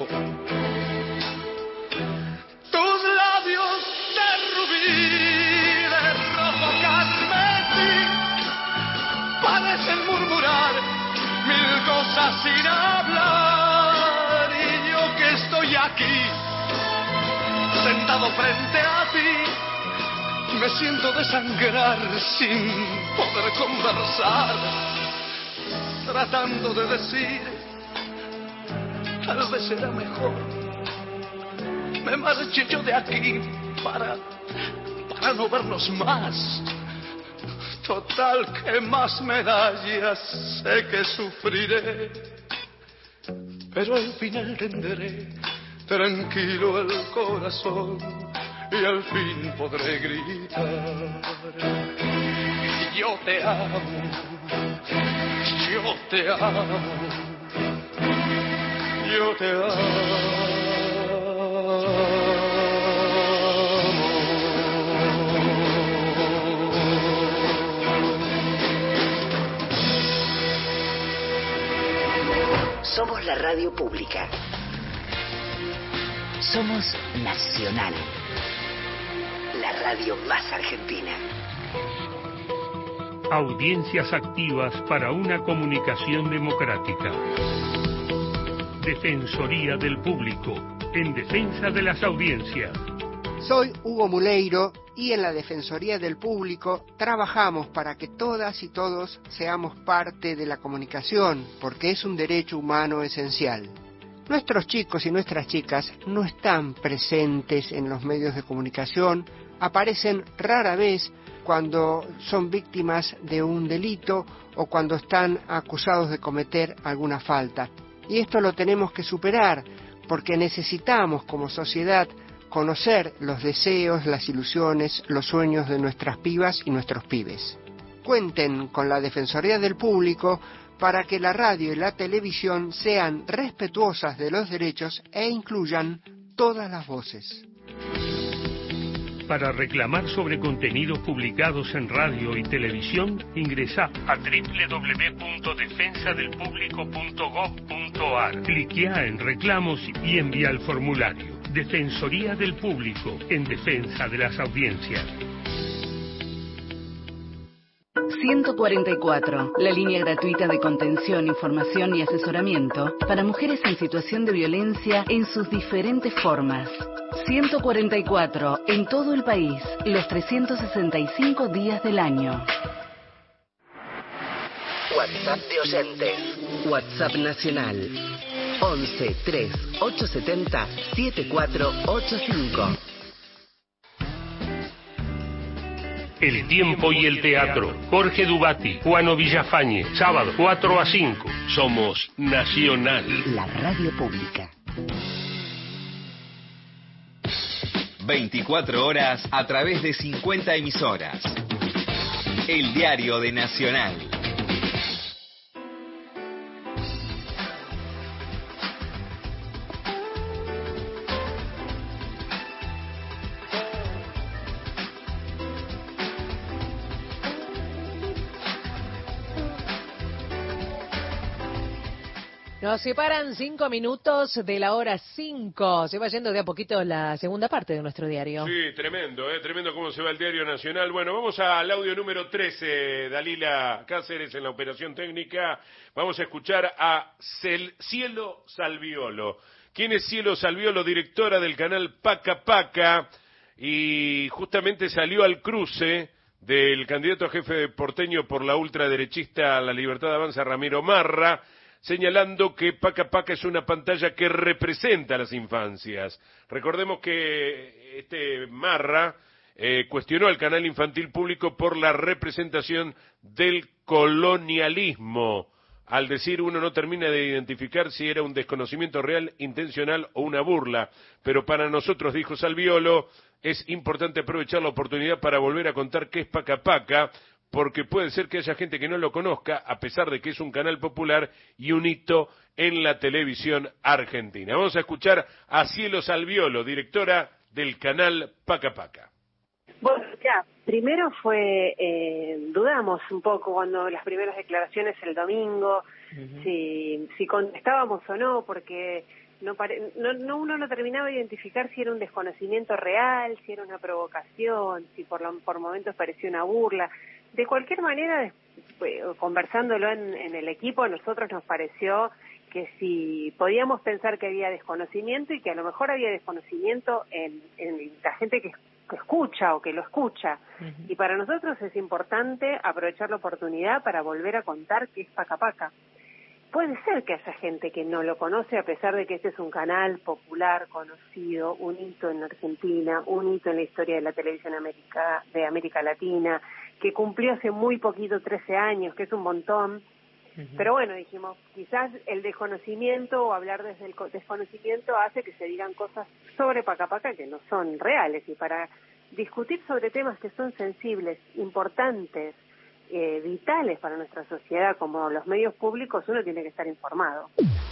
Tus labios de rubí, de rojo carmesí, parecen murmurar mil cosas sin hablar, y yo que estoy aquí, sentado frente a ti, me siento desangrar sin poder conversar, tratando de decir, tal vez será mejor me marche yo de aquí para, para no vernos más. Total, ¿qué más me da? Ya sé que sufriré, pero al final tendré tranquilo el corazón y al fin podré gritar. Yo te amo, yo te amo, yo te amo. Somos la radio pública. Somos Nacional. La radio más argentina. Audiencias activas para una comunicación democrática. Defensoría del Público, en defensa de las audiencias. Soy Hugo Muleiro y en la Defensoría del Público trabajamos para que todas y todos seamos parte de la comunicación, porque es un derecho humano esencial. Nuestros chicos y nuestras chicas no están presentes en los medios de comunicación, aparecen rara vez cuando son víctimas de un delito o cuando están acusados de cometer alguna falta. Y esto lo tenemos que superar, porque necesitamos como sociedad conocer los deseos, las ilusiones, los sueños de nuestras pibas y nuestros pibes. Cuenten con la Defensoría del Público para que la radio y la televisión sean respetuosas de los derechos e incluyan todas las voces. Para reclamar sobre contenidos publicados en radio y televisión, ingresa a doble u doble u doble u punto defensa del público punto gob punto ar. Cliquea en Reclamos y envía el formulario. Defensoría del Público, en defensa de las audiencias. ciento cuarenta y cuatro, la línea gratuita de contención, información y asesoramiento para mujeres en situación de violencia en sus diferentes formas. ciento cuarenta y cuatro, en todo el país, los trescientos sesenta y cinco días del año. WhatsApp de oyentes. WhatsApp nacional. once tres ocho setenta siete cuatro ocho cinco. El tiempo y el teatro. Jorge Dubati, Juano Villafañe, sábado cuatro a cinco. Somos Nacional. La radio pública. veinticuatro horas a través de cincuenta emisoras. El diario de Nacional. Nos separan cinco minutos de la hora cinco. Se va yendo de a poquito la segunda parte de nuestro diario. Sí, tremendo, ¿eh? Tremendo cómo se va el diario nacional. Bueno, vamos al audio número trece, Dalila Cáceres en la operación técnica. Vamos a escuchar a Cel Cielo Salviolo. ¿Quién es Cielo Salviolo? Directora del canal Paca Paca. Y justamente salió al cruce del candidato a jefe de porteño por la ultraderechista La Libertad Avanza, Ramiro Marra, señalando que Paca Paca es una pantalla que representa a las infancias. Recordemos que este Marra eh, cuestionó al canal infantil público por la representación del colonialismo. Al decir, uno no termina de identificar si era un desconocimiento real, intencional o una burla. Pero para nosotros, dijo Salviolo, es importante aprovechar la oportunidad para volver a contar qué es Paca Paca, porque puede ser que haya gente que no lo conozca, a pesar de que es un canal popular y un hito en la televisión argentina. Vamos a escuchar a Cielo Salviolo, directora del canal Paca Paca. Bueno, ya, primero fue, eh, dudamos un poco cuando las primeras declaraciones el domingo, uh-huh. si, si contestábamos o no, porque no, pare, no, no uno no terminaba de identificar si era un desconocimiento real, si era una provocación, si por, lo, por momentos parecía una burla. De cualquier manera, conversándolo en, en el equipo, a nosotros nos pareció que si podíamos pensar que había desconocimiento y que a lo mejor había desconocimiento en, en la gente que, que escucha o que lo escucha. Uh-huh. Y para nosotros es importante aprovechar la oportunidad para volver a contar qué es Paca Paca. Puede ser que haya gente que no lo conoce, a pesar de que este es un canal popular, conocido, un hito en Argentina, un hito en la historia de la televisión América, de América Latina, que cumplió hace muy poquito, trece años, que es un montón. Uh-huh. Pero bueno, dijimos, quizás el desconocimiento o hablar desde el desconocimiento hace que se digan cosas sobre Paca Paca que no son reales. Y para discutir sobre temas que son sensibles, importantes, Eh, vitales para nuestra sociedad, como los medios públicos, uno tiene que estar informado.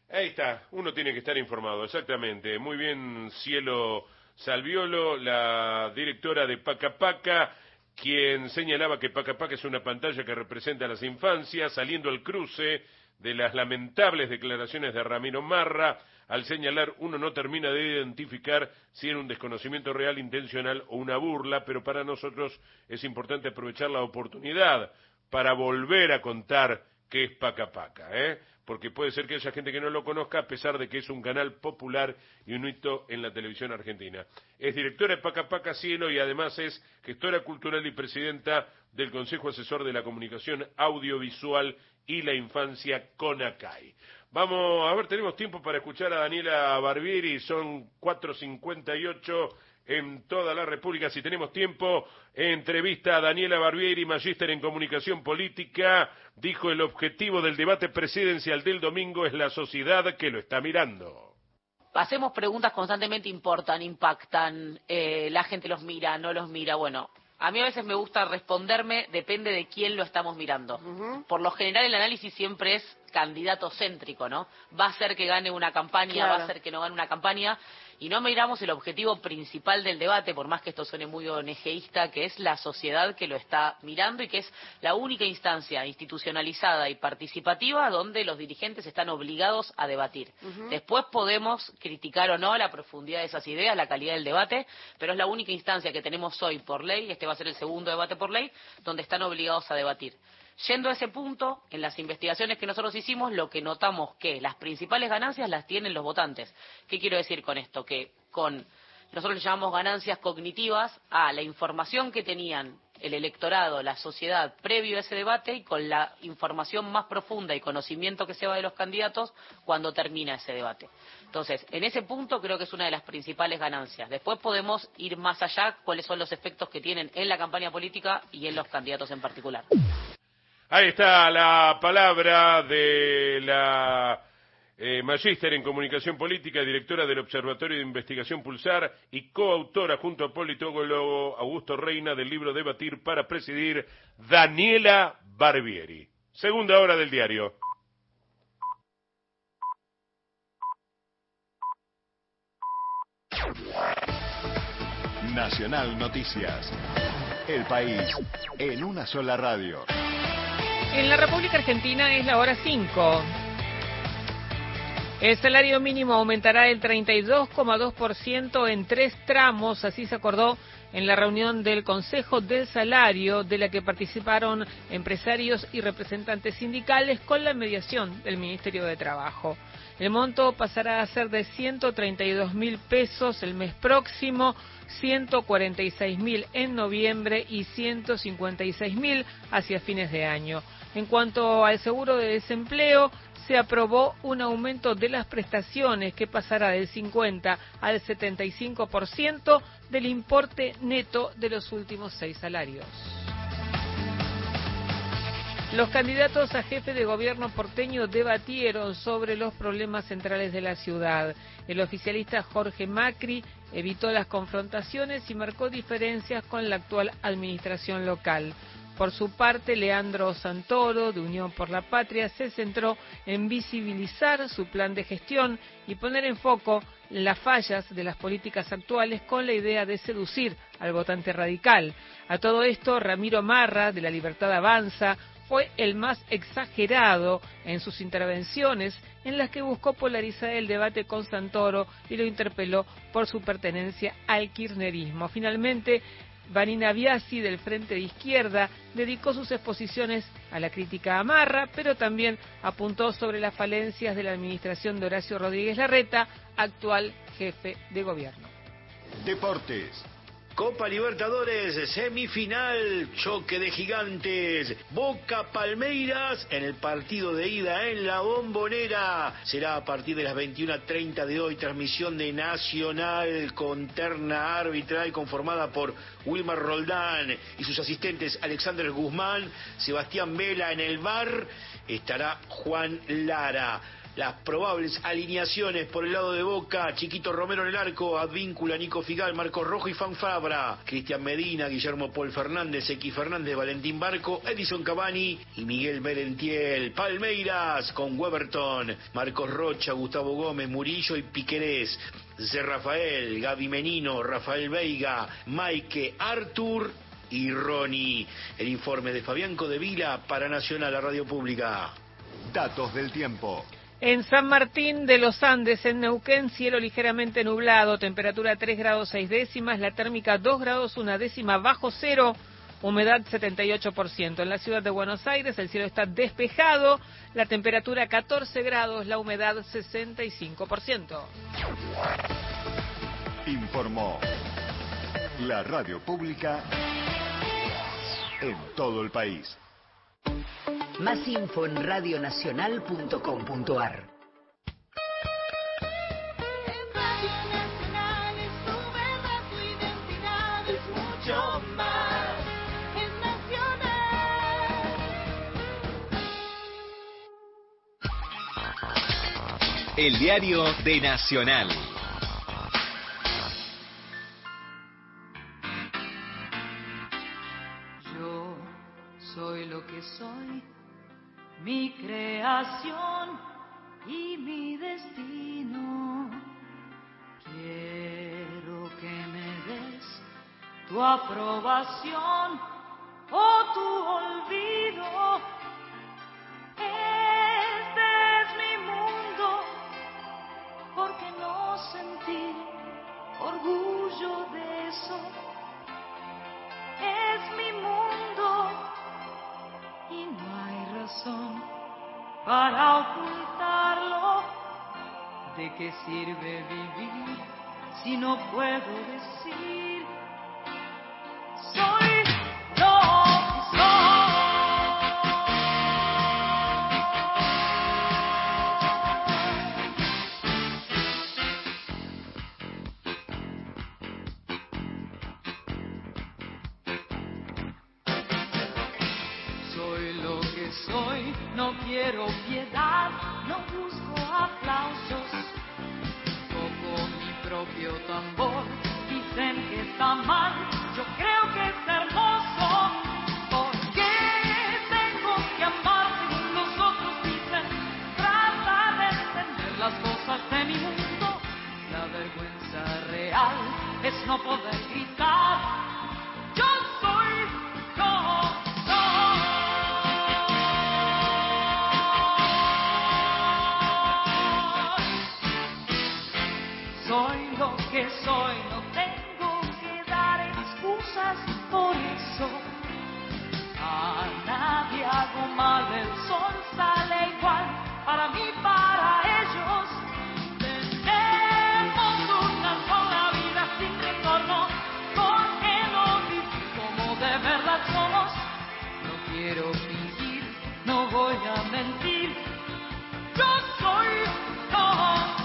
Ahí está, uno tiene que estar informado, exactamente. Muy bien, Cielo Salviolo, la directora de Paca Paca, quien señalaba que Paca Paca es una pantalla que representa a las infancias, saliendo al cruce de las lamentables declaraciones de Ramiro Marra. Al señalar, uno no termina de identificar si era un desconocimiento real, intencional o una burla, pero para nosotros es importante aprovechar la oportunidad para volver a contar qué es Paca Paca, ¿eh? Porque puede ser que haya gente que no lo conozca, a pesar de que es un canal popular y un hito en la televisión argentina. Es directora de Paca Paca Cielo y además es gestora cultural y presidenta del Consejo Asesor de la Comunicación Audiovisual y la Infancia CONACAI. Vamos, a ver, tenemos tiempo para escuchar a Daniela Barbieri, son cuatro cincuenta y ocho en toda la República. Si tenemos tiempo, entrevista a Daniela Barbieri, magíster en Comunicación Política, dijo: el objetivo del debate presidencial del domingo es la sociedad que lo está mirando. Hacemos preguntas constantemente, importan, impactan, eh, la gente los mira, no los mira, bueno... A mí a veces me gusta responderme, depende de quién lo estamos mirando. Uh-huh. Por lo general el análisis siempre es candidato céntrico, ¿no? Va a ser que gane una campaña, claro. Va a ser que no gane una campaña, y no miramos el objetivo principal del debate, por más que esto suene muy onegeísta, que es la sociedad que lo está mirando y que es la única instancia institucionalizada y participativa donde los dirigentes están obligados a debatir. Uh-huh. Después podemos criticar o no la profundidad de esas ideas, la calidad del debate, pero es la única instancia que tenemos hoy por ley, este va a ser el segundo debate por ley, donde están obligados a debatir. Yendo a ese punto, en las investigaciones que nosotros hicimos, lo que notamos que las principales ganancias las tienen los votantes. ¿Qué quiero decir con esto? Que con nosotros le llamamos ganancias cognitivas a la información que tenían el electorado, la sociedad, previo a ese debate, y con la información más profunda y conocimiento que se va de los candidatos cuando termina ese debate. Entonces, en ese punto creo que es una de las principales ganancias. Después podemos ir más allá, cuáles son los efectos que tienen en la campaña política y en los candidatos en particular. Ahí está la palabra de la eh, magíster en Comunicación Política, directora del Observatorio de Investigación Pulsar y coautora junto a politólogo Augusto Reina del libro Debatir para Presidir, Daniela Barbieri. Segunda hora del diario. Nacional Noticias. El país en una sola radio. En la República Argentina es la hora cinco. El salario mínimo aumentará el treinta y dos coma dos por ciento en tres tramos, así se acordó en la reunión del Consejo del Salario, de la que participaron empresarios y representantes sindicales con la mediación del Ministerio de Trabajo. El monto pasará a ser de ciento treinta y dos mil pesos el mes próximo, ciento cuarenta y seis mil en noviembre y ciento cincuenta y seis mil hacia fines de año. En cuanto al seguro de desempleo, se aprobó un aumento de las prestaciones que pasará del cincuenta al setenta y cinco por ciento del importe neto de los últimos seis salarios. Los candidatos a jefe de gobierno porteño debatieron sobre los problemas centrales de la ciudad. El oficialista Jorge Macri evitó las confrontaciones y marcó diferencias con la actual administración local. Por su parte, Leandro Santoro, de Unión por la Patria, se centró en visibilizar su plan de gestión y poner en foco las fallas de las políticas actuales con la idea de seducir al votante radical. A todo esto, Ramiro Marra, de La Libertad Avanza, fue el más exagerado en sus intervenciones, en las que buscó polarizar el debate con Santoro y lo interpeló por su pertenencia al kirchnerismo. Finalmente, Vanina Biasi, del Frente de Izquierda, dedicó sus exposiciones a la crítica a Marra, pero también apuntó sobre las falencias de la administración de Horacio Rodríguez Larreta, actual jefe de gobierno. Deportes. Copa Libertadores, semifinal, choque de gigantes, Boca Palmeiras en el partido de ida en la Bombonera. Será a partir de las veintiuna treinta de hoy, transmisión de Nacional con terna arbitral conformada por Wilmar Roldán y sus asistentes Alexander Guzmán, Sebastián Vela en el V A R, estará Juan Lara. las probables alineaciones por el lado de Boca: Chiquito Romero en el arco, Advíncula, Nico Figal, Marcos Rojo y Fanfabra, Cristian Medina, Guillermo Paul Fernández, X Fernández, Valentín Barco, Edison Cavani y Miguel Merentiel. Palmeiras con Weberton, Marcos Rocha, Gustavo Gómez, Murillo y Piquerés. Zé Rafael, Gaby Menino, Rafael Veiga, Maike, Artur y Ronnie. El informe de Fabián Codevila para Nacional, la Radio Pública. Datos del tiempo. En San Martín de los Andes, en Neuquén, cielo ligeramente nublado, temperatura tres grados seis décimas, la térmica dos grados una décima bajo cero, humedad setenta y ocho por ciento. En la ciudad de Buenos Aires el cielo está despejado, la temperatura catorce grados, la humedad sesenta y cinco por ciento. Informó la Radio Pública en todo el país. Más info en radionacional punto com punto a r. El diario de Nacional. Yo soy lo que soy, mi creación y mi destino. Quiero que me des tu aprobación o tu olvido. Este es mi mundo, porque no sentí orgullo de eso. Es mi mundo y no hay razón para ocultarlo. ¿De qué sirve vivir si no puedo decir soy lo que soy? Soy lo que soy, no quiero piedad, no busco aplausos, toco mi propio tambor, dicen que está mal, yo creo que es hermoso, porque tengo que amar según los otros dicen, trata de entender las cosas de mi mundo, la vergüenza real es no poder gritar, yo soy lo soy lo que soy, no tengo que dar excusas por eso. A nadie hago mal, el sol sale igual, para mí, para ellos. Tenemos una sola vida sin retorno, porque no vivir como de verdad somos. No quiero fingir, no voy a mentir, yo soy lo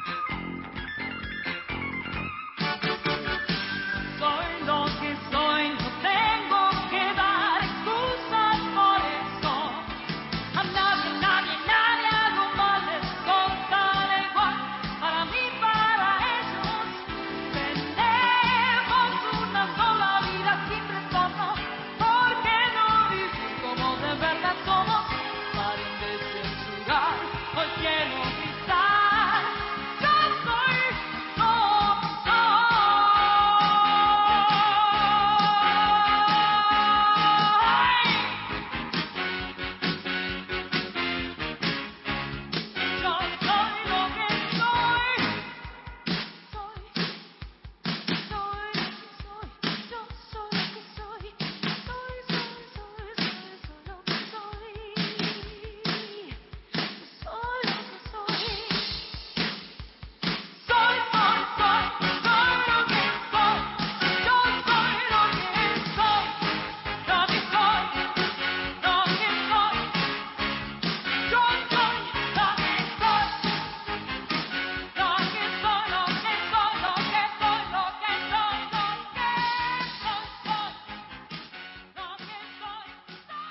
soy lo que soy,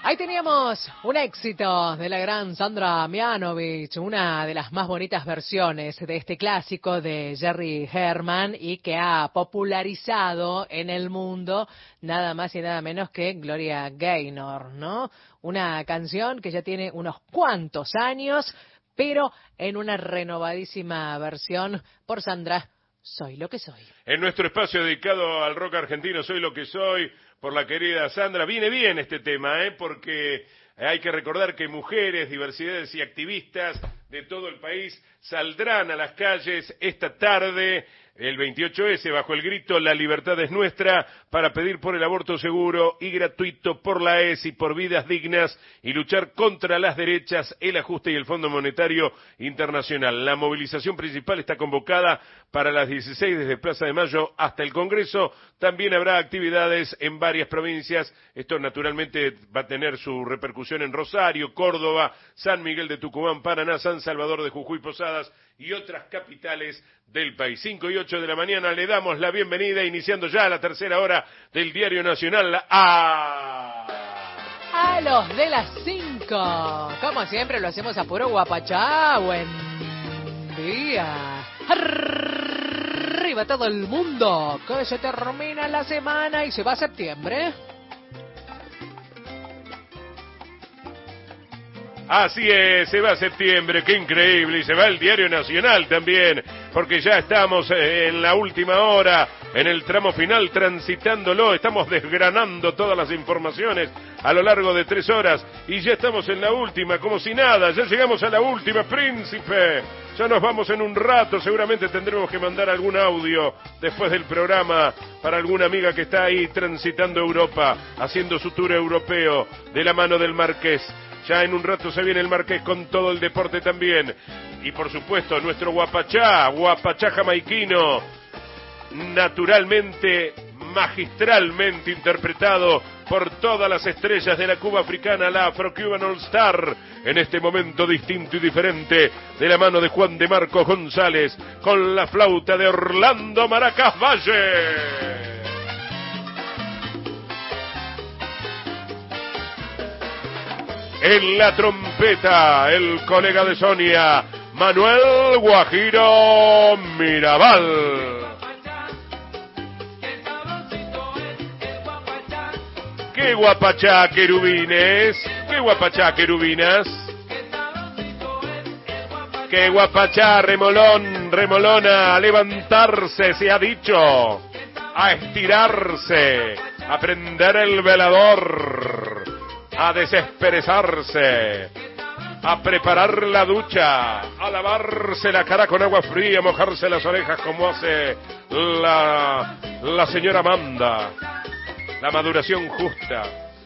Ahí teníamos un éxito de la gran Sandra Mianovich, una de las más bonitas versiones de este clásico de Jerry Herman y que ha popularizado en el mundo nada más y nada menos que Gloria Gaynor, ¿no? Una canción que ya tiene unos cuantos años, pero en una renovadísima versión por Sandra, Soy lo que soy. En nuestro espacio dedicado al rock argentino, Soy lo que soy, por la querida Sandra. Viene bien este tema, ¿eh? Porque hay que recordar que mujeres, diversidades y activistas de todo el país saldrán a las calles esta tarde, el veintiocho ese, bajo el grito La libertad es nuestra, para pedir por el aborto seguro y gratuito, por la E S y por vidas dignas, y luchar contra las derechas, el ajuste y el Fondo Monetario Internacional. La movilización principal está convocada para las dieciséis desde Plaza de Mayo hasta el Congreso. También habrá actividades en varias provincias. Esto naturalmente va a tener su repercusión en Rosario, Córdoba, San Miguel de Tucumán, Paraná, San Salvador de Jujuy, Posadas y otras capitales del país. cinco y ocho de la mañana le damos la bienvenida, iniciando ya la tercera hora del Diario Nacional, a... A los de las cinco. Como siempre lo hacemos a puro guapachá. Buen día. Arriba todo el mundo. Que se termina la semana y se va a septiembre. Así es, se va septiembre, qué increíble, y se va el Diario Nacional también, porque ya estamos en la última hora, en el tramo final, transitándolo, estamos desgranando todas las informaciones a lo largo de tres horas, y ya estamos en la última, como si nada, ya llegamos a la última, príncipe, ya nos vamos en un rato, seguramente tendremos que mandar algún audio después del programa para alguna amiga que está ahí transitando Europa, haciendo su tour europeo, de la mano del Marqués. Ya en un rato se viene el Marqués con todo el deporte también. Y por supuesto, nuestro guapachá, guapachá jamaiquino, naturalmente, magistralmente interpretado por todas las estrellas de la Cuba africana, la Afro-Cuban All Star, en este momento distinto y diferente, de la mano de Juan de Marcos González, con la flauta de Orlando Maracás Valle. En la trompeta, el colega de Sonia, Manuel Guajiro Mirabal. ¡Qué guapachá, querubines! ¡Qué guapachá, querubinas! ¡Qué guapachá, remolón, remolona! A levantarse, se ha dicho. A estirarse, a prender el velador, a desesperezarse, a preparar la ducha, a lavarse la cara con agua fría, a mojarse las orejas como hace la, la señora Amanda. La maduración justa.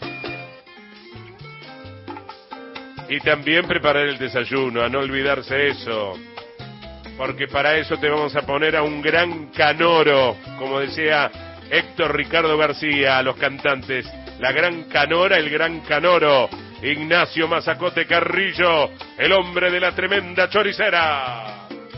Y también preparar el desayuno, a no olvidarse eso. Porque para eso te vamos a poner a un gran canoro, como decía Héctor Ricardo García, a los cantantes. La gran canora, el gran canoro, Ignacio Mazacote Carrillo, el hombre de la tremenda choricera.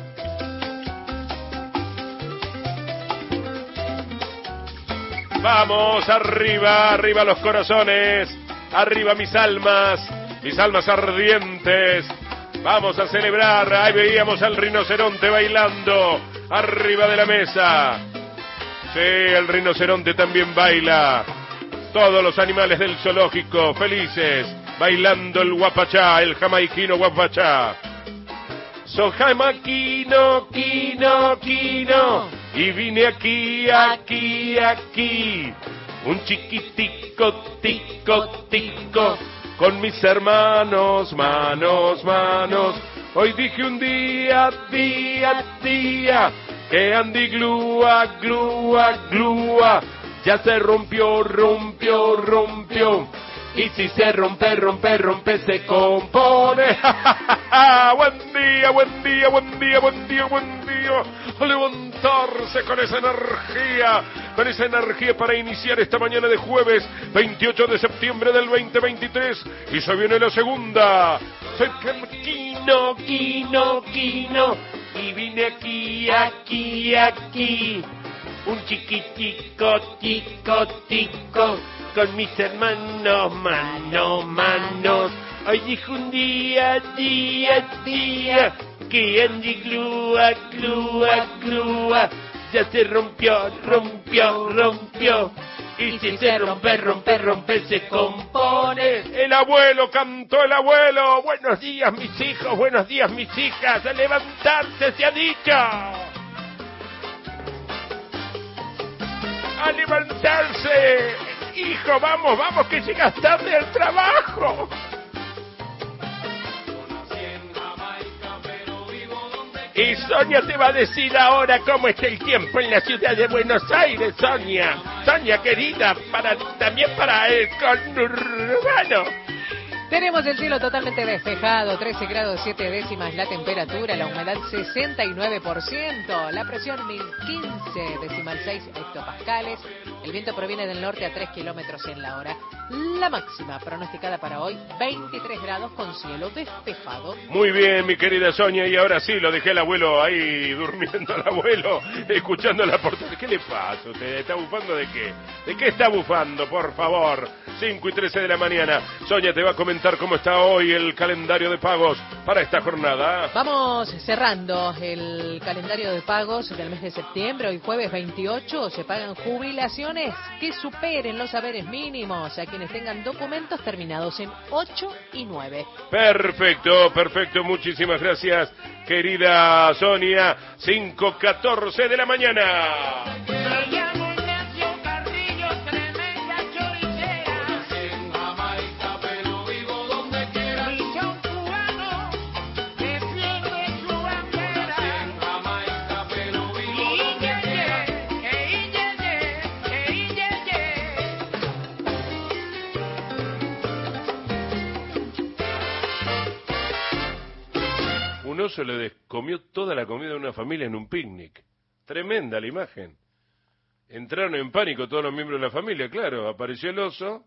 Vamos, arriba, arriba los corazones, arriba mis almas, mis almas ardientes. Vamos a celebrar, ahí veíamos al rinoceronte bailando, arriba de la mesa. Sí, el rinoceronte también baila. Todos los animales del zoológico felices, bailando el guapachá, el jamaiquino guapachá. Soy jamaiquino, quino, quino, y vine aquí, aquí, aquí. Un chiquitico, tico, tico, con mis hermanos, manos, manos. Hoy dije un día, día, día, que Andy glúa, glúa, glúa. Ya se rompió, rompió, rompió. Y si se rompe, rompe, rompe, se compone. Buen día, buen día, buen día, buen día, buen día. A levantarse con esa energía, con esa energía para iniciar esta mañana de jueves veintiocho de septiembre del veinte veintitrés. Y se viene la segunda. Soy Quino, Quino, Quino. Y vine aquí, aquí, aquí. un chiquitico, tico, tico, con mis hermanos, mano, manos. Hoy dijo un día, día, día, que Andy Glúa, Glúa, Glúa, ya se rompió, rompió, rompió. Y si se rompe, rompe, rompe, se compone. El abuelo cantó, el abuelo. Buenos días, mis hijos, buenos días, mis hijas. A levantarse se ha dicho. A levantarse. Hijo, vamos, vamos, que llegas tarde al trabajo. Y Sonia te va a decir ahora cómo está el tiempo en la ciudad de Buenos Aires, Sonia. Sonia, querida, para también para el conurbano. Tenemos el cielo totalmente despejado, trece grados siete décimas la temperatura, la humedad sesenta y nueve por ciento, la presión mil quince decimal seis hectopascales, el viento proviene del norte a tres kilómetros en la hora. La máxima pronosticada para hoy, veintitrés grados con cielo despejado. Muy bien, mi querida Sonia, y ahora sí, lo dejé al abuelo ahí durmiendo, al abuelo, escuchando la portada. ¿Qué le pasa? ¿Usted está bufando de qué? ¿De qué está bufando, por favor? cinco y trece de la mañana. Sonia te va a comentar cómo está hoy el calendario de pagos para esta jornada. Vamos cerrando el calendario de pagos del mes de septiembre. Hoy jueves veintiocho se pagan jubilaciones que superen los haberes mínimos a quienes tengan documentos terminados en ocho y nueve. Perfecto, perfecto. Muchísimas gracias, querida Sonia. cinco catorce de la mañana. Un oso le comió toda la comida de una familia en un picnic. Tremenda la imagen. Entraron en pánico todos los miembros de la familia, claro. Apareció el oso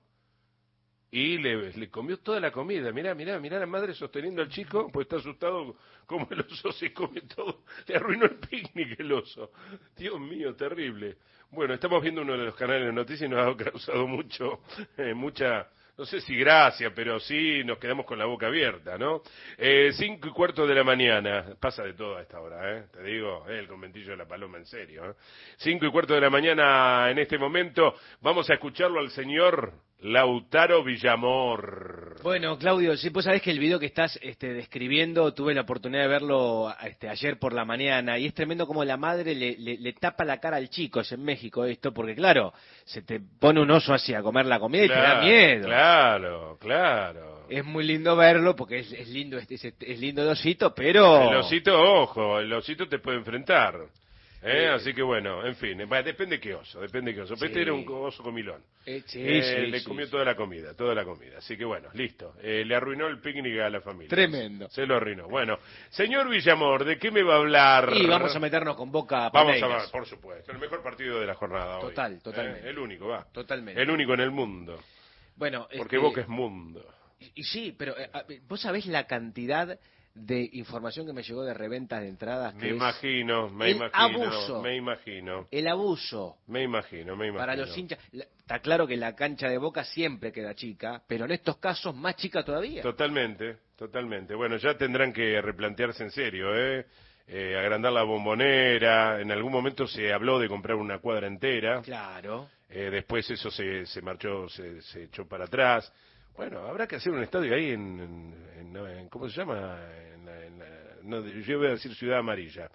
y le, le comió toda la comida. Mirá, mirá, mirá la madre sosteniendo al chico, pues está asustado como el oso se come todo. Le arruinó el picnic el oso. Dios mío, terrible. Bueno, estamos viendo uno de los canales de noticias y nos ha causado mucho, eh, mucha... No sé si gracia, pero sí nos quedamos con la boca abierta, ¿no? Eh, cinco y cuarto de la mañana, pasa de todo a esta hora, ¿eh? Te digo, eh, el conventillo de la paloma, en serio, ¿eh? Cinco y cuarto de la mañana en este momento, vamos a escucharlo al señor Lautaro Villamor. Bueno, Claudio, sí, pues sabés que el video que estás este, describiendo, tuve la oportunidad de verlo este, ayer por la mañana, y es tremendo como la madre le, le, le tapa la cara al chico, es en México esto, porque claro, se te pone un oso así a comer la comida y claro, te da miedo. Claro, claro. Es muy lindo verlo, porque es, es lindo es, es lindo el osito, pero... El osito, ojo, el osito te puede enfrentar. ¿Eh? Así que bueno, en fin, eh, depende qué oso, depende qué oso. Sí. Este era un oso comilón. Eh, sí, eh, sí, le sí, comió sí. toda la comida, toda la comida. Así que bueno, listo. Eh, le arruinó el picnic a la familia. Tremendo. Se lo arruinó. Bueno, señor Villamor, ¿de qué me va a hablar? Y vamos a meternos con Boca Vamos Palmeiras. a ver, por supuesto. El mejor partido de la jornada hoy. Total, totalmente. Eh, el único, va. Totalmente. El único en el mundo. Bueno, porque este... Boca es mundo. Y, y sí, pero eh, vos sabés la cantidad de información que me llegó de reventas de entradas. Que me imagino, me el imagino, abuso, me imagino. El abuso. Me imagino, me imagino. Para los hinchas, la, está claro que la cancha de Boca siempre queda chica, pero en estos casos más chica todavía. Totalmente, totalmente. Bueno, ya tendrán que replantearse en serio, ¿eh? Eh, agrandar la bombonera. En algún momento se habló de comprar una cuadra entera. Claro. Eh, después eso se, se marchó, se, se echó para atrás. Bueno, habrá que hacer un estadio ahí en, en, en, en ¿cómo se llama? En la, en la, no, yo voy a decir Ciudad Amarilla.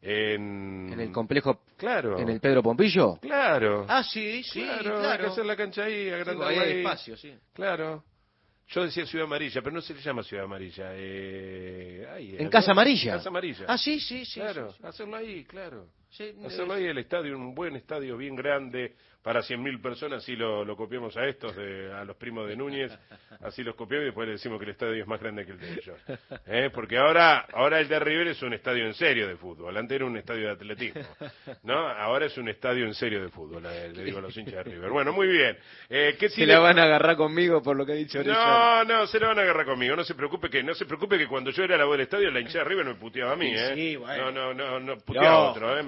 En, ¿En el complejo? Claro. ¿En el Pedro Pompillo? Claro. Ah, sí, sí, claro. claro. Hay que hacer la cancha ahí, agrandarla sí, ahí. ahí. Espacio, sí. Claro. Yo decía Ciudad Amarilla, pero no se le llama Ciudad Amarilla. Eh, ahí, ¿En Casa Amarilla? Casa Amarilla. Ah, sí, sí, sí. Claro, sí, sí. hacerlo ahí, claro. Sí, hacerlo ahí el estadio, un buen estadio bien grande para cien mil personas, así lo, lo copiamos a estos, de, a los primos de Núñez, así los copiamos y después le decimos que el estadio es más grande que el de ellos. ¿Eh? Porque ahora ahora el de River es un estadio en serio de fútbol, antes era un estadio de atletismo, ¿no? Ahora es un estadio en serio de fútbol, le, le digo a los hinchas de River. Bueno, muy bien. Eh, ¿qué se tiene... la van a agarrar conmigo por lo que ha dicho Richard. No, no, se la van a agarrar conmigo, no se preocupe que no se preocupe que cuando yo era la voz del estadio, la hinchada de River me puteaba a mí, ¿eh? Sí, bueno. No, no, no, no puteaba a no. otro, ¿eh?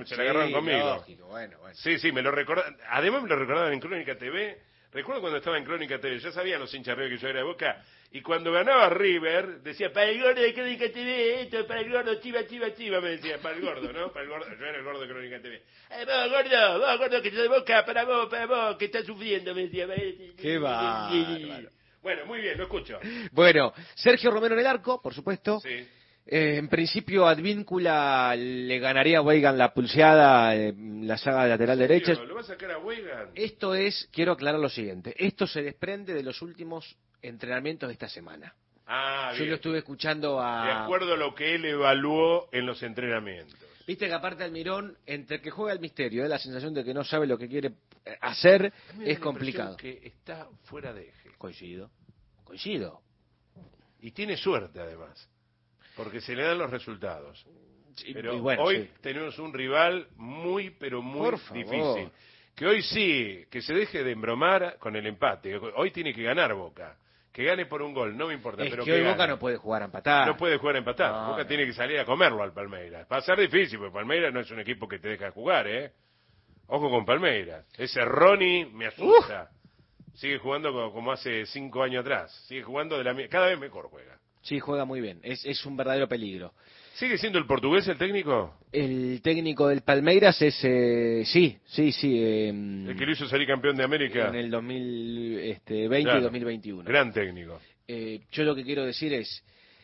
se la agarraron Sí, conmigo. lógico, bueno, bueno. Sí, sí, me lo recordaban. Además me lo recordaban en Crónica T V. Recuerdo cuando estaba en Crónica T V, ya sabían los hinchas River que yo era de Boca, y cuando ganaba River, decía, para el gordo de Crónica T V, esto, para el gordo, chiva, chiva, chiva, me decía, para el gordo, ¿no? Para el gordo, yo era el gordo de Crónica T V. Eh, vos, gordo, vos, gordo, que yo de Boca, para vos, para vos, que estás sufriendo, me decía. Qué bárbaro. Bueno, muy bien, lo escucho. Bueno, Sergio Romero en el arco, por supuesto. Sí. Eh, en principio, Advíncula le ganaría a Weigan la pulseada en la saga lateral derecha. ¿Lo va a sacar a Weigan? Esto es, quiero aclarar lo siguiente, esto se desprende de los últimos entrenamientos de esta semana. Ah, Yo bien. lo estuve escuchando a... De acuerdo a lo que él evaluó en los entrenamientos. Viste que aparte Almirón, entre que juega el misterio, ¿eh? La sensación de que no sabe lo que quiere hacer, A mí me da es la complicado. impresión que está fuera de eje. Coincido, coincido. Y tiene suerte, además, porque se le dan los resultados. Sí, Pero y bueno, hoy sí. tenemos un rival muy, pero muy Por favor. difícil. Que hoy sí, que se deje de embromar con el empate. Hoy tiene que ganar Boca. Que gane por un gol, no me importa. Es pero que hoy gane. Boca no puede jugar a empatar. No puede jugar a empatar. No, Boca no. tiene que salir a comerlo al Palmeiras. Va a ser difícil, porque Palmeiras no es un equipo que te deja jugar, ¿eh? Ojo con Palmeiras. Ese Ronnie me asusta. Sigue jugando como, como hace cinco años atrás. Sigue jugando de la mi- cada vez mejor juega. Sí, juega muy bien. Es, es un verdadero peligro. ¿Sigue siendo el portugués el técnico? El técnico del Palmeiras es... eh, sí, sí, sí. eh, El que lo hizo salir campeón de América. En el dos mil veinte Claro. y dos mil veintiuno. Gran técnico. Eh, yo lo que quiero decir es...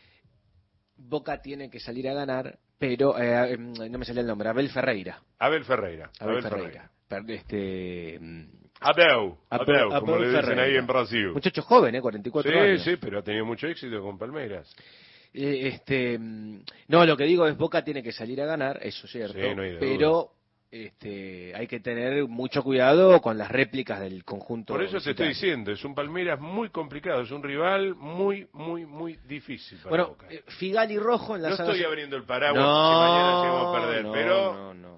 Boca tiene que salir a ganar, pero... eh, eh, no me sale el nombre. Abel Ferreira. Abel Ferreira. Abel, Abel Ferreira. Per- Este... mm, Abel. Abel- Abel, como Abel le dicen Ferreira. ahí en Brasil. Muchacho joven, ¿eh? cuarenta y cuatro Sí, años. sí, pero ha tenido mucho éxito con Palmeiras. Eh, este, mm, no, lo que digo es Boca tiene que salir a ganar, eso es cierto, Sí, no hay de pero este, hay que tener mucho cuidado con las réplicas del conjunto. Por eso te estoy visitante. diciendo, es un Palmeiras muy complicado, es un rival muy, muy, muy difícil para Bueno, Boca. eh, Figali Rojo en la No saga- estoy abriendo el paraguas No, si mañana llegamos a perder, no, pero no, no.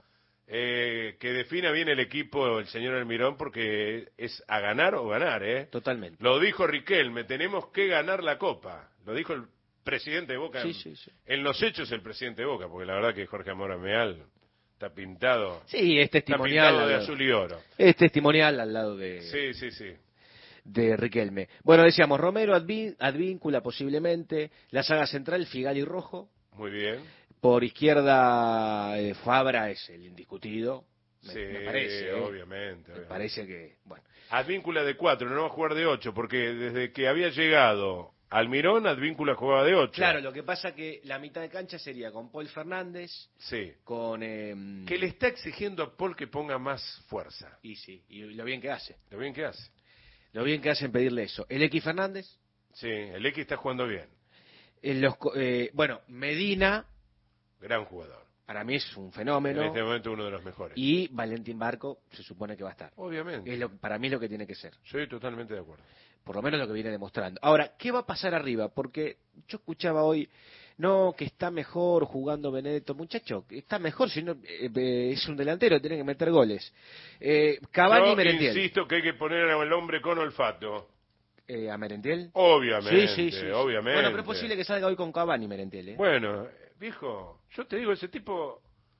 eh, que defina bien el equipo el señor Almirón, porque es a ganar o ganar, ¿eh? Totalmente. Lo dijo Riquelme, tenemos que ganar la Copa. Lo dijo el presidente de Boca. Sí, en, sí, sí. en los hechos el presidente de Boca, porque la verdad que Jorge Amora Meal está pintado. Sí, es Está testimonial. pintado de al- azul y oro. Es testimonial al lado de, Sí, sí, sí. de Riquelme. Bueno, decíamos Romero, Adví- Advíncula posiblemente, la saga central Figali Rojo, Muy bien. por izquierda eh, Fabra es el indiscutido. Me, Sí, me parece, ¿eh? obviamente. Me obviamente. parece que, bueno. Advíncula de cuatro, no va a jugar de ocho, porque desde que había llegado Almirón, Advíncula jugaba de ocho. Claro, lo que pasa que la mitad de cancha sería con Paul Fernández, Sí. con... eh, Que le está exigiendo a Paul que ponga más fuerza. Y sí, y lo bien que hace. Lo bien que hace. Lo bien que hace en pedirle eso. El X Fernández, Sí, el X está jugando bien. en los, co- eh, bueno, Medina, Gran jugador. para mí es un fenómeno. En este momento uno de los mejores. Y Valentín Barco se supone que va a estar. Obviamente. Es lo, para mí es lo que tiene que ser. Soy totalmente de acuerdo. Por lo menos lo que viene demostrando. Ahora, ¿qué va a pasar arriba? Porque yo escuchaba hoy, no, que está mejor jugando Benedetto. Muchacho, que está mejor, si no, eh, eh, es un delantero, tiene que meter goles. Eh, Cavani y Yo Merentiel. insisto que hay que poner al hombre con olfato. Eh, ¿A Merentiel? Obviamente, Sí, sí, sí, sí. obviamente. Bueno, pero es posible que salga hoy con Cavani y Merentiel, ¿eh? Bueno, viejo, yo te digo, ese tipo...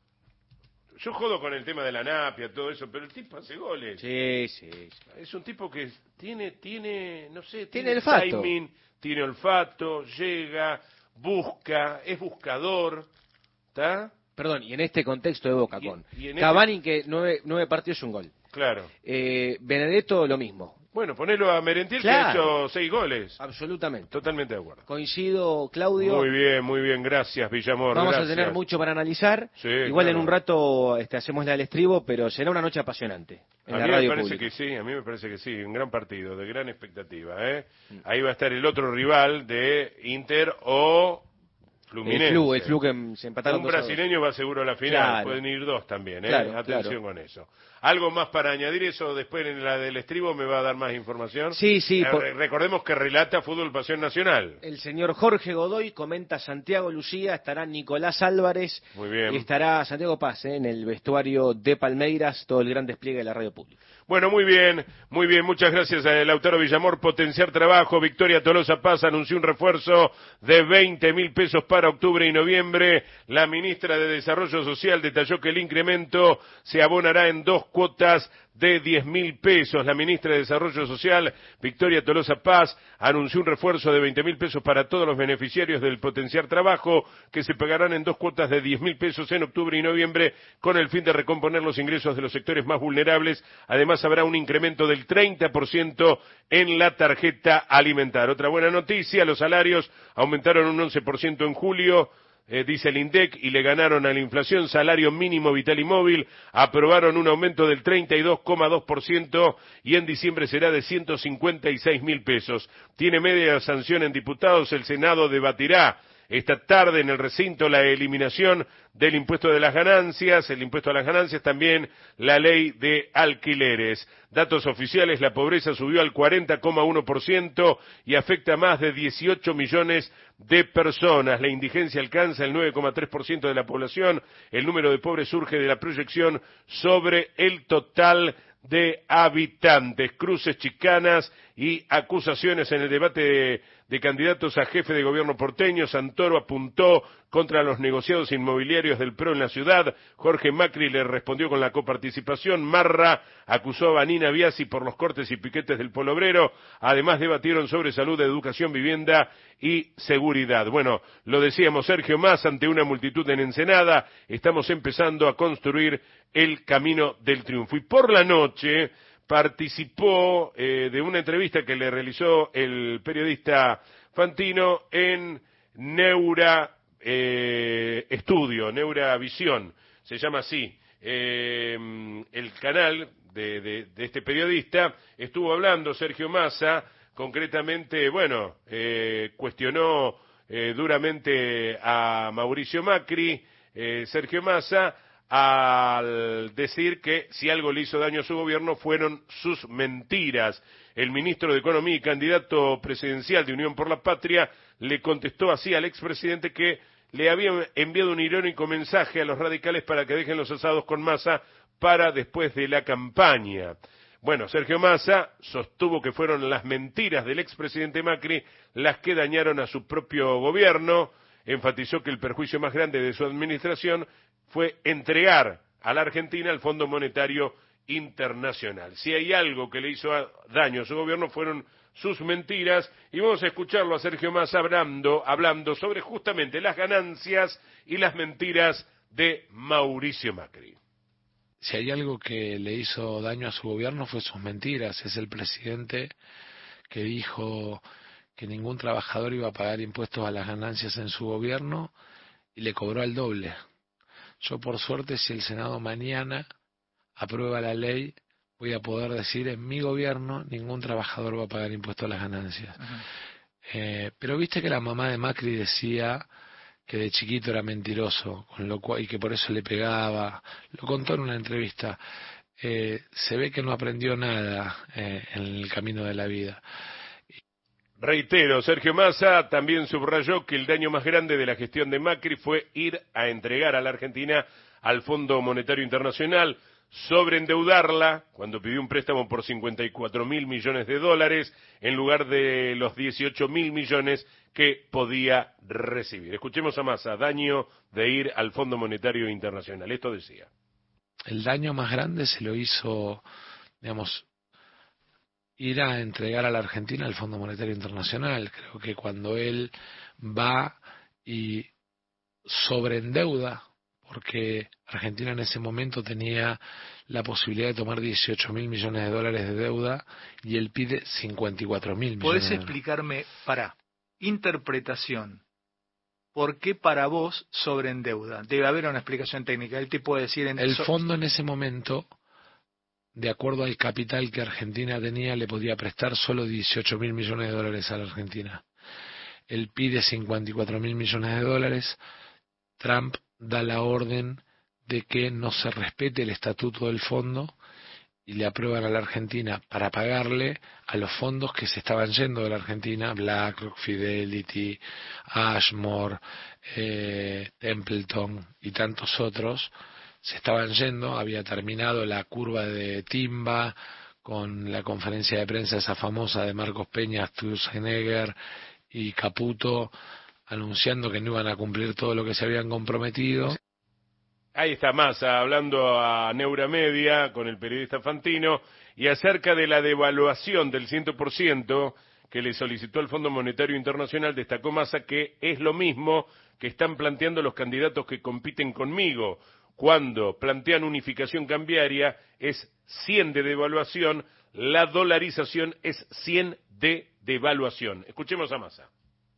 Yo jodo con el tema de la napia, todo eso, pero el tipo hace goles. Sí, sí, sí. Es un tipo que tiene, tiene, no sé, Tiene olfato. timing, tiene olfato, llega, busca, es buscador, ¿está? Perdón, y en este contexto de Boca Y- con y en Cavani, que nueve, nueve partidos es un gol. Claro. Eh, Benedetto, lo mismo. Bueno, ponelo a Merentiel, Claro. que ha hecho seis goles. Absolutamente. Totalmente de acuerdo. Coincido, Claudio. Muy bien, muy bien, gracias, Villamor. Vamos gracias. a tener mucho para analizar. Sí, Igual en claro. un rato este, hacemos la del estribo, pero será una noche apasionante en A la mí me radio parece pública. que sí, a mí me parece que sí, un gran partido, de gran expectativa. ¿eh? Mm. Ahí va a estar el otro rival de Inter o Fluminense. El Flu, el Flu que se empataron Un dos a dos. brasileño va seguro a la final, Claro. pueden ir dos también, ¿eh? Claro, Atención claro. con eso. ¿Algo más para añadir eso después en la del estribo? ¿Me va a dar más información? Sí, sí, Eh, por- re- Recordemos que relata Fútbol Pasión Nacional. El señor Jorge Godoy comenta Santiago Lucía, estará Nicolás Álvarez, Muy bien. estará Santiago Paz ¿eh? en el vestuario de Palmeiras, todo el gran despliegue de la radio pública. Bueno, muy bien, muy bien, muchas gracias a Lautaro Villamor. Potenciar trabajo, Victoria Tolosa Paz anunció un refuerzo de veinte mil pesos para octubre y noviembre. La ministra de Desarrollo Social detalló que el incremento se abonará en dos cuotas de diez mil pesos. La ministra de Desarrollo Social, Victoria Tolosa Paz, anunció un refuerzo de veinte mil pesos para todos los beneficiarios del Potenciar Trabajo, que se pagarán en dos cuotas de diez mil pesos en octubre y noviembre, con el fin de recomponer los ingresos de los sectores más vulnerables. Además, habrá un incremento del treinta por ciento en la tarjeta alimentar. Otra buena noticia, los salarios aumentaron un once por ciento en julio. Eh, dice el INDEC, y le ganaron a la inflación. Salario mínimo vital y móvil aprobaron un aumento del treinta y dos coma dos por ciento y en diciembre será de ciento cincuenta y seis mil pesos. Tiene media sanción en diputados. El Senado debatirá esta tarde en el recinto la eliminación del impuesto de las ganancias, el impuesto a las ganancias, también la ley de alquileres. Datos oficiales, la pobreza subió al cuarenta coma uno por ciento y afecta a más de dieciocho millones de personas. La indigencia alcanza el nueve coma tres por ciento de la población. El número de pobres surge de la proyección sobre el total de habitantes. Cruces, chicanas y acusaciones en el debate de, de candidatos a jefe de gobierno porteño. Santoro apuntó contra los negociados inmobiliarios del P R O en la ciudad. Jorge Macri le respondió con la coparticipación. Marra acusó a Vanina Biasi por los cortes y piquetes del Polo Obrero. Además debatieron sobre salud, educación, vivienda y seguridad. Bueno, lo decíamos, Sergio Massa ante una multitud en Ensenada. Estamos empezando a construir el camino del triunfo. Y por la noche participó eh, de una entrevista que le realizó el periodista Fantino en Neura eh, Estudio, Neura Visión, se llama así. Eh, el canal de, de, de este periodista estuvo hablando Sergio Massa, concretamente, bueno, eh, cuestionó eh, duramente a Mauricio Macri, eh, Sergio Massa, al decir que si algo le hizo daño a su gobierno fueron sus mentiras. El ministro de Economía y candidato presidencial de Unión por la Patria le contestó así al expresidente que le había enviado un irónico mensaje a los radicales para que dejen los asados con Massa para después de la campaña. Bueno, Sergio Massa sostuvo que fueron las mentiras del expresidente Macri las que dañaron a su propio gobierno. Enfatizó que el perjuicio más grande de su administración fue entregar a la Argentina el Fondo Monetario Internacional. Si hay algo que le hizo daño a su gobierno fueron sus mentiras, y vamos a escucharlo a Sergio Massa hablando, hablando sobre justamente las ganancias y las mentiras de Mauricio Macri. Si hay algo que le hizo daño a su gobierno fue sus mentiras. Es el presidente que dijo que ningún trabajador iba a pagar impuestos a las ganancias en su gobierno y le cobró al doble. Yo, por suerte, si el Senado mañana aprueba la ley, voy a poder decir, en mi gobierno ningún trabajador va a pagar impuestos a las ganancias. Eh, pero viste que la mamá de Macri decía que de chiquito era mentiroso, con lo cual, y que por eso le pegaba. Lo contó en una entrevista. Eh, se ve que no aprendió nada eh, en el camino de la vida. Reitero, Sergio Massa también subrayó que el daño más grande de la gestión de Macri fue ir a entregar a la Argentina al Fondo Monetario Internacional, sobreendeudarla cuando pidió un préstamo por cincuenta y cuatro mil millones de dólares en lugar de los dieciocho mil millones que podía recibir. Escuchemos a Massa, daño de ir al Fondo Monetario Internacional. Esto decía. El daño más grande se lo hizo, digamos, ir a entregar a la Argentina al Fondo Monetario Internacional. Creo que cuando él va y sobreendeuda, porque Argentina en ese momento tenía la posibilidad de tomar dieciocho mil millones de dólares de deuda y él pide cincuenta y cuatro mil millones. ¿Podés explicarme, para interpretación, por qué para vos sobreendeuda? Debe haber una explicación técnica. Él te puede decir... En el so- fondo en ese momento, de acuerdo al capital que Argentina tenía, le podía prestar solo dieciocho mil millones de dólares a la Argentina. Él pide cincuenta y cuatro mil millones de dólares. Trump da la orden de que no se respete el estatuto del fondo y le aprueban a la Argentina para pagarle a los fondos que se estaban yendo de la Argentina, BlackRock, Fidelity, Ashmore, eh, Templeton y tantos otros, se estaban yendo, había terminado la curva de Timba con la conferencia de prensa esa famosa de Marcos Peña, Sturzenegger y Caputo, anunciando que no iban a cumplir todo lo que se habían comprometido. Ahí está Massa hablando a Neuramedia con el periodista Fantino y acerca de la devaluación del cien por ciento que le solicitó el Fondo Monetario Internacional, destacó Massa que es lo mismo que están planteando los candidatos que compiten conmigo. Cuando plantean unificación cambiaria es cien de devaluación, la dolarización es cien de devaluación. Escuchemos a Massa.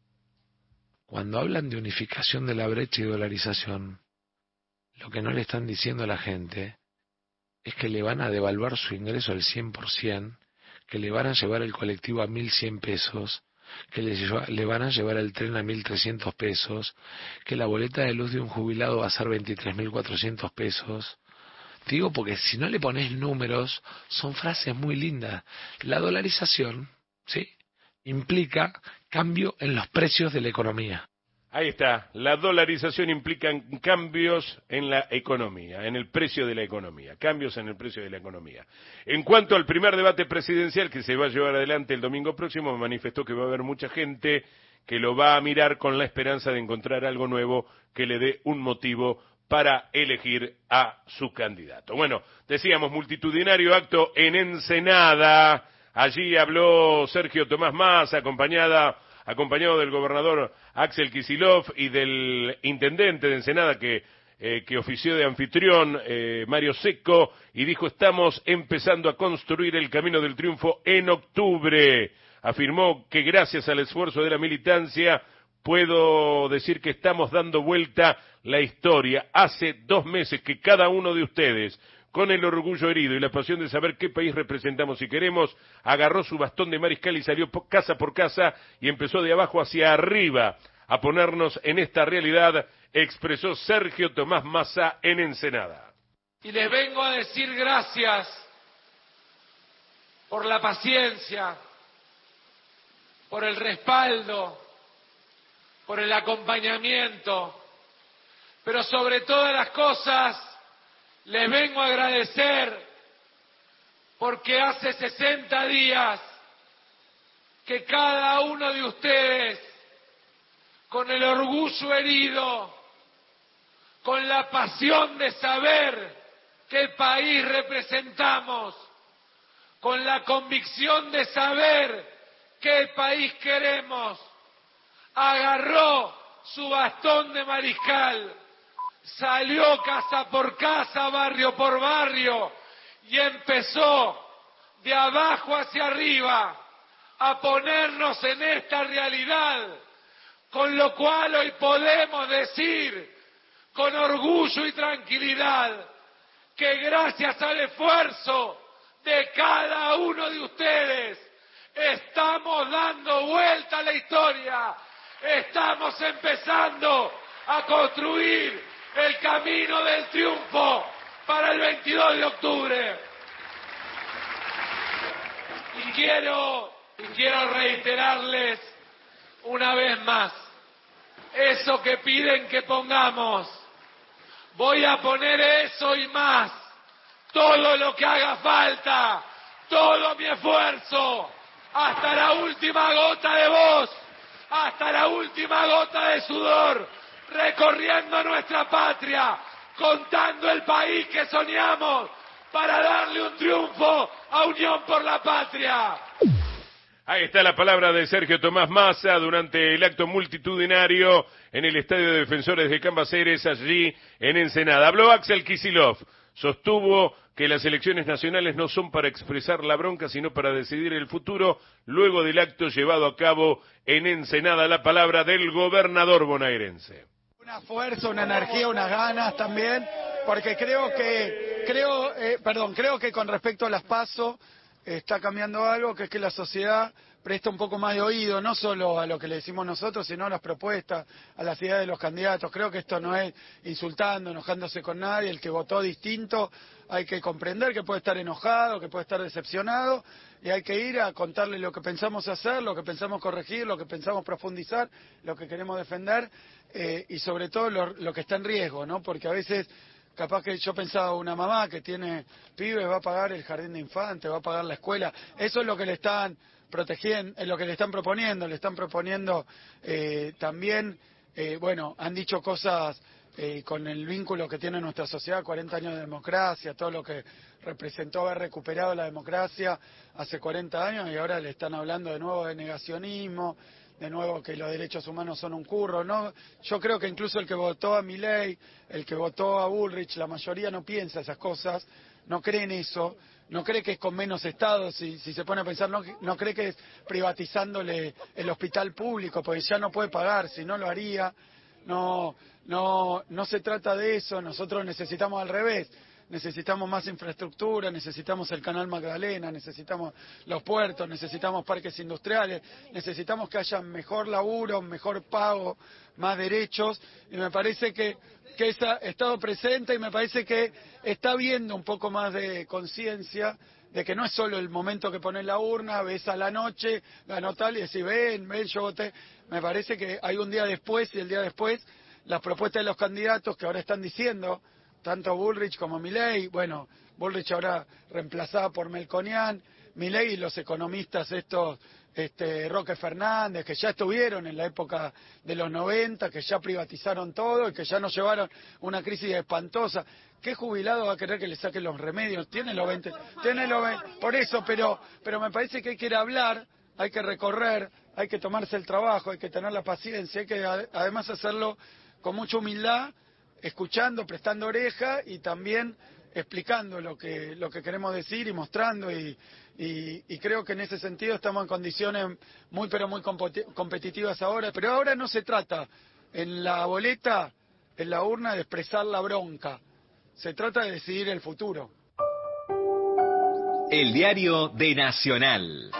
Cuando hablan de unificación de la brecha y dolarización, lo que no le están diciendo a la gente es que le van a devaluar su ingreso al cien por ciento, que le van a llevar el colectivo a mil cien pesos, que le, lleva, le van a llevar el tren a mil trescientos pesos, que la boleta de luz de un jubilado va a ser veintitrés mil cuatrocientos pesos. Digo porque si no le pones números, son frases muy lindas. La dolarización, ¿sí?, implica cambio en los precios de la economía. Ahí está, la dolarización implica cambios en la economía, en el precio de la economía, cambios en el precio de la economía. En cuanto al primer debate presidencial que se va a llevar adelante el domingo próximo, manifestó que va a haber mucha gente que lo va a mirar con la esperanza de encontrar algo nuevo que le dé un motivo para elegir a su candidato. Bueno, decíamos, multitudinario acto en Ensenada, allí habló Sergio Tomás Massa, acompañada... acompañado del gobernador Axel Kicillof y del intendente de Ensenada que, eh, que ofició de anfitrión, eh, Mario Secco, y dijo, estamos empezando a construir el camino del triunfo en octubre. Afirmó que gracias al esfuerzo de la militancia puedo decir que estamos dando vuelta la historia. Hace dos meses que cada uno de ustedes, con el orgullo herido y la pasión de saber qué país representamos y queremos, agarró su bastón de mariscal y salió casa por casa y empezó de abajo hacia arriba a ponernos en esta realidad, expresó Sergio Tomás Massa en Ensenada. Y les vengo a decir gracias por la paciencia, por el respaldo, por el acompañamiento, pero sobre todas las cosas, les vengo a agradecer porque hace sesenta días que cada uno de ustedes, con el orgullo herido, con la pasión de saber qué país representamos, con la convicción de saber qué país queremos, agarró su bastón de mariscal, salió casa por casa, barrio por barrio, y empezó de abajo hacia arriba a ponernos en esta realidad, con lo cual hoy podemos decir con orgullo y tranquilidad que gracias al esfuerzo de cada uno de ustedes estamos dando vuelta a la historia, estamos empezando a construir el camino del triunfo para el veintidós de octubre. Y quiero, y quiero reiterarles una vez más, eso que piden que pongamos, voy a poner eso y más, todo lo que haga falta, todo mi esfuerzo, hasta la última gota de voz, hasta la última gota de sudor, recorriendo nuestra patria, contando el país que soñamos para darle un triunfo a Unión por la Patria. Ahí está la palabra de Sergio Tomás Massa durante el acto multitudinario en el Estadio de Defensores de Cambaceres, allí en Ensenada. Habló Axel Kicillof, sostuvo que las elecciones nacionales no son para expresar la bronca, sino para decidir el futuro. Luego del acto llevado a cabo en Ensenada, la palabra del gobernador bonaerense. Una fuerza, una energía, unas ganas también, porque creo que, creo, eh, perdón, creo que con respecto a las PASO está cambiando algo, que es que la sociedad presta un poco más de oído, no solo a lo que le decimos nosotros, sino a las propuestas, a las ideas de los candidatos. Creo que esto no es insultando, enojándose con nadie. El que votó distinto hay que comprender que puede estar enojado, que puede estar decepcionado, y hay que ir a contarle lo que pensamos hacer, lo que pensamos corregir, lo que pensamos profundizar, lo que queremos defender, eh, y sobre todo lo, lo que está en riesgo, ¿no? Porque a veces capaz que yo pensaba, una mamá que tiene pibes va a pagar el jardín de infantes, va a pagar la escuela. Eso es lo que le están protegiendo, es lo que le están proponiendo. Le están proponiendo eh, también, eh, bueno, han dicho cosas eh, con el vínculo que tiene nuestra sociedad, cuarenta años de democracia, todo lo que representó haber recuperado la democracia hace cuarenta años, y ahora le están hablando de nuevo de negacionismo, de nuevo que los derechos humanos son un curro, ¿no? Yo creo que incluso el que votó a Milei, el que votó a Bullrich, la mayoría no piensa esas cosas, no cree en eso, no cree que es con menos Estado, si, si se pone a pensar, no, no cree que es privatizándole el hospital público, porque ya no puede pagar, si no lo haría, no, no, no se trata de eso, nosotros necesitamos al revés. Necesitamos más infraestructura, necesitamos el Canal Magdalena, necesitamos los puertos, necesitamos parques industriales, necesitamos que haya mejor laburo, mejor pago, más derechos, y me parece que, que ha estado presente y me parece que está viendo un poco más de conciencia de que no es solo el momento que pones la urna, ves a la noche, ganó tal y decís, ven, ven, yo voté. Me parece que hay un día después y el día después las propuestas de los candidatos que ahora están diciendo, tanto Bullrich como Milei, bueno, Bullrich ahora reemplazada por Melconian, Milei y los economistas estos, este, Roque Fernández, que ya estuvieron en la época de los noventa, que ya privatizaron todo y que ya nos llevaron una crisis espantosa. ¿Qué jubilado va a querer que le saquen los remedios? Tiene los veinte, tiene los veinte, por eso, pero, pero me parece que hay que ir a hablar, hay que recorrer, hay que tomarse el trabajo, hay que tener la paciencia, hay que además hacerlo con mucha humildad, escuchando, prestando oreja y también explicando lo que lo que queremos decir y mostrando y, y, y creo que en ese sentido estamos en condiciones muy pero muy competitivas ahora, pero ahora no se trata en la boleta, en la urna, de expresar la bronca, se trata de decidir el futuro. El diario de Nacional.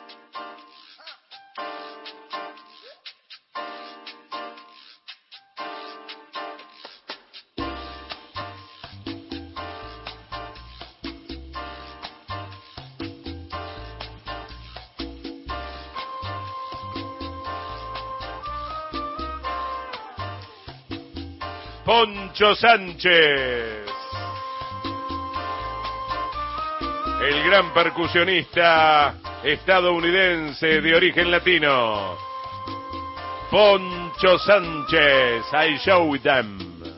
Poncho Sánchez, el gran percusionista estadounidense de origen latino. Poncho Sánchez, I show them.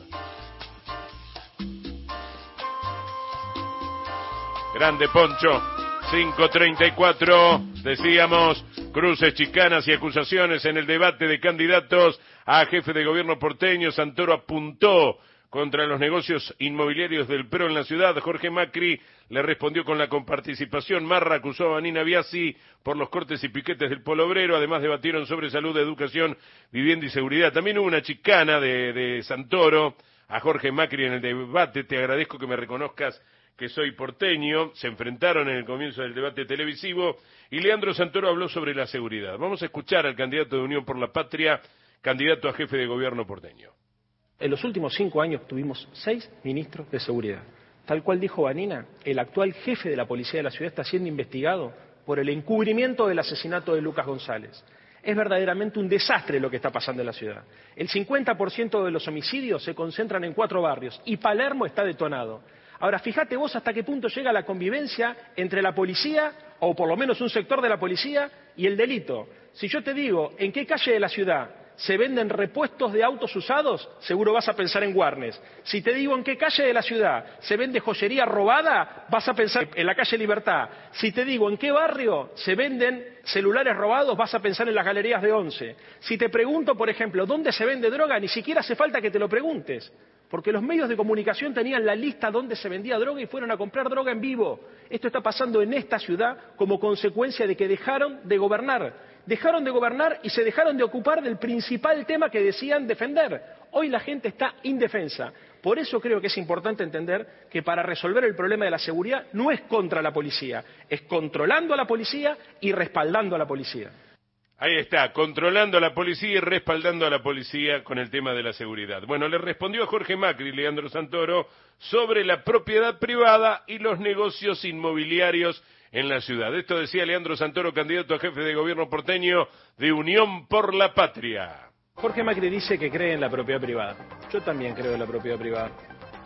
Grande Poncho, cinco treinta y cuatro, decíamos, cruces, chicanas y acusaciones en el debate de candidatos a jefe de gobierno porteño. Santoro apuntó contra los negocios inmobiliarios del P R O en la ciudad. Jorge Macri le respondió con la comparticipación. Marra acusó a Vanina Biasi por los cortes y piquetes del Polo Obrero. Además debatieron sobre salud, educación, vivienda y seguridad. También hubo una chicana de, de Santoro a Jorge Macri en el debate. Te agradezco que me reconozcas que soy porteño. Se enfrentaron en el comienzo del debate televisivo y Leandro Santoro habló sobre la seguridad. Vamos a escuchar al candidato de Unión por la Patria, candidato a jefe de gobierno porteño. En los últimos cinco años tuvimos seis ministros de seguridad. Tal cual dijo Vanina, el actual jefe de la policía de la ciudad está siendo investigado por el encubrimiento del asesinato de Lucas González. Es verdaderamente un desastre lo que está pasando en la ciudad. El cincuenta por ciento de los homicidios se concentran en cuatro barrios y Palermo está detonado. Ahora, fíjate vos hasta qué punto llega la convivencia entre la policía, o por lo menos un sector de la policía, y el delito. Si yo te digo en qué calle de la ciudad se venden repuestos de autos usados, seguro vas a pensar en Warnes. Si te digo en qué calle de la ciudad se vende joyería robada, vas a pensar en la calle Libertad. Si te digo en qué barrio se venden celulares robados, vas a pensar en las galerías de Once. Si te pregunto, por ejemplo, dónde se vende droga, ni siquiera hace falta que te lo preguntes, porque los medios de comunicación tenían la lista donde se vendía droga y fueron a comprar droga en vivo. Esto está pasando en esta ciudad como consecuencia de que dejaron de gobernar. Dejaron de gobernar y se dejaron de ocupar del principal tema que decían defender. Hoy la gente está indefensa. Por eso creo que es importante entender que para resolver el problema de la seguridad no es contra la policía, es controlando a la policía y respaldando a la policía. Ahí está, controlando a la policía y respaldando a la policía con el tema de la seguridad. Bueno, le respondió a Jorge Macri, Leandro Santoro, sobre la propiedad privada y los negocios inmobiliarios en la ciudad. Esto decía Leandro Santoro, candidato a jefe de gobierno porteño de Unión por la Patria. Jorge Macri dice que cree en la propiedad privada. Yo también creo en la propiedad privada.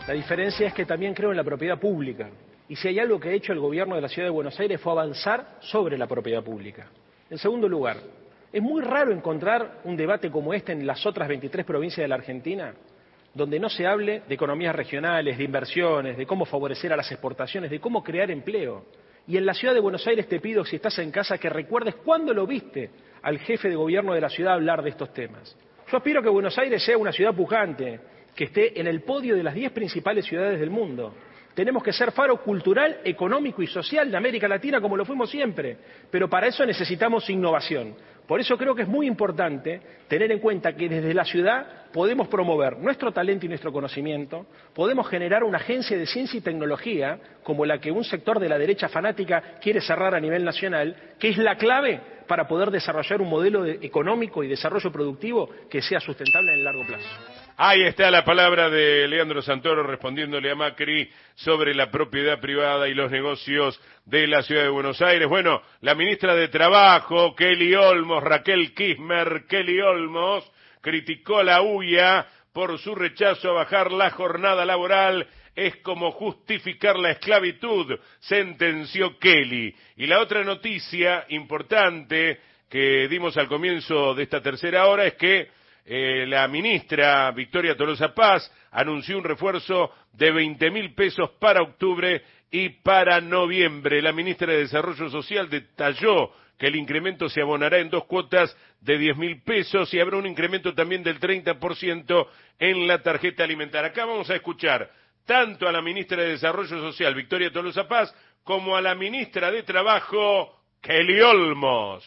La diferencia es que también creo en la propiedad pública. Y si hay algo que ha hecho el gobierno de la Ciudad de Buenos Aires fue avanzar sobre la propiedad pública. En segundo lugar, es muy raro encontrar un debate como este en las otras veintitrés provincias de la Argentina, donde no se hable de economías regionales, de inversiones, de cómo favorecer a las exportaciones, de cómo crear empleo. Y en la Ciudad de Buenos Aires te pido, si estás en casa, que recuerdes cuándo lo viste al jefe de gobierno de la ciudad hablar de estos temas. Yo aspiro a que Buenos Aires sea una ciudad pujante, que esté en el podio de las diez principales ciudades del mundo. Tenemos que ser faro cultural, económico y social de América Latina como lo fuimos siempre, pero para eso necesitamos innovación. Por eso creo que es muy importante tener en cuenta que desde la ciudad podemos promover nuestro talento y nuestro conocimiento, podemos generar una agencia de ciencia y tecnología como la que un sector de la derecha fanática quiere cerrar a nivel nacional, que es la clave para poder desarrollar un modelo de, económico y desarrollo productivo que sea sustentable en el largo plazo. Ahí está la palabra de Leandro Santoro respondiéndole a Macri sobre la propiedad privada y los negocios de la Ciudad de Buenos Aires. Bueno, la ministra de Trabajo, Kelly Olmos, Raquel Kirchner, Kelly Olmos, criticó a la U I A por su rechazo a bajar la jornada laboral. Es como justificar la esclavitud, sentenció Kelly. Y la otra noticia importante que dimos al comienzo de esta tercera hora es que Eh, la ministra Victoria Tolosa Paz anunció un refuerzo de veinte mil pesos para octubre y para noviembre. La ministra de Desarrollo Social detalló que el incremento se abonará en dos cuotas de diez mil pesos y habrá un incremento también del treinta por ciento en la tarjeta alimentaria. Acá vamos a escuchar tanto a la ministra de Desarrollo Social, Victoria Tolosa Paz, como a la ministra de Trabajo, Kelly Olmos.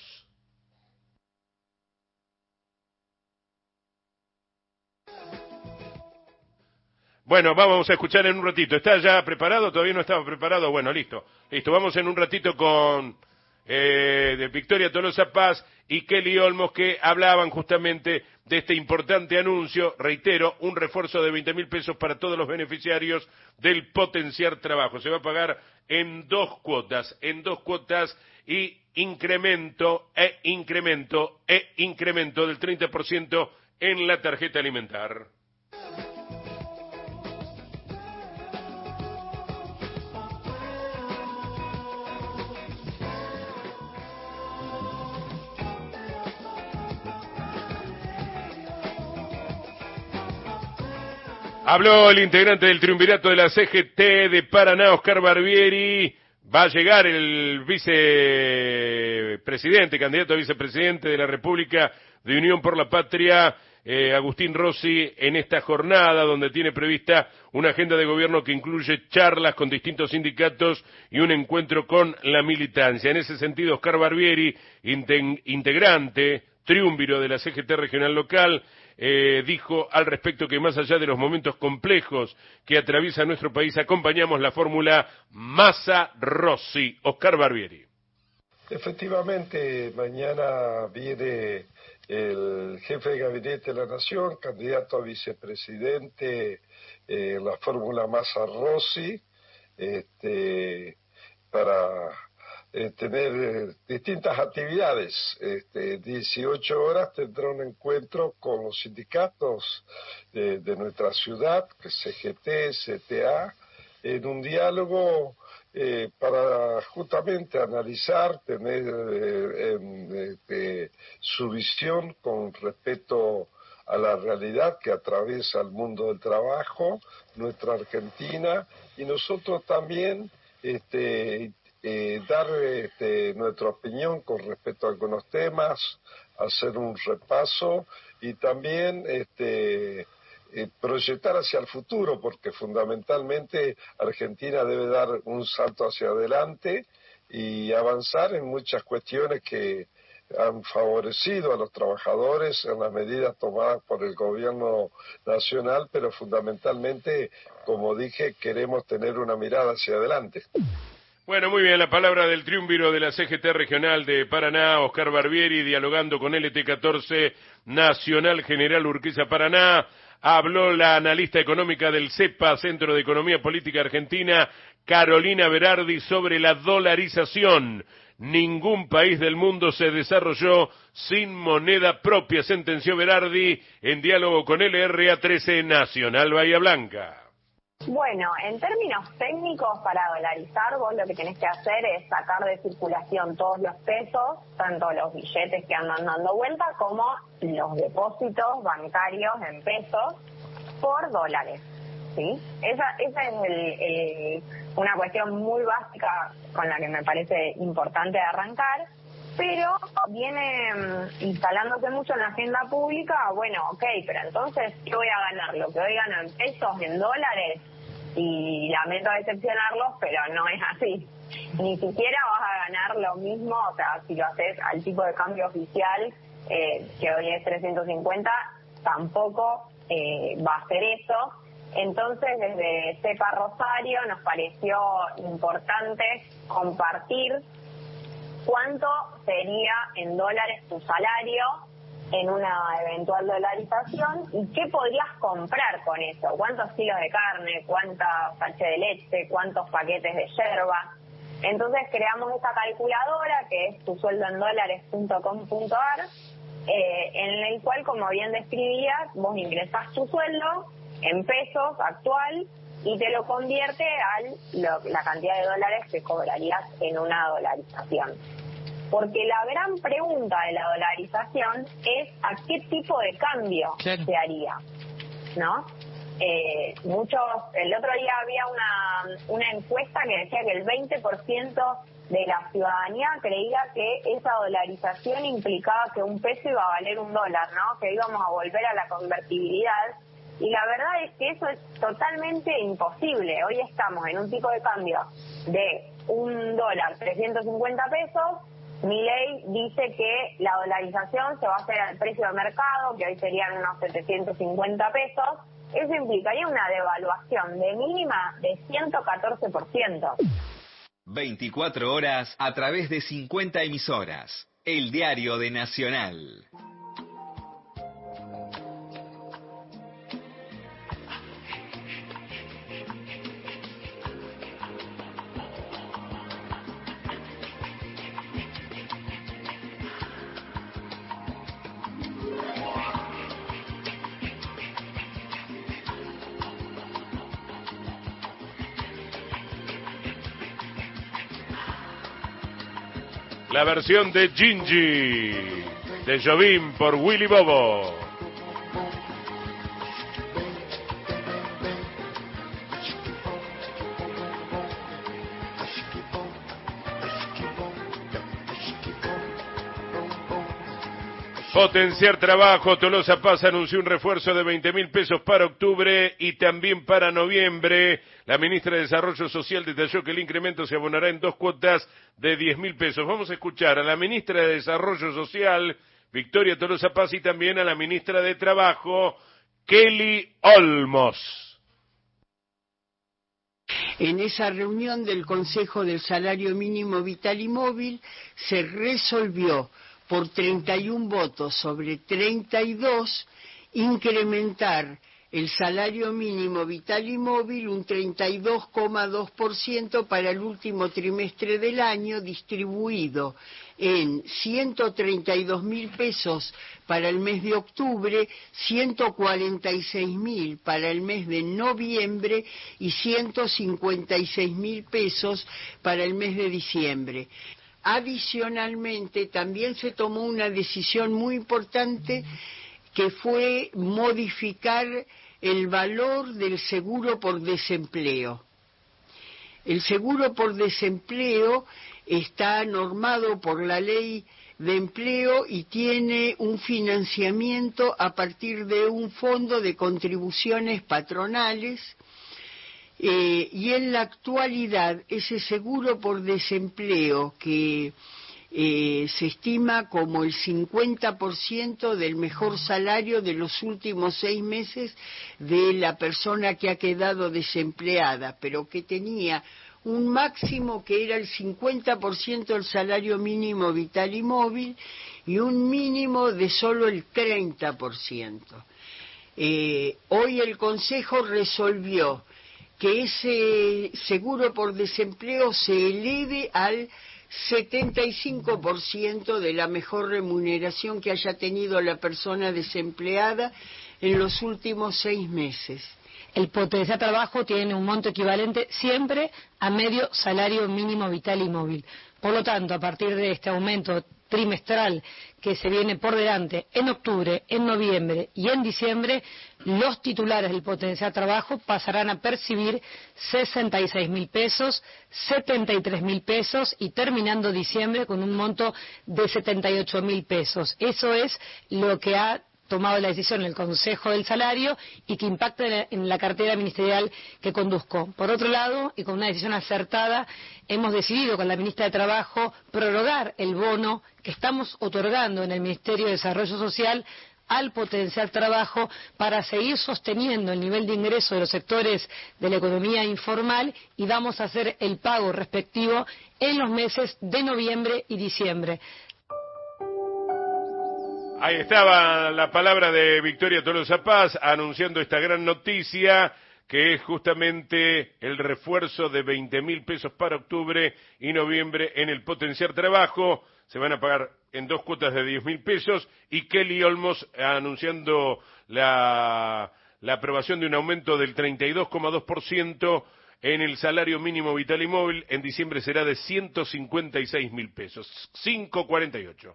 Bueno, vamos a escuchar en un ratito. ¿Está ya preparado? ¿Todavía no estaba preparado? Bueno, listo. Listo, vamos en un ratito con eh, de Victoria Tolosa Paz y Kelly Olmos, que hablaban justamente de este importante anuncio. Reitero, un refuerzo de veinte mil pesos para todos los beneficiarios del Potenciar Trabajo. Se va a pagar en dos cuotas, en dos cuotas y incremento, e incremento, e incremento del treinta por ciento en la tarjeta alimentar. Habló el integrante del triunvirato de la C G T de Paraná, Oscar Barbieri. Va a llegar el vicepresidente, candidato a vicepresidente de la República de Unión por la Patria, eh, Agustín Rossi, en esta jornada donde tiene prevista una agenda de gobierno que incluye charlas con distintos sindicatos y un encuentro con la militancia. En ese sentido, Oscar Barbieri, integrante, triunviro de la C G T regional local, Eh, dijo al respecto que más allá de los momentos complejos que atraviesa nuestro país, acompañamos la fórmula Massa-Rossi. Oscar Barbieri. Efectivamente, mañana viene el jefe de gabinete de la Nación, candidato a vicepresidente en eh, la fórmula Massa-Rossi, este, para Eh, tener eh, distintas actividades. Este, dieciocho horas tendrá un encuentro con los sindicatos de, de nuestra ciudad, que es C G T, C T A, en un diálogo eh, para justamente analizar, tener eh, eh, eh, su visión con respecto a la realidad que atraviesa el mundo del trabajo, nuestra Argentina, y nosotros también este, Eh, dar este, nuestra opinión con respecto a algunos temas, hacer un repaso y también este, eh, proyectar hacia el futuro, porque fundamentalmente Argentina debe dar un salto hacia adelante y avanzar en muchas cuestiones que han favorecido a los trabajadores en las medidas tomadas por el gobierno nacional, pero fundamentalmente, como dije, queremos tener una mirada hacia adelante. Bueno, muy bien, la palabra del triunviro de la C G T regional de Paraná, Oscar Barbieri, dialogando con L T catorce Nacional General Urquiza Paraná. Habló la analista económica del CEPA, Centro de Economía Política Argentina, Carolina Berardi, sobre la dolarización. Ningún país del mundo se desarrolló sin moneda propia, sentenció Berardi en diálogo con L R A trece Nacional Bahía Blanca. Bueno, en términos técnicos, para dolarizar, vos lo que tenés que hacer es sacar de circulación todos los pesos, tanto los billetes que andan dando vuelta como los depósitos bancarios en pesos por dólares, ¿sí? Esa, esa es el, el, una cuestión muy básica con la que me parece importante arrancar, pero viene um, instalándose mucho en la agenda pública. Bueno, ok, pero entonces, ¿qué voy a ganar? Lo que hoy gano en pesos, en dólares, y lamento decepcionarlos, pero no es así. Ni siquiera vas a ganar lo mismo, o sea, si lo haces al tipo de cambio oficial, eh, que hoy es trescientos cincuenta, tampoco eh, va a ser eso. Entonces, desde CEPA Rosario nos pareció importante compartir cuánto sería en dólares tu salario en una eventual dolarización y qué podrías comprar con eso, cuántos kilos de carne, cuánta sachet de leche, cuántos paquetes de yerba. Entonces creamos esta calculadora que es tu sueldo en dólares punto com punto a r, eh, en el cual, como bien describías, vos ingresás tu sueldo en pesos actual y te lo convierte a la cantidad de dólares que cobrarías en una dolarización. Porque la gran pregunta de la dolarización es a qué tipo de cambio claro. se haría, ¿no? Eh, muchos, el otro día había una, una encuesta que decía que el veinte por ciento de la ciudadanía creía que esa dolarización implicaba que un peso iba a valer un dólar, ¿no? Que íbamos a volver a la convertibilidad. Y la verdad es que eso es totalmente imposible. Hoy estamos en un tipo de cambio de un dólar, trescientos cincuenta pesos. Milei dice que la dolarización se va a hacer al precio de mercado, que hoy serían unos setecientos cincuenta pesos. Eso implicaría una devaluación de mínima de ciento catorce por ciento. veinticuatro horas a través de cincuenta emisoras. El diario de Nacional. La versión de Gingy, de Jobim por Willy Bobo. Potenciar trabajo. Tolosa Paz anunció un refuerzo de veinte mil pesos para octubre y también para noviembre. La ministra de Desarrollo Social detalló que el incremento se abonará en dos cuotas de diez mil pesos. Vamos a escuchar a la ministra de Desarrollo Social, Victoria Tolosa Paz, y también a la ministra de Trabajo, Kelly Olmos. En esa reunión del Consejo del Salario Mínimo Vital y Móvil se resolvió por treinta y un votos sobre treinta y dos incrementar el salario mínimo vital y móvil un treinta y dos coma dos por ciento para el último trimestre del año, distribuido en ciento treinta y dos mil pesos para el mes de octubre, ciento cuarenta y seis mil para el mes de noviembre y ciento cincuenta y seis mil pesos para el mes de diciembre. Adicionalmente, también se tomó una decisión muy importante que fue modificar el valor del seguro por desempleo. El seguro por desempleo está normado por la ley de empleo y tiene un financiamiento a partir de un fondo de contribuciones patronales. Eh, y en la actualidad ese seguro por desempleo que eh, se estima como el cincuenta por ciento del mejor salario de los últimos seis meses de la persona que ha quedado desempleada, pero que tenía un máximo que era el cincuenta por ciento del salario mínimo vital y móvil y un mínimo de solo el treinta por ciento. Eh, hoy el Consejo resolvió que ese seguro por desempleo se eleve al setenta y cinco por ciento de la mejor remuneración que haya tenido la persona desempleada en los últimos seis meses. el potencial trabajo tiene un monto equivalente siempre a medio salario mínimo vital y móvil. Por lo tanto, a partir de este aumento trimestral que se viene por delante en octubre, en noviembre y en diciembre, los titulares del potencial trabajo pasarán a percibir sesenta y seis mil pesos, setenta y tres mil pesos y terminando diciembre con un monto de setenta y ocho mil pesos. Eso es lo que ha tomado la decisión el Consejo del Salario y que impacta en la, en la cartera ministerial que conduzco. Por otro lado, y con una decisión acertada, hemos decidido con la ministra de Trabajo prorrogar el bono que estamos otorgando en el Ministerio de Desarrollo Social al potencial trabajo para seguir sosteniendo el nivel de ingreso de los sectores de la economía informal y vamos a hacer el pago respectivo en los meses de noviembre y diciembre. Ahí estaba la palabra de Victoria Tolosa Paz anunciando esta gran noticia, que es justamente el refuerzo de veinte mil pesos para octubre y noviembre en el potenciar trabajo. Se van a pagar en dos cuotas de diez mil pesos y Kelly Olmos anunciando la, la aprobación de un aumento del treinta y dos coma dos por ciento en el salario mínimo vital y móvil. En diciembre será de ciento cincuenta y seis mil pesos, cinco cuarenta y ocho.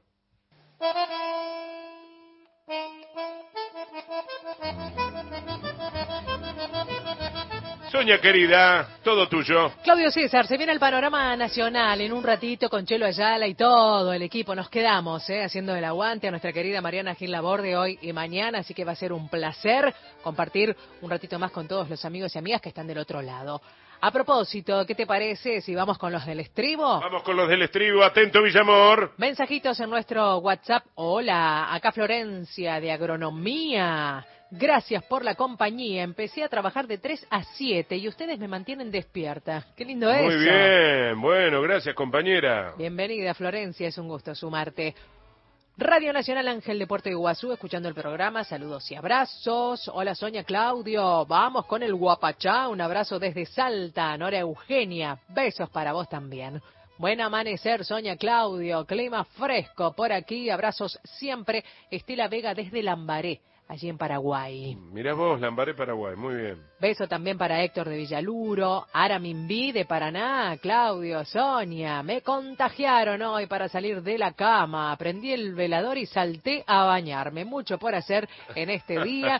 Sonia querida, todo tuyo. Claudio César, se viene el panorama nacional en un ratito con Chelo Ayala y todo el equipo. Nos quedamos eh, haciendo el aguante a nuestra querida Mariana Gil Laborde hoy y mañana, así que va a ser un placer compartir un ratito más con todos los amigos y amigas que están del otro lado. A propósito, ¿qué te parece si vamos con los del estribo? Vamos con los del estribo, atento Villamor. Mensajitos en nuestro WhatsApp. Hola, acá Florencia de Agronomía. Gracias por la compañía. Empecé a trabajar de tres a siete y ustedes me mantienen despierta. Qué lindo es. Muy bien, bueno, gracias compañera. Bienvenida Florencia, es un gusto sumarte. Radio Nacional Ángel de Puerto Iguazú, escuchando el programa, saludos y abrazos. Hola Sonia, Claudio, vamos con el Guapachá, un abrazo desde Salta. Nora Eugenia, besos para vos también. Buen amanecer, Sonia, Claudio, clima fresco por aquí, abrazos siempre. Estela Vega desde Lambaré, allí en Paraguay. Mirá vos, Lambaré, Paraguay, muy bien. Beso también para Héctor de Villaluro, Aramimbí de Paraná, Claudio, Sonia. Me contagiaron hoy para salir de la cama. Prendí el velador y salté a bañarme. Mucho por hacer en este día.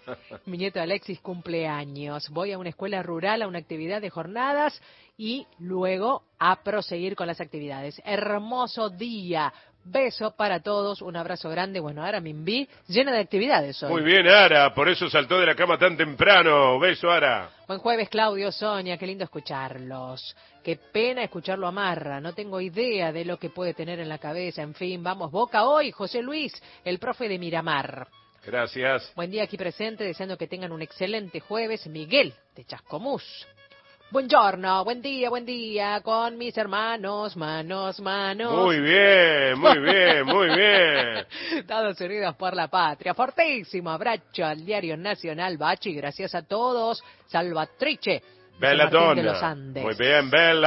Mi nieto Alexis cumple años. Voy a una escuela rural, a una actividad de jornadas y luego a proseguir con las actividades. Hermoso día. Beso para todos, un abrazo grande. Bueno, Ara Mimbí, llena de actividades hoy. Muy bien, Ara, por eso saltó de la cama tan temprano. Beso, Ara. Buen jueves, Claudio, Sonia, qué lindo escucharlos. Qué pena escucharlo a Marra, no tengo idea de lo que puede tener en la cabeza. En fin, vamos, Boca hoy, José Luis, el profe de Miramar. Gracias. Buen día aquí presente, deseando que tengan un excelente jueves. Miguel, de Chascomús. Buongiorno, buen día, buen día, con mis hermanos, manos, manos. Muy bien, muy bien, muy bien. Estados Unidos por la patria. Fortísimo abrazo al Diario Nacional, Bachi, gracias a todos. Salvatrice. Bella donna. Muy bien,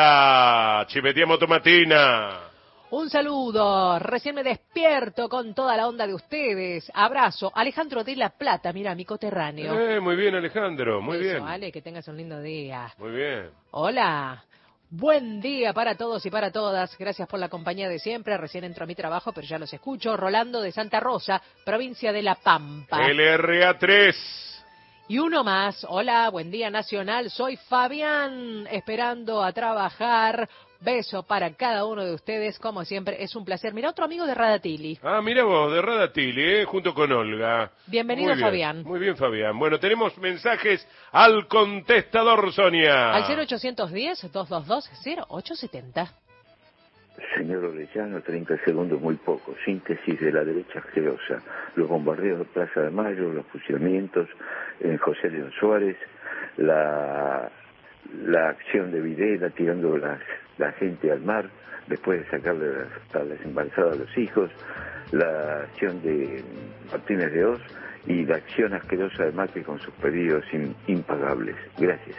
bella. Ci vediamo domattina. Un saludo, recién me despierto con toda la onda de ustedes. Abrazo, Alejandro de La Plata, mira, mi coterráneo. Eh, muy bien, Alejandro, muy Eso, bien. Ale, que tengas un lindo día. Muy bien. Hola, buen día para todos y para todas. Gracias por la compañía de siempre. Recién entro a mi trabajo, pero ya los escucho. Rolando de Santa Rosa, provincia de La Pampa. L R A tres. Y uno más. Hola, buen día nacional. Soy Fabián, esperando a trabajar. Beso para cada uno de ustedes, como siempre, es un placer. Mira, otro amigo de Radatili. Ah, mira vos, de Radatili, ¿eh? Junto con Olga. Bienvenido, Muy bien, Fabián. Muy bien, Fabián. Bueno, tenemos mensajes al contestador, Sonia. Al cero ochocientos diez, doscientos veintidós, cero ocho setenta. Señor Orellano, treinta segundos, muy poco. Síntesis de la derecha asquerosa. Los bombardeos de Plaza de Mayo, los fusilamientos en José León Suárez, la, la acción de Videla tirando las, la gente al mar después de sacarle las, a las embarazadas a los hijos, la acción de Martínez de Oz y la acción asquerosa de Macri con sus pedidos in, impagables. Gracias.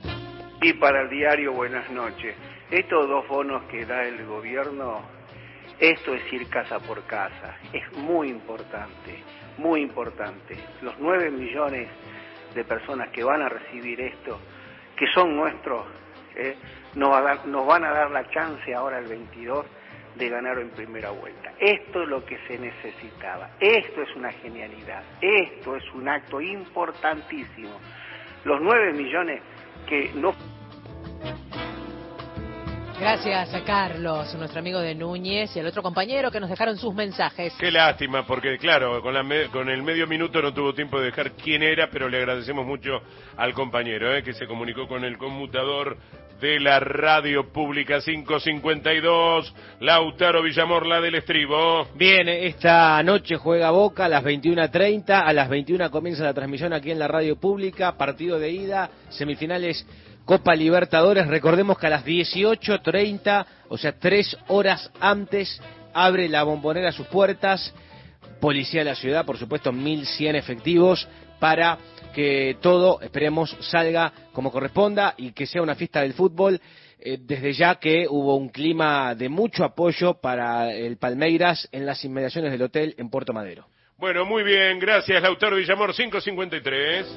Y para el diario, buenas noches. Estos dos bonos que da el gobierno Esto es ir casa por casa, es muy importante, muy importante. Los nueve millones de personas que van a recibir esto, que son nuestros, eh, nos, va a dar, nos van a dar la chance ahora el veintidós de ganar en primera vuelta. Esto es lo que se necesitaba, esto es una genialidad, esto es un acto importantísimo. Los nueve millones que no... Gracias a Carlos, nuestro amigo de Núñez, y al otro compañero que nos dejaron sus mensajes. Qué lástima, porque claro, con, la me, con el medio minuto no tuvo tiempo de dejar quién era, pero le agradecemos mucho al compañero eh, que se comunicó con el conmutador de la radio pública cinco cincuenta y dos, Lautaro Villamor, la del estribo. Bien, esta noche juega Boca a las veintiuna treinta, a las veintiuna comienza la transmisión aquí en la radio pública, partido de ida, semifinales Copa Libertadores. Recordemos que a las dieciocho treinta, o sea, tres horas antes, abre la Bombonera sus puertas. Policía de la ciudad, por supuesto, mil cien efectivos para que todo, esperemos, salga como corresponda y que sea una fiesta del fútbol. Eh, desde ya que hubo un clima de mucho apoyo para el Palmeiras en las inmediaciones del hotel en Puerto Madero. Bueno, muy bien, gracias Lautaro Villamor, cinco cincuenta y tres.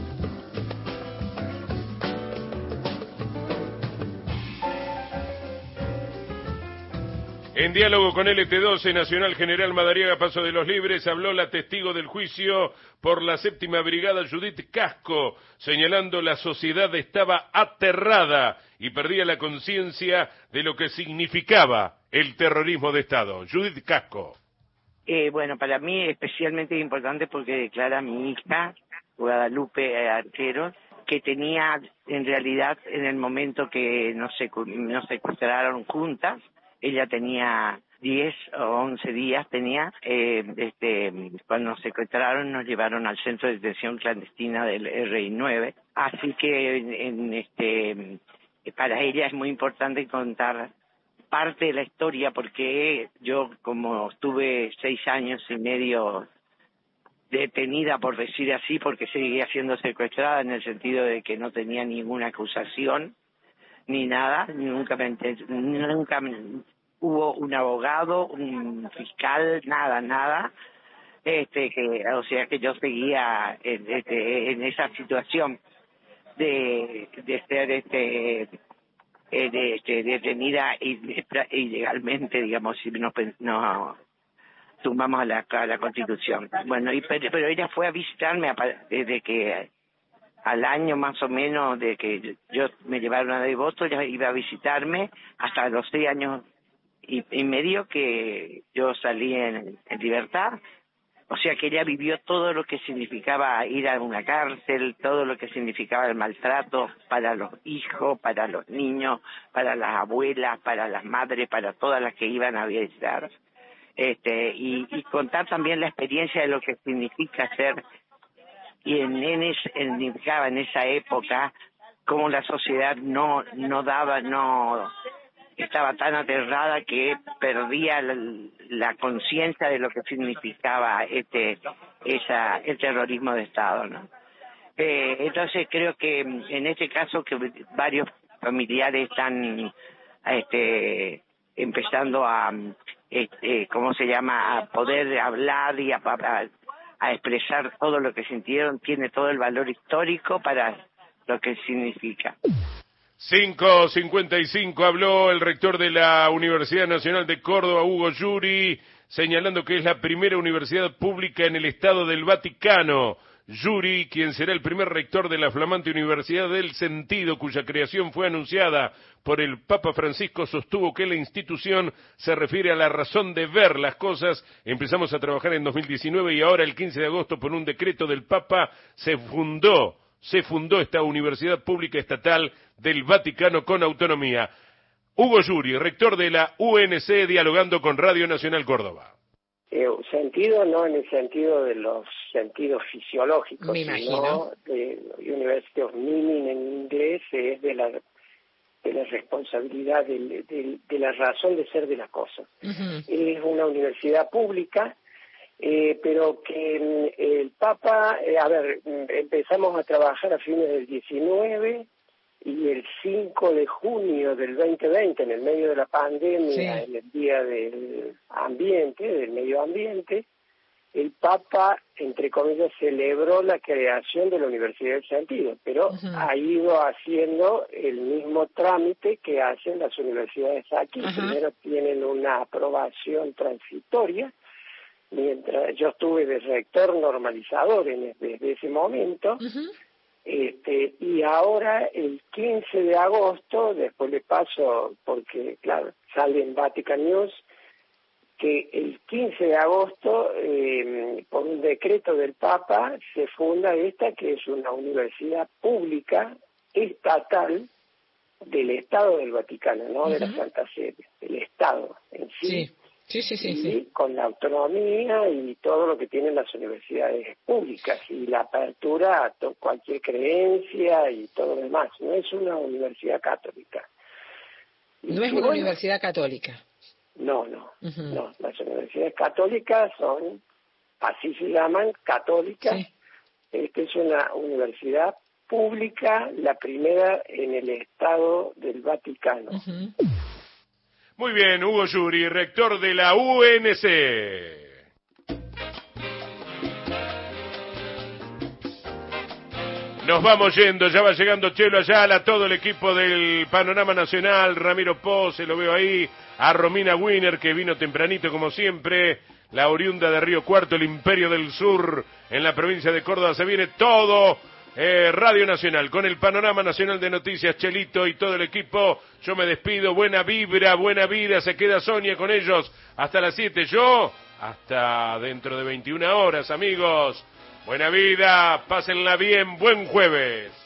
En diálogo con L T doce, Nacional General Madariaga Paso de los Libres, habló la testigo del juicio por la séptima brigada Judith Casco, señalando la sociedad estaba aterrada y perdía la conciencia de lo que significaba el terrorismo de Estado. Judith Casco. Eh, bueno, para mí es especialmente importante porque declara mi hija, Guadalupe Arquero, que tenía en realidad en el momento que nos, secu- nos secuestraron juntas, ella tenía diez o once días, tenía, eh, este, cuando nos secuestraron nos llevaron al centro de detención clandestina del R I nueve, así que en, en este, para ella es muy importante contar parte de la historia porque yo como estuve seis años y medio detenida, por decir así, porque seguía siendo secuestrada en el sentido de que no tenía ninguna acusación ni nada, nunca me ent- nunca me, hubo un abogado, un fiscal, nada, nada, este que, o sea que yo seguía en, este, en esa situación de, de ser este, eh, de, este, detenida ilegalmente, digamos, si no, no sumamos a la, a la Constitución. Bueno, y, pero, pero ella fue a visitarme desde que al año más o menos de que yo me llevaron a Devoto, ella iba a visitarme hasta los seis años y, y medio que yo salí en, en libertad. O sea que ella vivió todo lo que significaba ir a una cárcel, todo lo que significaba el maltrato para los hijos, para los niños, para las abuelas, para las madres, para todas las que iban a visitar. Este, y, y contar también la experiencia de lo que significa ser, y en, en, es, en, en esa época, cómo la sociedad no, no daba, no estaba tan aterrada que perdía la, la conciencia de lo que significaba este, esa, el terrorismo de Estado, ¿no? Eh, entonces creo que en este caso que varios familiares están, este, empezando a, este, ¿cómo se llama?, a poder hablar y a, a, a expresar todo lo que sintieron, tiene todo el valor histórico para lo que significa. cinco cincuenta y cinco habló el rector de la Universidad Nacional de Córdoba, Hugo Yuri, señalando que es la primera universidad pública en el Estado del Vaticano. Yuri, quien será el primer rector de la flamante Universidad del Sentido, cuya creación fue anunciada por el Papa Francisco, sostuvo que la institución se refiere a la razón de ver las cosas. Empezamos a trabajar en dos mil diecinueve y ahora el quince de agosto por un decreto del Papa se fundó, se fundó esta Universidad Pública Estatal del Vaticano con autonomía. Hugo Yuri, rector de la U N C, dialogando con Radio Nacional Córdoba. Eh, sentido no en el sentido de los sentidos fisiológicos, Me sino imagino. de University of Meaning en inglés, es de la de la responsabilidad, de, de, de la razón de ser de la cosa. Uh-huh. Es una universidad pública, eh, pero que eh, el Papa, eh, a ver, empezamos a trabajar a fines del diecinueve, y el cinco de junio del veinte veinte, en el medio de la pandemia, sí. en el Día del Ambiente, del Medio Ambiente, el Papa, entre comillas, celebró la creación de la Universidad del Sentido, pero uh-huh. ha ido haciendo el mismo trámite que hacen las universidades aquí. Uh-huh. Primero tienen una aprobación transitoria, mientras yo estuve de rector normalizador en, desde ese momento, uh-huh. este, y ahora el quince de agosto, después le paso, porque claro, sale en Vatican News, que el quince de agosto, eh, por un decreto del Papa, se funda esta, que es una universidad pública, estatal, del Estado del Vaticano, no uh-huh. de la Santa Sede, el Estado en sí. Sí. Sí, sí, sí, y sí. con la autonomía y todo lo que tienen las universidades públicas y la apertura a to- cualquier creencia y todo lo demás. No es una universidad católica. No es una bueno, universidad católica. No, no, uh-huh. no. Las universidades católicas son, así se llaman, católicas. Sí. Esta es una universidad pública, la primera en el Estado del Vaticano. Uh-huh. Muy bien, Hugo Yuri, rector de la U N C. Nos vamos yendo, ya va llegando Chelo Ayala, todo el equipo del Panorama Nacional, Ramiro Pose, lo veo ahí, a Romina Wiener, que vino tempranito como siempre, la oriunda de Río Cuarto, el Imperio del Sur, en la provincia de Córdoba, se viene todo. Eh, Radio Nacional, con el Panorama Nacional de Noticias, Chelito y todo el equipo. Yo me despido, buena vibra, buena vida, se queda Sonia con ellos hasta las siete, yo hasta dentro de veintiuna horas, amigos. Buena vida, pásenla bien, buen jueves.